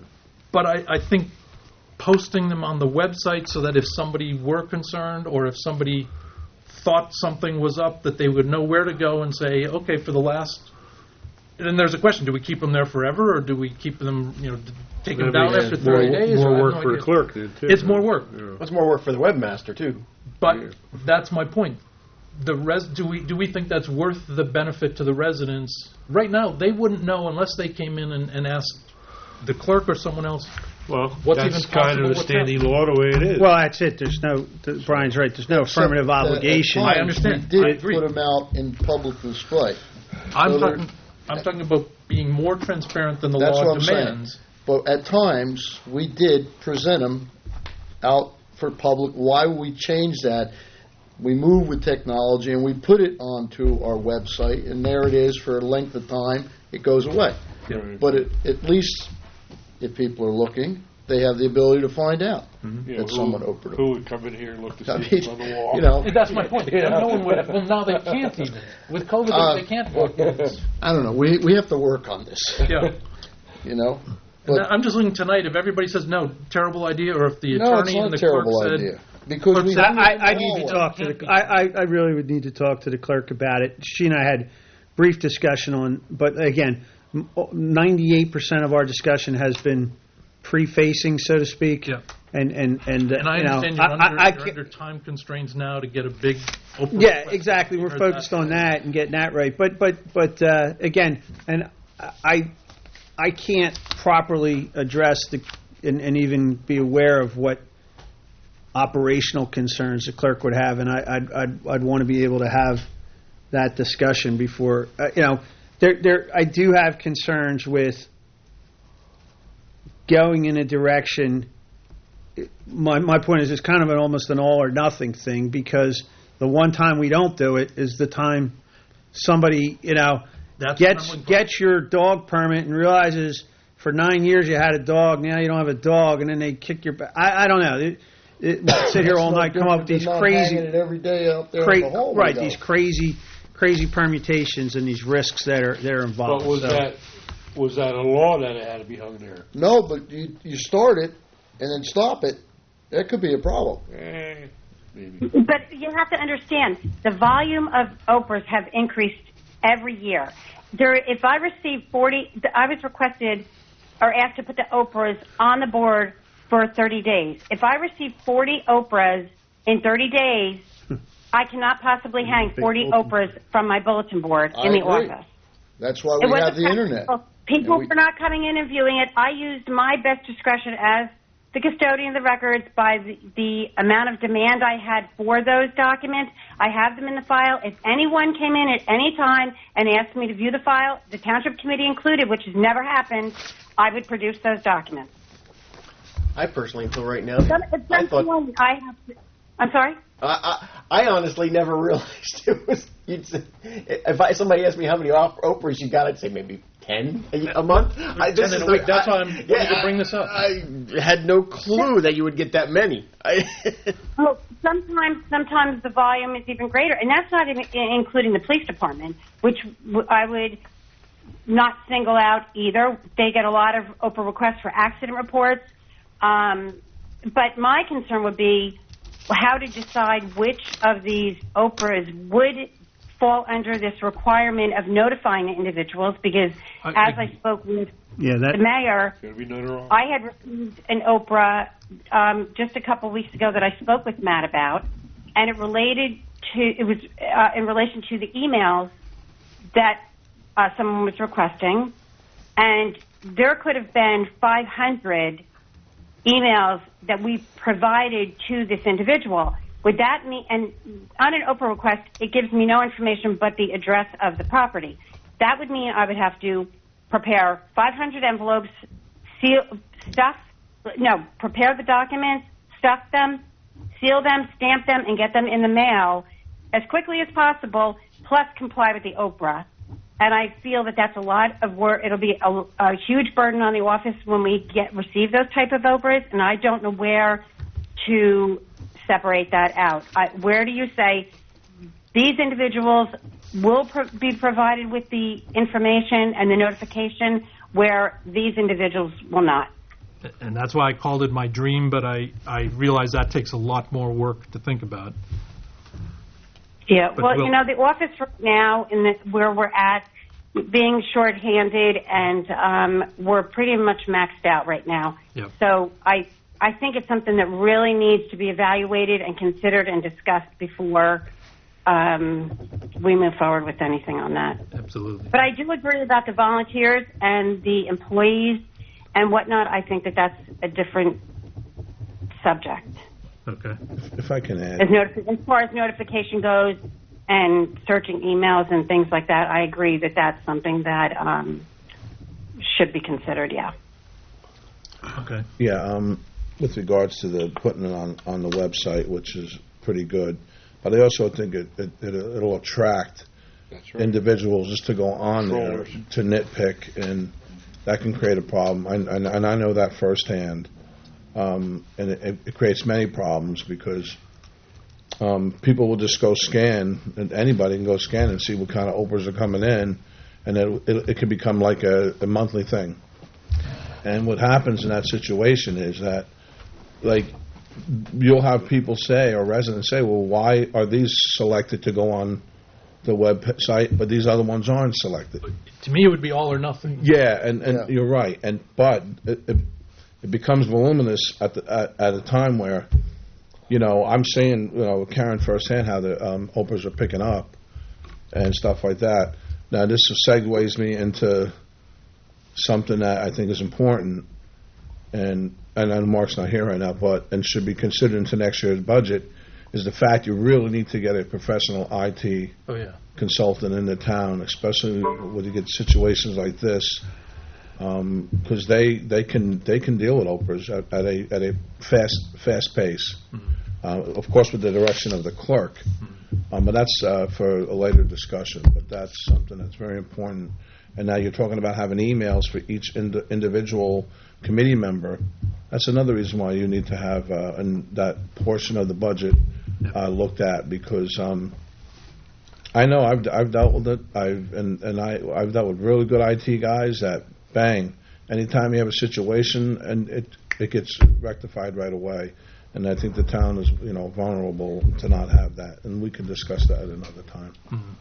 Speaker 3: but I, I think posting them on the website so that if somebody were concerned or if somebody thought something was up, that they would know where to go and say, okay, for the last... And there's a question, do we keep them there forever, or do we keep them, you know, take them down after thirty
Speaker 4: more,
Speaker 3: days?
Speaker 4: More
Speaker 3: I have
Speaker 4: work
Speaker 3: no
Speaker 4: for
Speaker 3: idea.
Speaker 4: the clerk, then, too.
Speaker 3: It's more work.
Speaker 4: Yeah.
Speaker 11: It's more work for the webmaster, too.
Speaker 3: But that's my point. The res- do we do we think that's worth the benefit to the residents? Right now, they wouldn't know unless they came in and, and asked the clerk or someone else.
Speaker 4: Well,
Speaker 3: what's
Speaker 4: that's
Speaker 3: even
Speaker 4: kind
Speaker 3: possible,
Speaker 4: of the
Speaker 3: what's
Speaker 4: standing
Speaker 3: happening.
Speaker 4: law the way it is.
Speaker 2: Well, that's it. There's no, th- Brian's right, there's no affirmative
Speaker 10: Except that at
Speaker 2: obligation.
Speaker 10: times
Speaker 3: I understand.
Speaker 10: We
Speaker 3: I
Speaker 10: did
Speaker 3: agree.
Speaker 10: put them out in public display.
Speaker 3: I'm
Speaker 10: So there-
Speaker 3: talking. I'm talking about being more transparent than the
Speaker 10: That's
Speaker 3: law
Speaker 10: what I'm
Speaker 3: demands.
Speaker 10: saying. But at times, we did present them out for public. Why would we change that? We move with technology and we put it onto our website, and there it is for a length of time. It goes away.
Speaker 3: Yeah.
Speaker 10: But it, at least, if people are looking, they have the ability to find out
Speaker 4: Yeah,
Speaker 10: that
Speaker 4: who,
Speaker 10: someone opened
Speaker 4: who
Speaker 10: them.
Speaker 4: would come in here and look to see
Speaker 10: I
Speaker 4: what's
Speaker 10: mean,
Speaker 4: on the wall?
Speaker 10: you know,
Speaker 3: That's my point.
Speaker 4: Yeah.
Speaker 3: No one would. Well, now they can't even. With COVID,
Speaker 10: Uh,
Speaker 3: they can't walk in.
Speaker 10: I don't know. We we have to work on this.
Speaker 3: Yeah.
Speaker 10: You know.
Speaker 3: And
Speaker 10: But
Speaker 3: I'm just looking tonight. If everybody says no, terrible idea, or if the
Speaker 10: no, it's
Speaker 3: attorney
Speaker 10: not
Speaker 3: and
Speaker 10: a
Speaker 3: the clerk
Speaker 10: terrible
Speaker 3: said,
Speaker 10: idea because
Speaker 3: Clerk
Speaker 10: we
Speaker 3: said,
Speaker 10: have
Speaker 2: I,
Speaker 10: it
Speaker 2: I
Speaker 10: in
Speaker 2: need to
Speaker 10: the
Speaker 2: talk to
Speaker 3: Can't
Speaker 2: the,
Speaker 3: be.
Speaker 2: I, I, I really would need to talk to the clerk about it. She and I had brief discussion on, but again, m- ninety-eight percent of our discussion has been prefacing, so to speak.
Speaker 3: Yeah.
Speaker 2: And, and, and, uh,
Speaker 3: And I
Speaker 2: you know,
Speaker 3: understand you're,
Speaker 2: I-
Speaker 3: under,
Speaker 2: I- I
Speaker 3: you're
Speaker 2: can't-
Speaker 3: under time constraints now to get a big. Open
Speaker 2: Yeah,
Speaker 3: request.
Speaker 2: exactly. We're
Speaker 3: Heard
Speaker 2: focused
Speaker 3: that.
Speaker 2: on that and getting that right. But but but uh, again, and I I can't properly address the and, and even be aware of what operational concerns the clerk would have, and I, I'd I'd, I'd want to be able to have that discussion before uh, you know. There there I do have concerns with going in a direction. My my point is, it's kind of an almost an all or nothing thing, because the one time we don't do it is the time somebody, you know,
Speaker 3: That's
Speaker 2: gets
Speaker 3: what I'm-
Speaker 2: gets your dog permit and realizes for nine years you had a dog, now you don't have a dog, and then they kick your back. I, I don't know. It, it, sit here
Speaker 10: It's
Speaker 2: all
Speaker 10: no
Speaker 2: night, come up
Speaker 10: different
Speaker 2: with these
Speaker 10: than not
Speaker 2: crazy,
Speaker 10: hanging it every day out there
Speaker 2: cra-
Speaker 10: in the hallway,
Speaker 2: right?
Speaker 10: though.
Speaker 2: These crazy, crazy permutations and these risks that are that are involved.
Speaker 4: But was
Speaker 2: So-
Speaker 4: that was that a law that it had to be hung there?
Speaker 10: No, but you you start it and then stop it. That could be a problem.
Speaker 4: Eh, maybe.
Speaker 14: But you have to understand, the volume of Oprahs have increased every year. There, if I receive forty, I was requested or asked to put the Oprahs on the board for thirty days. If I receive forty Oprahs in thirty days, I cannot possibly hang forty Oprahs from my bulletin board
Speaker 10: I
Speaker 14: in the
Speaker 10: agree.
Speaker 14: office.
Speaker 10: That's why
Speaker 14: It
Speaker 10: we
Speaker 14: wasn't
Speaker 10: have the internet.
Speaker 14: practical. People
Speaker 10: And we-
Speaker 14: were not coming in and viewing it. I used my best discretion as the custodian of the records by the, the amount of demand I had for those documents. I have them in the file. If anyone came in at any time and asked me to view the file, the township committee included, which has never happened, I would produce those documents.
Speaker 11: I personally, until right now,
Speaker 14: Some- at
Speaker 11: I
Speaker 14: some
Speaker 11: thought
Speaker 14: point, I have to, I'm sorry?
Speaker 11: I, I I honestly never realized it was. You'd say, if I, somebody asked me how many op- Oprahs you got, I'd say maybe ten a, a month. I, this
Speaker 3: ten in
Speaker 11: is
Speaker 3: a week.
Speaker 11: the-
Speaker 3: That's
Speaker 11: I-
Speaker 3: why I'm wanting to bring this up.
Speaker 11: I had no clue that you would get that many. I,
Speaker 14: Well, sometimes, sometimes the volume is even greater, and that's not even i- including the police department, which w- I would not single out either. They get a lot of Oprah requests for accident reports, um, but my concern would be how to decide which of these Oprahs would fall under this requirement of notifying the individuals, because
Speaker 3: I-
Speaker 14: as
Speaker 3: I-
Speaker 14: I spoke with
Speaker 2: yeah, that
Speaker 14: the mayor,
Speaker 4: Gotta be notarized.
Speaker 14: I had received an Oprah um, just a couple of weeks ago that I spoke with Matt about, and it related to it was uh, in relation to the emails that uh, someone was requesting, and there could have been five hundred emails that we provided to this individual. Would that mean, and on an Oprah request, it gives me no information but the address of the property. That would mean I would have to prepare five hundred envelopes, seal, stuff, no, prepare the documents, stuff them, seal them, stamp them, and get them in the mail as quickly as possible, plus comply with the Oprah. And I feel that that's a lot of work. It'll be a, a huge burden on the office when we get receive those type of Oprahs, and I don't know where to separate that out. I, where do you say these individuals will pro- be provided with the information and the notification, where these individuals will not?
Speaker 3: And that's why I called it my dream, but I, I realize that takes a lot more work to think about.
Speaker 14: Yeah,
Speaker 3: But
Speaker 14: well,
Speaker 3: we'll-
Speaker 14: you know, the office right now, in the, where we're at, being shorthanded, and um, we're pretty much maxed out right now.
Speaker 3: Yep.
Speaker 14: So I, I think it's something that really needs to be evaluated and considered and discussed before um, we move forward with anything on that.
Speaker 3: Absolutely.
Speaker 14: But I do agree about the volunteers and the employees and whatnot. I think that that's a different subject.
Speaker 3: Okay.
Speaker 9: If I can add.
Speaker 14: As, notifi- as far as notification goes and searching emails and things like that, I agree that that's something that um, should be considered, yeah.
Speaker 3: Okay.
Speaker 9: Yeah, um, with regards to the putting it on, on the website, which is pretty good, but I also think it, it, it, it'll attract
Speaker 4: That's right.
Speaker 9: individuals just to go on there
Speaker 4: Trollers.
Speaker 9: to nitpick, and that can create a problem. I, and, and I know that firsthand. Um, and it, it creates many problems because um, people will just go scan, and anybody can go scan and see what kind of Oprahs are coming in, and it, it, it can become like a, a monthly thing. And what happens in that situation is that, like, you'll have people say, or residents say, well, why are these selected to go on the website, but these other ones aren't selected?
Speaker 3: To me, it would be all or nothing.
Speaker 9: Yeah, and, and you're right. And but it, it, it becomes voluminous at, the, at at a time where, you know, I'm seeing, you know, Karen firsthand how the um, Oprahs are picking up and stuff like that. Now, this segues me into something that I think is important, and and I know Mark's not here right now, but and should be considered into next year's budget, is the fact you really need to get a professional I T
Speaker 3: Oh, yeah.
Speaker 9: consultant in the town, especially when you get situations like this, because they they can they can deal with Oprahs at, at a at a fast fast pace.
Speaker 3: Mm-hmm.
Speaker 9: Uh, of course, with the direction of the clerk,
Speaker 3: Mm-hmm.
Speaker 9: um, but that's uh, for a later discussion. But that's something that's very important. And now you're talking about having emails for each ind- individual committee member. That's another reason why you need to have uh, an, that portion of the budget uh, looked at, because um, I know I've I've dealt with it. I've and, and I I've dealt with really good I T guys that bang. Anytime you have a situation, and it it gets rectified right away. And I think the town is, you know, vulnerable to not have that, and we can discuss that at another time.
Speaker 3: Mm-hmm.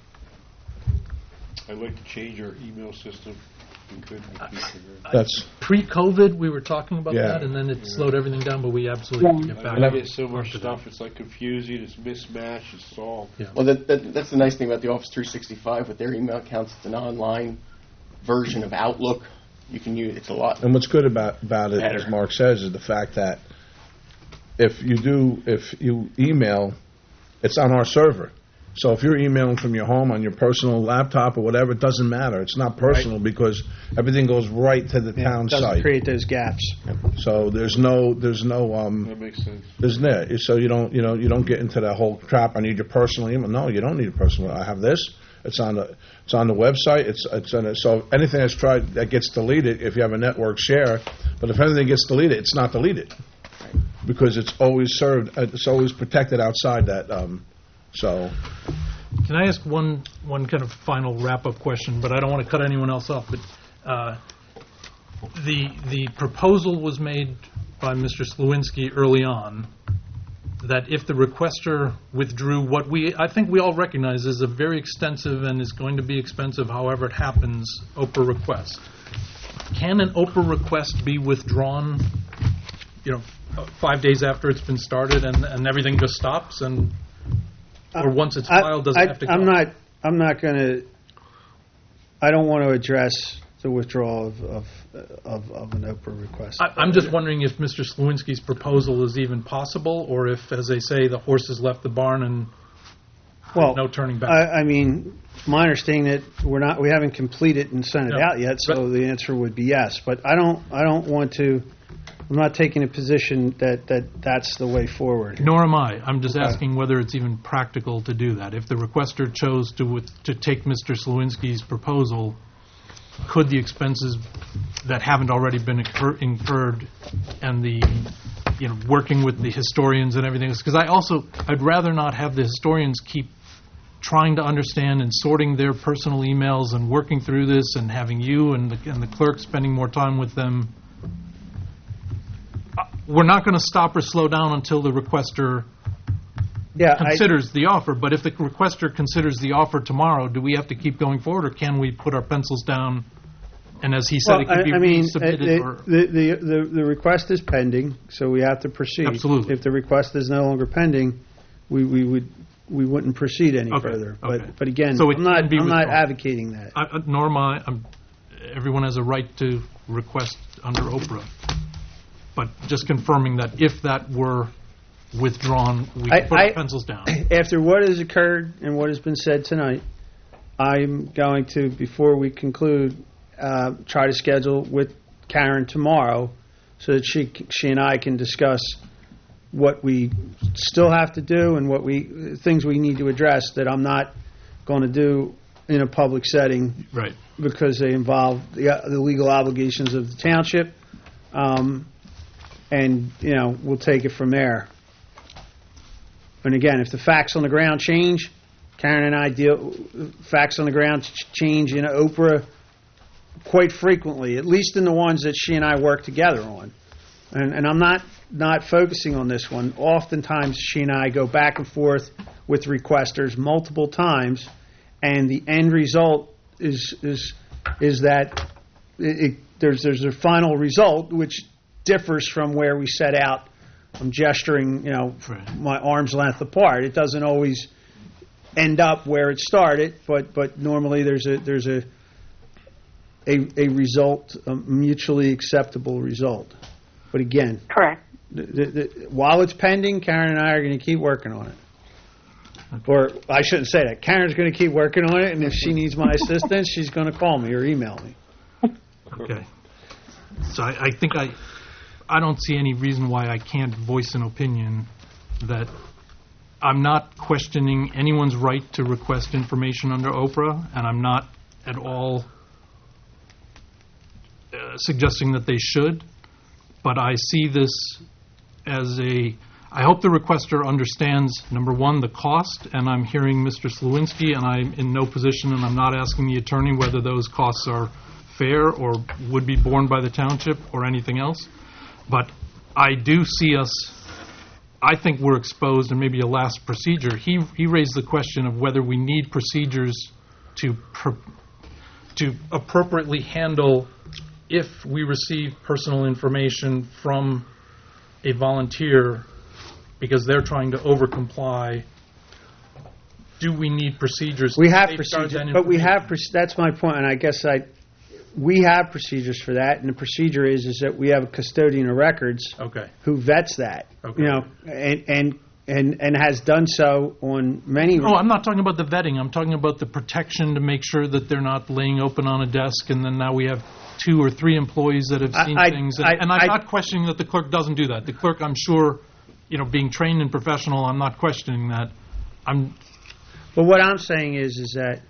Speaker 4: I'd like to change our email system. We could. We keep it.
Speaker 9: That's
Speaker 3: Pre-COVID, we were talking about
Speaker 9: Yeah.
Speaker 3: that, and then it slowed everything down, but we absolutely need to get back.
Speaker 4: I get so much stuff. It's like confusing. It's mismatched. It's all.
Speaker 11: Well, that, that, that's the nice thing about the Office three sixty-five with their email accounts. It's an online version of Outlook. You can use. It's a lot.
Speaker 9: And what's good about about it,
Speaker 11: Better.
Speaker 9: as Mark says, is the fact that if you do, if you email, it's on our server. So if you're emailing from your home on your personal laptop or whatever, it doesn't matter. It's not personal because everything goes right to the town
Speaker 2: Doesn't
Speaker 9: site.
Speaker 2: create those gaps.
Speaker 9: So there's no, there's no, um,
Speaker 4: That makes sense.
Speaker 9: there's no. So you don't, you know, you don't get into that whole trap. I need your personal email. No, you don't need a personal. I have this. It's on the, it's on the website. It's, it's on it. So anything that's tried that gets deleted, if you have a network share, but if anything gets deleted, it's not deleted because it's always served. It's always protected outside that. Um, so.
Speaker 3: Can I ask one one kind of final wrap-up question? But I don't want to cut anyone else off. But uh, the the proposal was made by Mister Slewinski early on that if the requester withdrew what we I think we all recognize is a very extensive and is going to be expensive, however it happens, Oprah request. Can an Oprah request be withdrawn, you know, five days after it's been started and, and everything just stops and or once it's filed, does
Speaker 2: I,
Speaker 3: it have to go?
Speaker 2: I'm not. I'm not going to. I don't want to address the withdrawal of of, of, of an Oprah request.
Speaker 3: I, I'm just wondering if Mister Slewinski's proposal is even possible, or if, as they say, the horse has left the barn and
Speaker 2: well,
Speaker 3: no turning back.
Speaker 2: I, I mean, my understanding that we're not. We haven't completed and sent it
Speaker 3: Yeah.
Speaker 2: out yet, so the answer would be yes. But I don't. I don't want to. I'm not taking a position that, that that's the way forward.
Speaker 3: Nor am I. I'm just
Speaker 2: Okay.
Speaker 3: asking whether it's even practical to do that. If the requester chose to with, to take Mister Slewinski's proposal, could the expenses that haven't already been incur, incurred and the you know working with the historians and everything? Because I also I'd rather not have the historians keep trying to understand and sorting their personal emails and working through this and having you and the, and the clerk spending more time with them. we're not going to stop or slow down until the requester
Speaker 2: Yeah, I-
Speaker 3: considers the offer. But if the requester considers the offer tomorrow, do we have to keep going forward, or can we put our pencils down? And as he said,
Speaker 2: Well,
Speaker 3: it could
Speaker 2: I-
Speaker 3: be
Speaker 2: I mean,
Speaker 3: resubmitted.
Speaker 2: uh,
Speaker 3: or,
Speaker 2: the, the, the, the request is pending, so we have to proceed.
Speaker 3: Absolutely.
Speaker 2: If the request is no longer pending, we, we would, we wouldn't proceed any
Speaker 3: Okay,
Speaker 2: further.
Speaker 3: okay.
Speaker 2: But, but again,
Speaker 3: So it
Speaker 2: I'm not,
Speaker 3: can be
Speaker 2: I'm not
Speaker 3: withdrawn.
Speaker 2: advocating that.
Speaker 3: I, I- nor am I. I'm, everyone has a right to request under Oprah. But just confirming that if that were withdrawn, we
Speaker 2: I-
Speaker 3: can put
Speaker 2: I-
Speaker 3: our pencils down.
Speaker 2: After what has occurred and what has been said tonight, I'm going to, before we conclude, uh, try to schedule with Karen tomorrow so that she c- she and I can discuss what we still have to do and what we things we need to address that I'm not going to do in a public setting,
Speaker 3: Right.
Speaker 2: because they involve the, uh, the legal obligations of the township, um, and you know we'll take it from there. And again, if the facts on the ground change, Karen and I deal facts on the ground ch- change in Oprah quite frequently, at least in the ones that she and I work together on. And, and I'm not not focusing on this one. Oftentimes, she and I go back and forth with requesters multiple times, and the end result is is is that it, it, there's there's a final result which differs from where we set out. I'm gesturing, you know, my arm's length apart. It doesn't always end up where it started, but but normally there's a there's a a, a result, a mutually acceptable result. But again,
Speaker 14: correct.
Speaker 2: The, the, the, while it's pending, Karen and I are going to keep working on it. Or I shouldn't say that. Karen's going to keep working on it, and if she needs my assistance, she's going to call me or email me.
Speaker 3: Okay. So I, I think I, I don't see any reason why I can't voice an opinion that I'm not questioning anyone's right to request information under Oprah, and I'm not at all uh, suggesting that they should. But I see this as a, I hope the requester understands, number one, the cost, and I'm hearing Mister Slawinski, and I'm in no position, and I'm not asking the attorney whether those costs are fair or would be borne by the township or anything else. But I do see us, I think we're exposed, and maybe a last procedure. He he raised the question of whether we need procedures to pr- to appropriately handle if we receive personal information from a volunteer because they're trying to overcomply. Do we need procedures?
Speaker 2: We
Speaker 3: to
Speaker 2: have
Speaker 3: safeguard
Speaker 2: procedures,
Speaker 3: that
Speaker 2: but we
Speaker 3: information?
Speaker 2: have, proc- that's my point, and I guess I, we have procedures for that, and the procedure is, is that we have a custodian of records
Speaker 3: Okay.
Speaker 2: who vets that,
Speaker 3: Okay.
Speaker 2: you know, and, and, and, and has done so on many.
Speaker 3: Oh, I'm not talking about the vetting. I'm talking about the protection to make sure that they're not laying open on a desk, and then now we have two or three employees that have
Speaker 2: I-
Speaker 3: seen
Speaker 2: I-
Speaker 3: things. And,
Speaker 2: I-
Speaker 3: and I'm
Speaker 2: I-
Speaker 3: not questioning that the clerk doesn't do that. The clerk, I'm sure, you know, being trained and professional, I'm not questioning that. I'm.
Speaker 2: But what I'm saying is, is that,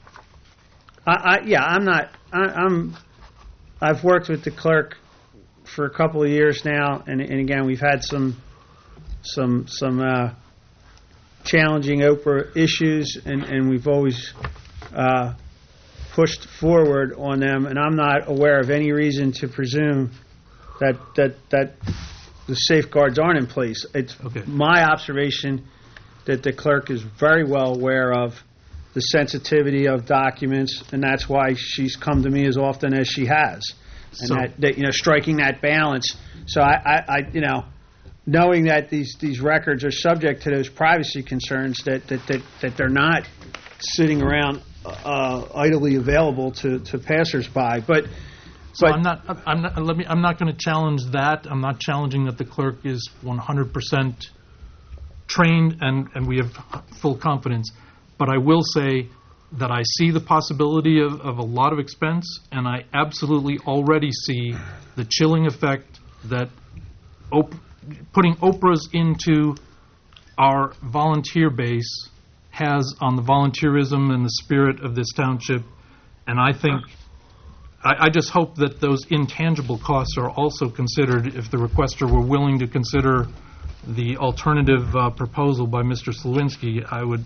Speaker 2: I, I yeah, I'm not, I, I'm, I've worked with the clerk for a couple of years now, and, and again, we've had some, some, some uh, challenging Oprah issues, and, and we've always uh, pushed forward on them, and I'm not aware of any reason to presume that that that the safeguards aren't in place. It's my observation that the clerk is very well aware of the sensitivity of documents, and that's why she's come to me as often as she has. And
Speaker 3: So-
Speaker 2: that, that you know, striking that balance. So I, I, I, you know, knowing that these these records are subject to those privacy concerns, that that that, that they're not sitting around uh, idly available to to passersby, but.
Speaker 3: So I'm not. I'm not. Let me. I'm not going to challenge that. I'm not challenging that the clerk is one hundred percent trained and and we have full confidence. But I will say that I see the possibility of, of a lot of expense, and I absolutely already see the chilling effect that op- putting Oprahs into our volunteer base has on the volunteerism and the spirit of this township. And I think, I, I just hope that those intangible costs are also considered if the requester were willing to consider the alternative uh, proposal by Mister Slawinski. I would.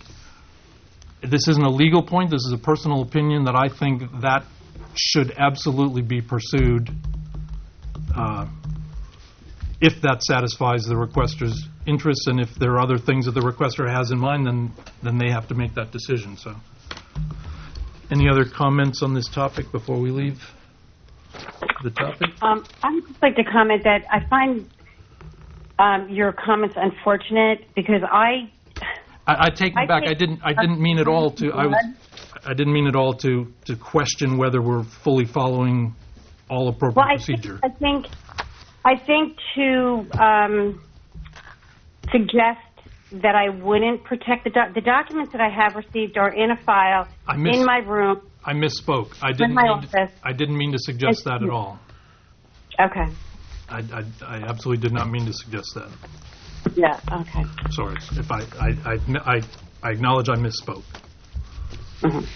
Speaker 3: This isn't a legal point. This is a personal opinion that I think that should absolutely be pursued. Uh, if that satisfies the requester's interests, and if there are other things that the requester has in mind, then, then they have to make that decision, so. Any other comments on this topic before we leave the topic?
Speaker 14: Um, I would just like to comment that I find um, your comments unfortunate because I.
Speaker 3: I, I take it
Speaker 14: I
Speaker 3: back.
Speaker 14: think-
Speaker 3: I didn't. I didn't mean at all to. I was. I didn't mean at all to to question whether we're fully following all appropriate
Speaker 14: Well, I
Speaker 3: procedure.
Speaker 14: think, I think, I think to um, suggest that I wouldn't protect the doc- the documents that I have received are in a file
Speaker 3: I miss-
Speaker 14: in my room.
Speaker 3: I misspoke. I didn't.
Speaker 14: my
Speaker 3: Mean
Speaker 14: office.
Speaker 3: to, I didn't mean to suggest that at all.
Speaker 14: Okay.
Speaker 3: I, I, I absolutely did not mean to suggest that.
Speaker 14: Yeah. Okay.
Speaker 3: Sorry if I I I, I, I acknowledge I misspoke.
Speaker 14: Mhm.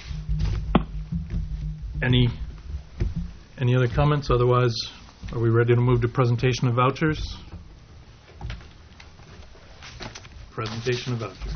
Speaker 3: Any any other comments? Otherwise, are we ready to move to presentation of vouchers? Presentation of vouchers.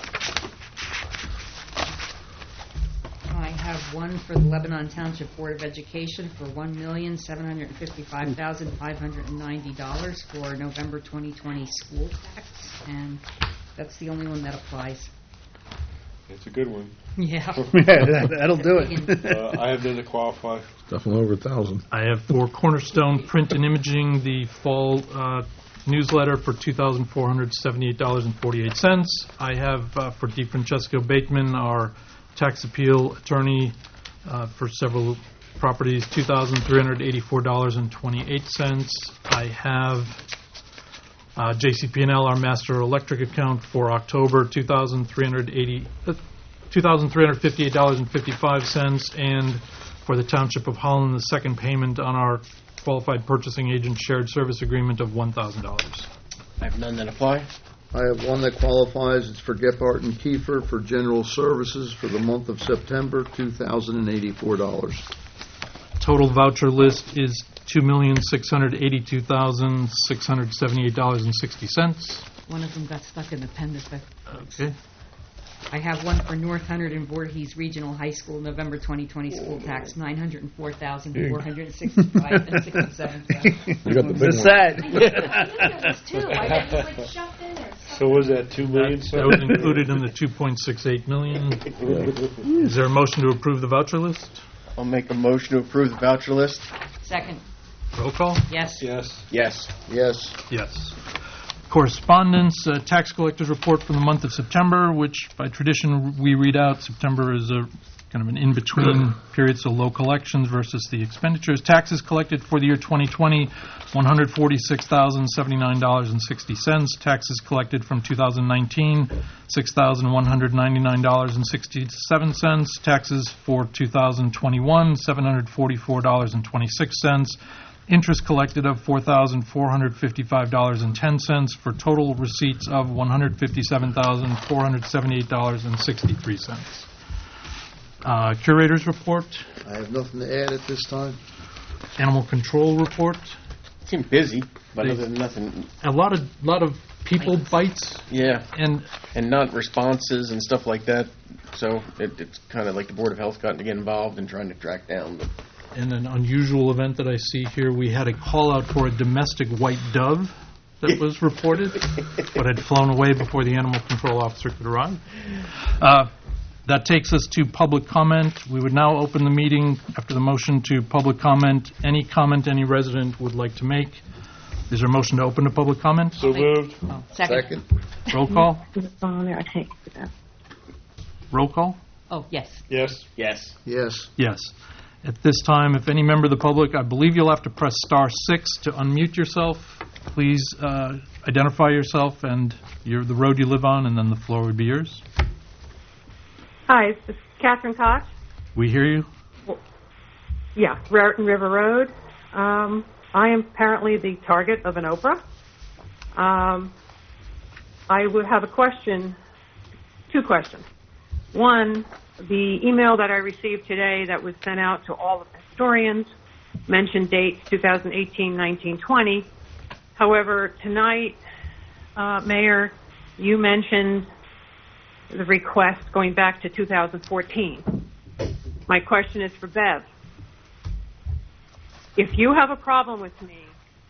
Speaker 5: I have one for the Lebanon Township Board of Education for one million seven hundred fifty-five thousand five hundred ninety dollars for November twenty twenty school tax, and that's the only one that applies.
Speaker 4: It's a good one.
Speaker 5: Yeah.
Speaker 2: Yeah, that- that'll do it.
Speaker 4: Uh, I have none to qualify.
Speaker 9: Definitely over a thousand.
Speaker 3: I have for Cornerstone Print and Imaging the fall uh, newsletter for two thousand four hundred seventy-eight dollars and forty-eight cents. I have uh, for DeFrancesco Bateman, our tax appeal attorney uh, for several properties, two thousand three hundred eighty-four dollars and twenty-eight cents. I have uh, J C P and L, our master electric account for October, two thousand three hundred eighty, uh, two thousand three hundred fifty-eight dollars and fifty-five cents, and for the Township of Holland, the second payment on our qualified purchasing agent shared service agreement of one thousand dollars.
Speaker 11: I have none that apply.
Speaker 10: I have one that qualifies. It's for Gephardt and Kiefer for general services for the month of September, two thousand eighty-four dollars.
Speaker 3: Total voucher list is two million six hundred eighty-two thousand six hundred seventy-eight dollars and sixty cents.
Speaker 5: One of them got stuck in the appendix. I-
Speaker 3: Okay.
Speaker 5: I have one for North Hundred and Voorhees Regional High School, November twenty twenty school tax, nine hundred four thousand four hundred sixty-five and sixty-seven cents.
Speaker 9: You got the big
Speaker 2: It's
Speaker 9: one.
Speaker 2: sad.
Speaker 4: So was that two million?
Speaker 3: That was included in the two point six eight million. Is there a motion to approve the voucher list?
Speaker 11: I'll make a motion to approve the voucher list.
Speaker 5: Second,
Speaker 3: Roll call?
Speaker 5: yes.
Speaker 4: Yes.
Speaker 11: Yes.
Speaker 10: Yes.
Speaker 3: Yes. Correspondence, uh, tax collector's report for the month of September, which by tradition we read out. September is a kind of an in-between period, so low collections versus the expenditures. Taxes collected for the year twenty twenty, one hundred forty-six thousand seventy-nine dollars and sixty cents. Taxes collected from two thousand nineteen, six thousand one hundred ninety-nine dollars and sixty-seven cents. Taxes for two thousand twenty-one, seven hundred forty-four dollars and twenty-six cents. Interest collected of four thousand four hundred fifty-five dollars and ten cents for total receipts of one hundred fifty-seven thousand four hundred seventy-eight dollars and sixty-three cents. Uh, Curator's report,
Speaker 10: I have nothing to add at this time.
Speaker 3: Animal Control report.
Speaker 11: Seemed busy, but other than nothing.
Speaker 3: A lot of lot of people bites.
Speaker 11: Yeah.
Speaker 3: And
Speaker 11: and not responses and stuff like that. So it, it's kind of like the Board of Health got to get involved in trying to track down. But
Speaker 3: in an unusual event that I see here, we had a call out for a domestic white dove that was reported, but had flown away before the animal control officer could arrive. Uh, that takes us to public comment. We would now open the meeting after the motion to public comment. Any comment any resident would like to make. Is there a motion to open to public comment?
Speaker 4: So moved.
Speaker 5: Oh, second.
Speaker 10: Second.
Speaker 3: Roll call.
Speaker 14: On there, I take it out.
Speaker 3: Roll call.
Speaker 5: Oh, yes.
Speaker 4: Yes.
Speaker 11: yes.
Speaker 10: Yes.
Speaker 3: Yes. At this time, if any member of the public, I believe you'll have to press star six to unmute yourself. Please uh, identify yourself and your, the road you live on, and then the floor would be yours.
Speaker 8: Hi, this is Catherine Koch.
Speaker 3: We hear you.
Speaker 8: Yeah, Raritan River Road. Um, I am apparently the target of an Oprah. Um, I would have a question, two questions. One, the email that I received today that was sent out to all of the historians mentioned dates two thousand eighteen, nineteen, twenty. However, tonight, uh, Mayor, you mentioned the request going back to two thousand fourteen. My question is for Bev. If you have a problem with me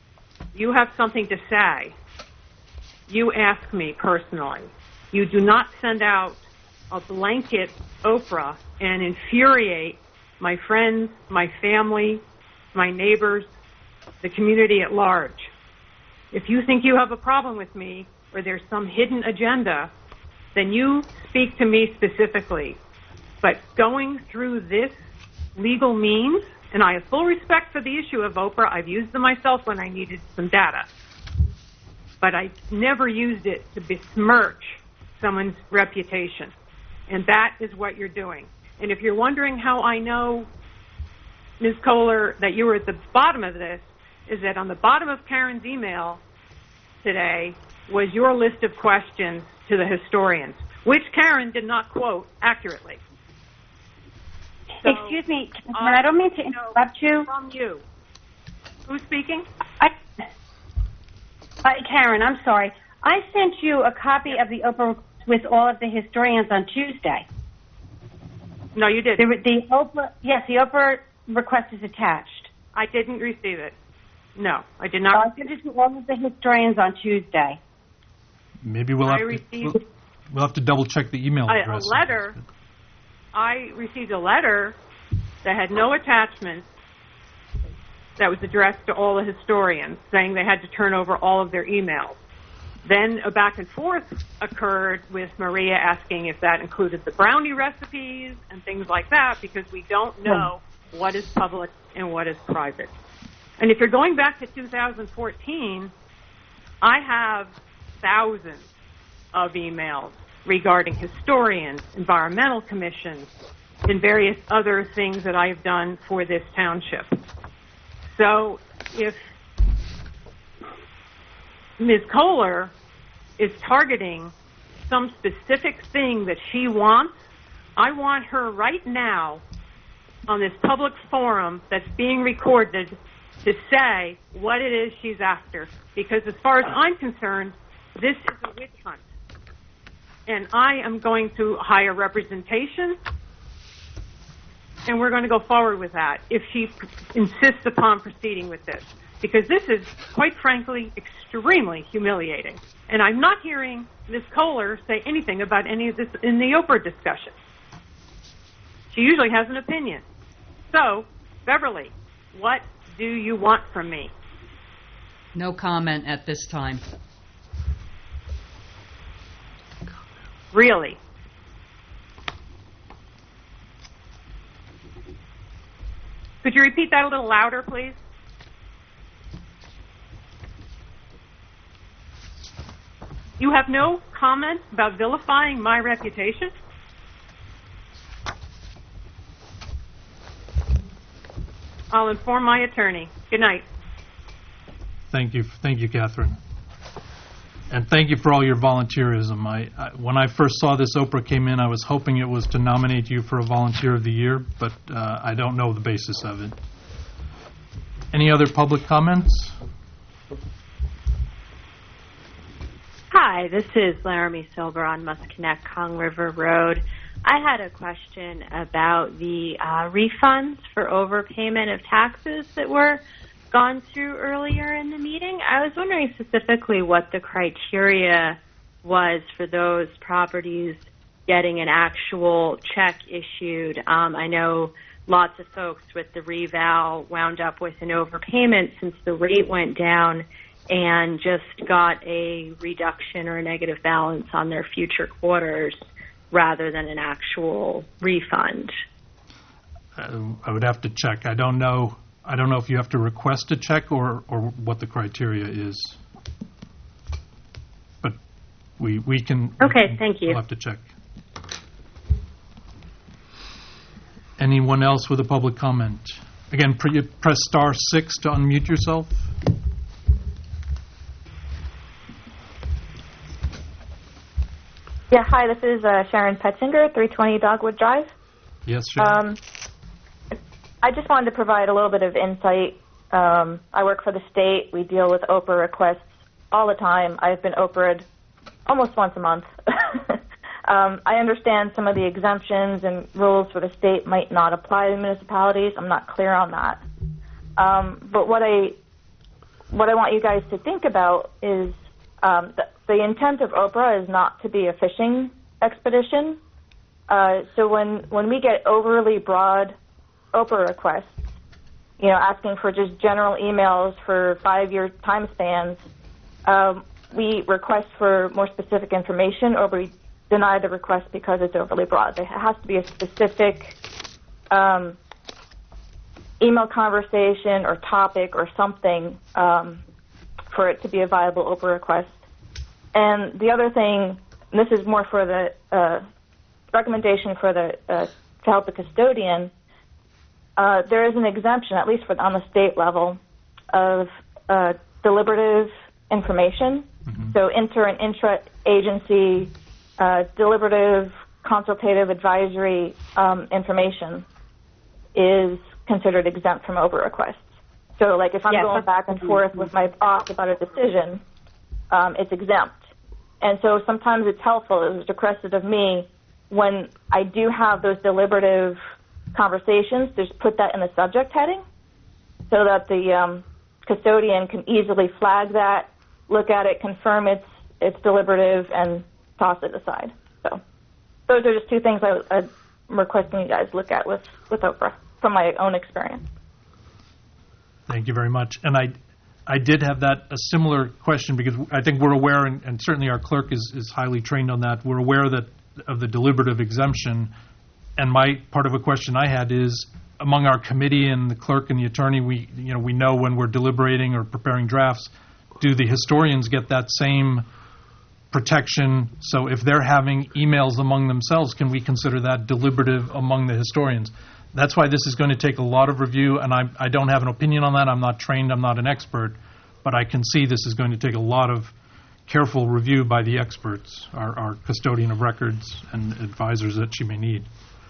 Speaker 8: you have something to say, you ask me personally. You do not send out a blanket Oprah and infuriate my friends, my family, my neighbors, the community at large. If you think you have a problem with me or there's some hidden agenda, then you speak to me specifically. But going through this legal means, and I have full respect for the issue of Oprah. I've used them myself when I needed some data. But I never used it to besmirch someone's reputation. And that is what you're doing. And if you're wondering how I know, Miz Kohler, that you were at the bottom of this, is that on the bottom of Karen's email today was your list of questions to the historians, which Karen did not quote accurately. So,
Speaker 14: Excuse me, I, I don't mean to interrupt you.
Speaker 8: From you. Who's speaking?
Speaker 14: I, uh, Karen, I'm sorry. I sent you a copy of the Oprah with all of the historians on Tuesday.
Speaker 8: No, you didn't.
Speaker 14: The, the Oprah, yes, the Oprah request is attached.
Speaker 8: I didn't receive it. No, I did not.
Speaker 14: I sent it to all of the historians on Tuesday.
Speaker 3: Maybe we'll
Speaker 8: I
Speaker 3: have to
Speaker 8: received
Speaker 3: we'll, we'll have to double check the email
Speaker 8: a,
Speaker 3: address.
Speaker 8: a letter. I received a letter that had no attachments that was addressed to all the historians, saying they had to turn over all of their emails. Then a back and forth occurred with Maria asking if that included the brownie recipes and things like that, because we don't know what is public and what is private. And if you're going back to two thousand fourteen, I have thousands of emails regarding historians, environmental commissions, and various other things that I have done for this township. So if Miz Kohler is targeting some specific thing that she wants, I want her right now on this public forum that's being recorded to say what it is she's after. Because as far as I'm concerned, this is a witch hunt. And I am going to hire representation, and we're going to go forward with that if she pr- insists upon proceeding with this. Because this is, quite frankly, extremely humiliating. And I'm not hearing Miz Kohler say anything about any of this in the Oprah discussion. She usually has an opinion. So, Beverly, what do you want from me?
Speaker 5: No comment at this time.
Speaker 8: Really? Could you repeat that a little louder, please? You have no comment about vilifying my reputation? I'll inform my attorney. Good night.
Speaker 3: Thank you, thank you, Catherine, and thank you for all your volunteerism. I, I when I first saw this Oprah came in, I was hoping it was to nominate you for a Volunteer of the Year, but uh, I don't know the basis of it. Any other public comments?
Speaker 15: Hi, this is Laramie Silver on Musconnect, Kong River Road. I had a question about the uh, refunds for overpayment of taxes that were gone through earlier in the meeting. I was wondering specifically what the criteria was for those properties getting an actual check issued. Um, I know lots of folks with the reval wound up with an overpayment since the rate went down and just got a reduction or a negative balance on their future quarters rather than an actual refund.
Speaker 3: Uh, I would have to check. I don't know. I don't know if you have to request a check or, or what the criteria is. But we we can.
Speaker 15: Okay, thank you.
Speaker 3: We'll have to check. Anyone else with a public comment? Again, pre- press star six to unmute yourself.
Speaker 13: Yeah, hi, this is uh, Sharon Petzinger, three twenty Dogwood Drive.
Speaker 3: Yes, Sharon.
Speaker 13: Um, I just wanted to provide a little bit of insight. Um, I work for the state. We deal with Oprah requests all the time. I've been Oprah'd almost once a month. um, I understand some of the exemptions and rules for the state might not apply to municipalities. I'm not clear on that. Um, but what I what I want you guys to think about is um, the, the intent of Oprah is not to be a fishing expedition. Uh, so when, when we get overly broad Oprah requests, you know, asking for just general emails for five-year time spans, um, we request for more specific information, or we deny the request because it's overly broad. There has to be a specific um, email conversation or topic or something um, for it to be a viable Oprah request. And the other thing, and this is more for the uh, recommendation for the uh, to help the custodian. Uh, there is an exemption, at least for on the state level, of uh, deliberative information. Mm-hmm. So inter and intra-agency uh, deliberative, consultative, advisory um, information is considered exempt from Oprah requests. So, like, if I'm
Speaker 14: yes,
Speaker 13: going back and forth with my boss about a decision, um, it's exempt. And so sometimes it's helpful, it was requested of me, when I do have those deliberative conversations, just put that in the subject heading so that the um, custodian can easily flag that, look at it, confirm it's it's deliberative, and toss it aside. So those are just two things I, I'm requesting you guys look at with, with Oprah from my own experience.
Speaker 3: Thank you very much. And I I did have that a similar question, because I think we're aware, and, and certainly our clerk is, is highly trained on that, we're aware that of the deliberative exemption. And my part of a question I had is, among our committee and the clerk and the attorney, we you know we know when we're deliberating or preparing drafts, do the historians get that same protection? So if they're having emails among themselves, can we consider that deliberative among the historians? That's why this is going to take a lot of review, and I, I don't have an opinion on that. I'm not trained. I'm not an expert. But I can see this is going to take a lot of careful review by the experts, our, our custodian of records and advisors that she may need.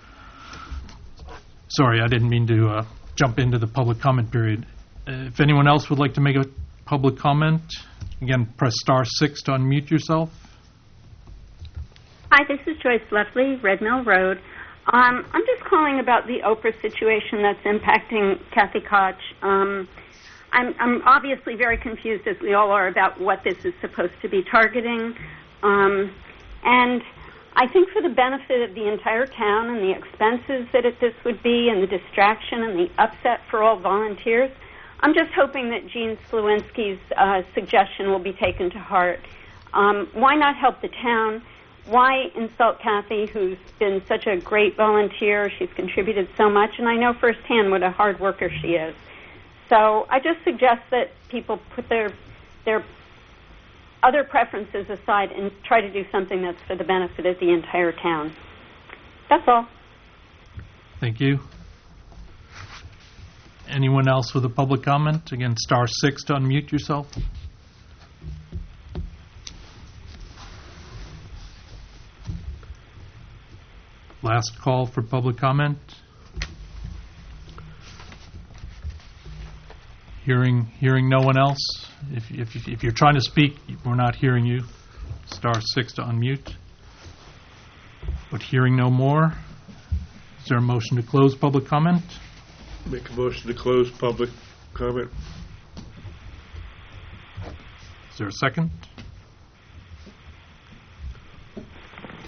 Speaker 3: Sorry, I didn't mean to uh, jump into the public comment period. Uh, if anyone else would like to make a public comment, again, press star six to unmute yourself.
Speaker 16: Hi, this is Joyce Lefley, Red Mill Road. Um, I'm just calling about the Oprah situation that's impacting Kathy Koch. Um, I'm, I'm obviously very confused, as we all are, about what this is supposed to be targeting. Um, and I think for the benefit of the entire town and the expenses that it, this would be, and the distraction and the upset for all volunteers, I'm just hoping that Jean Slawinski's uh, suggestion will be taken to heart. Um, why not help the town? Why insult Kathy, who's been such a great volunteer? She's contributed so much, and I know firsthand what a hard worker she is. So I just suggest that people put their their other preferences aside and try to do something that's for the benefit of the entire town. That's all.
Speaker 3: Thank you. Anyone else with a public comment? Again, star six to unmute yourself. Last call for public comment. Hearing hearing no one else. If, if, if you're trying to speak, we're not hearing you. Star six to unmute. But hearing no more, is there a motion to close public comment?
Speaker 4: Make a motion to close public comment.
Speaker 3: Is there a second?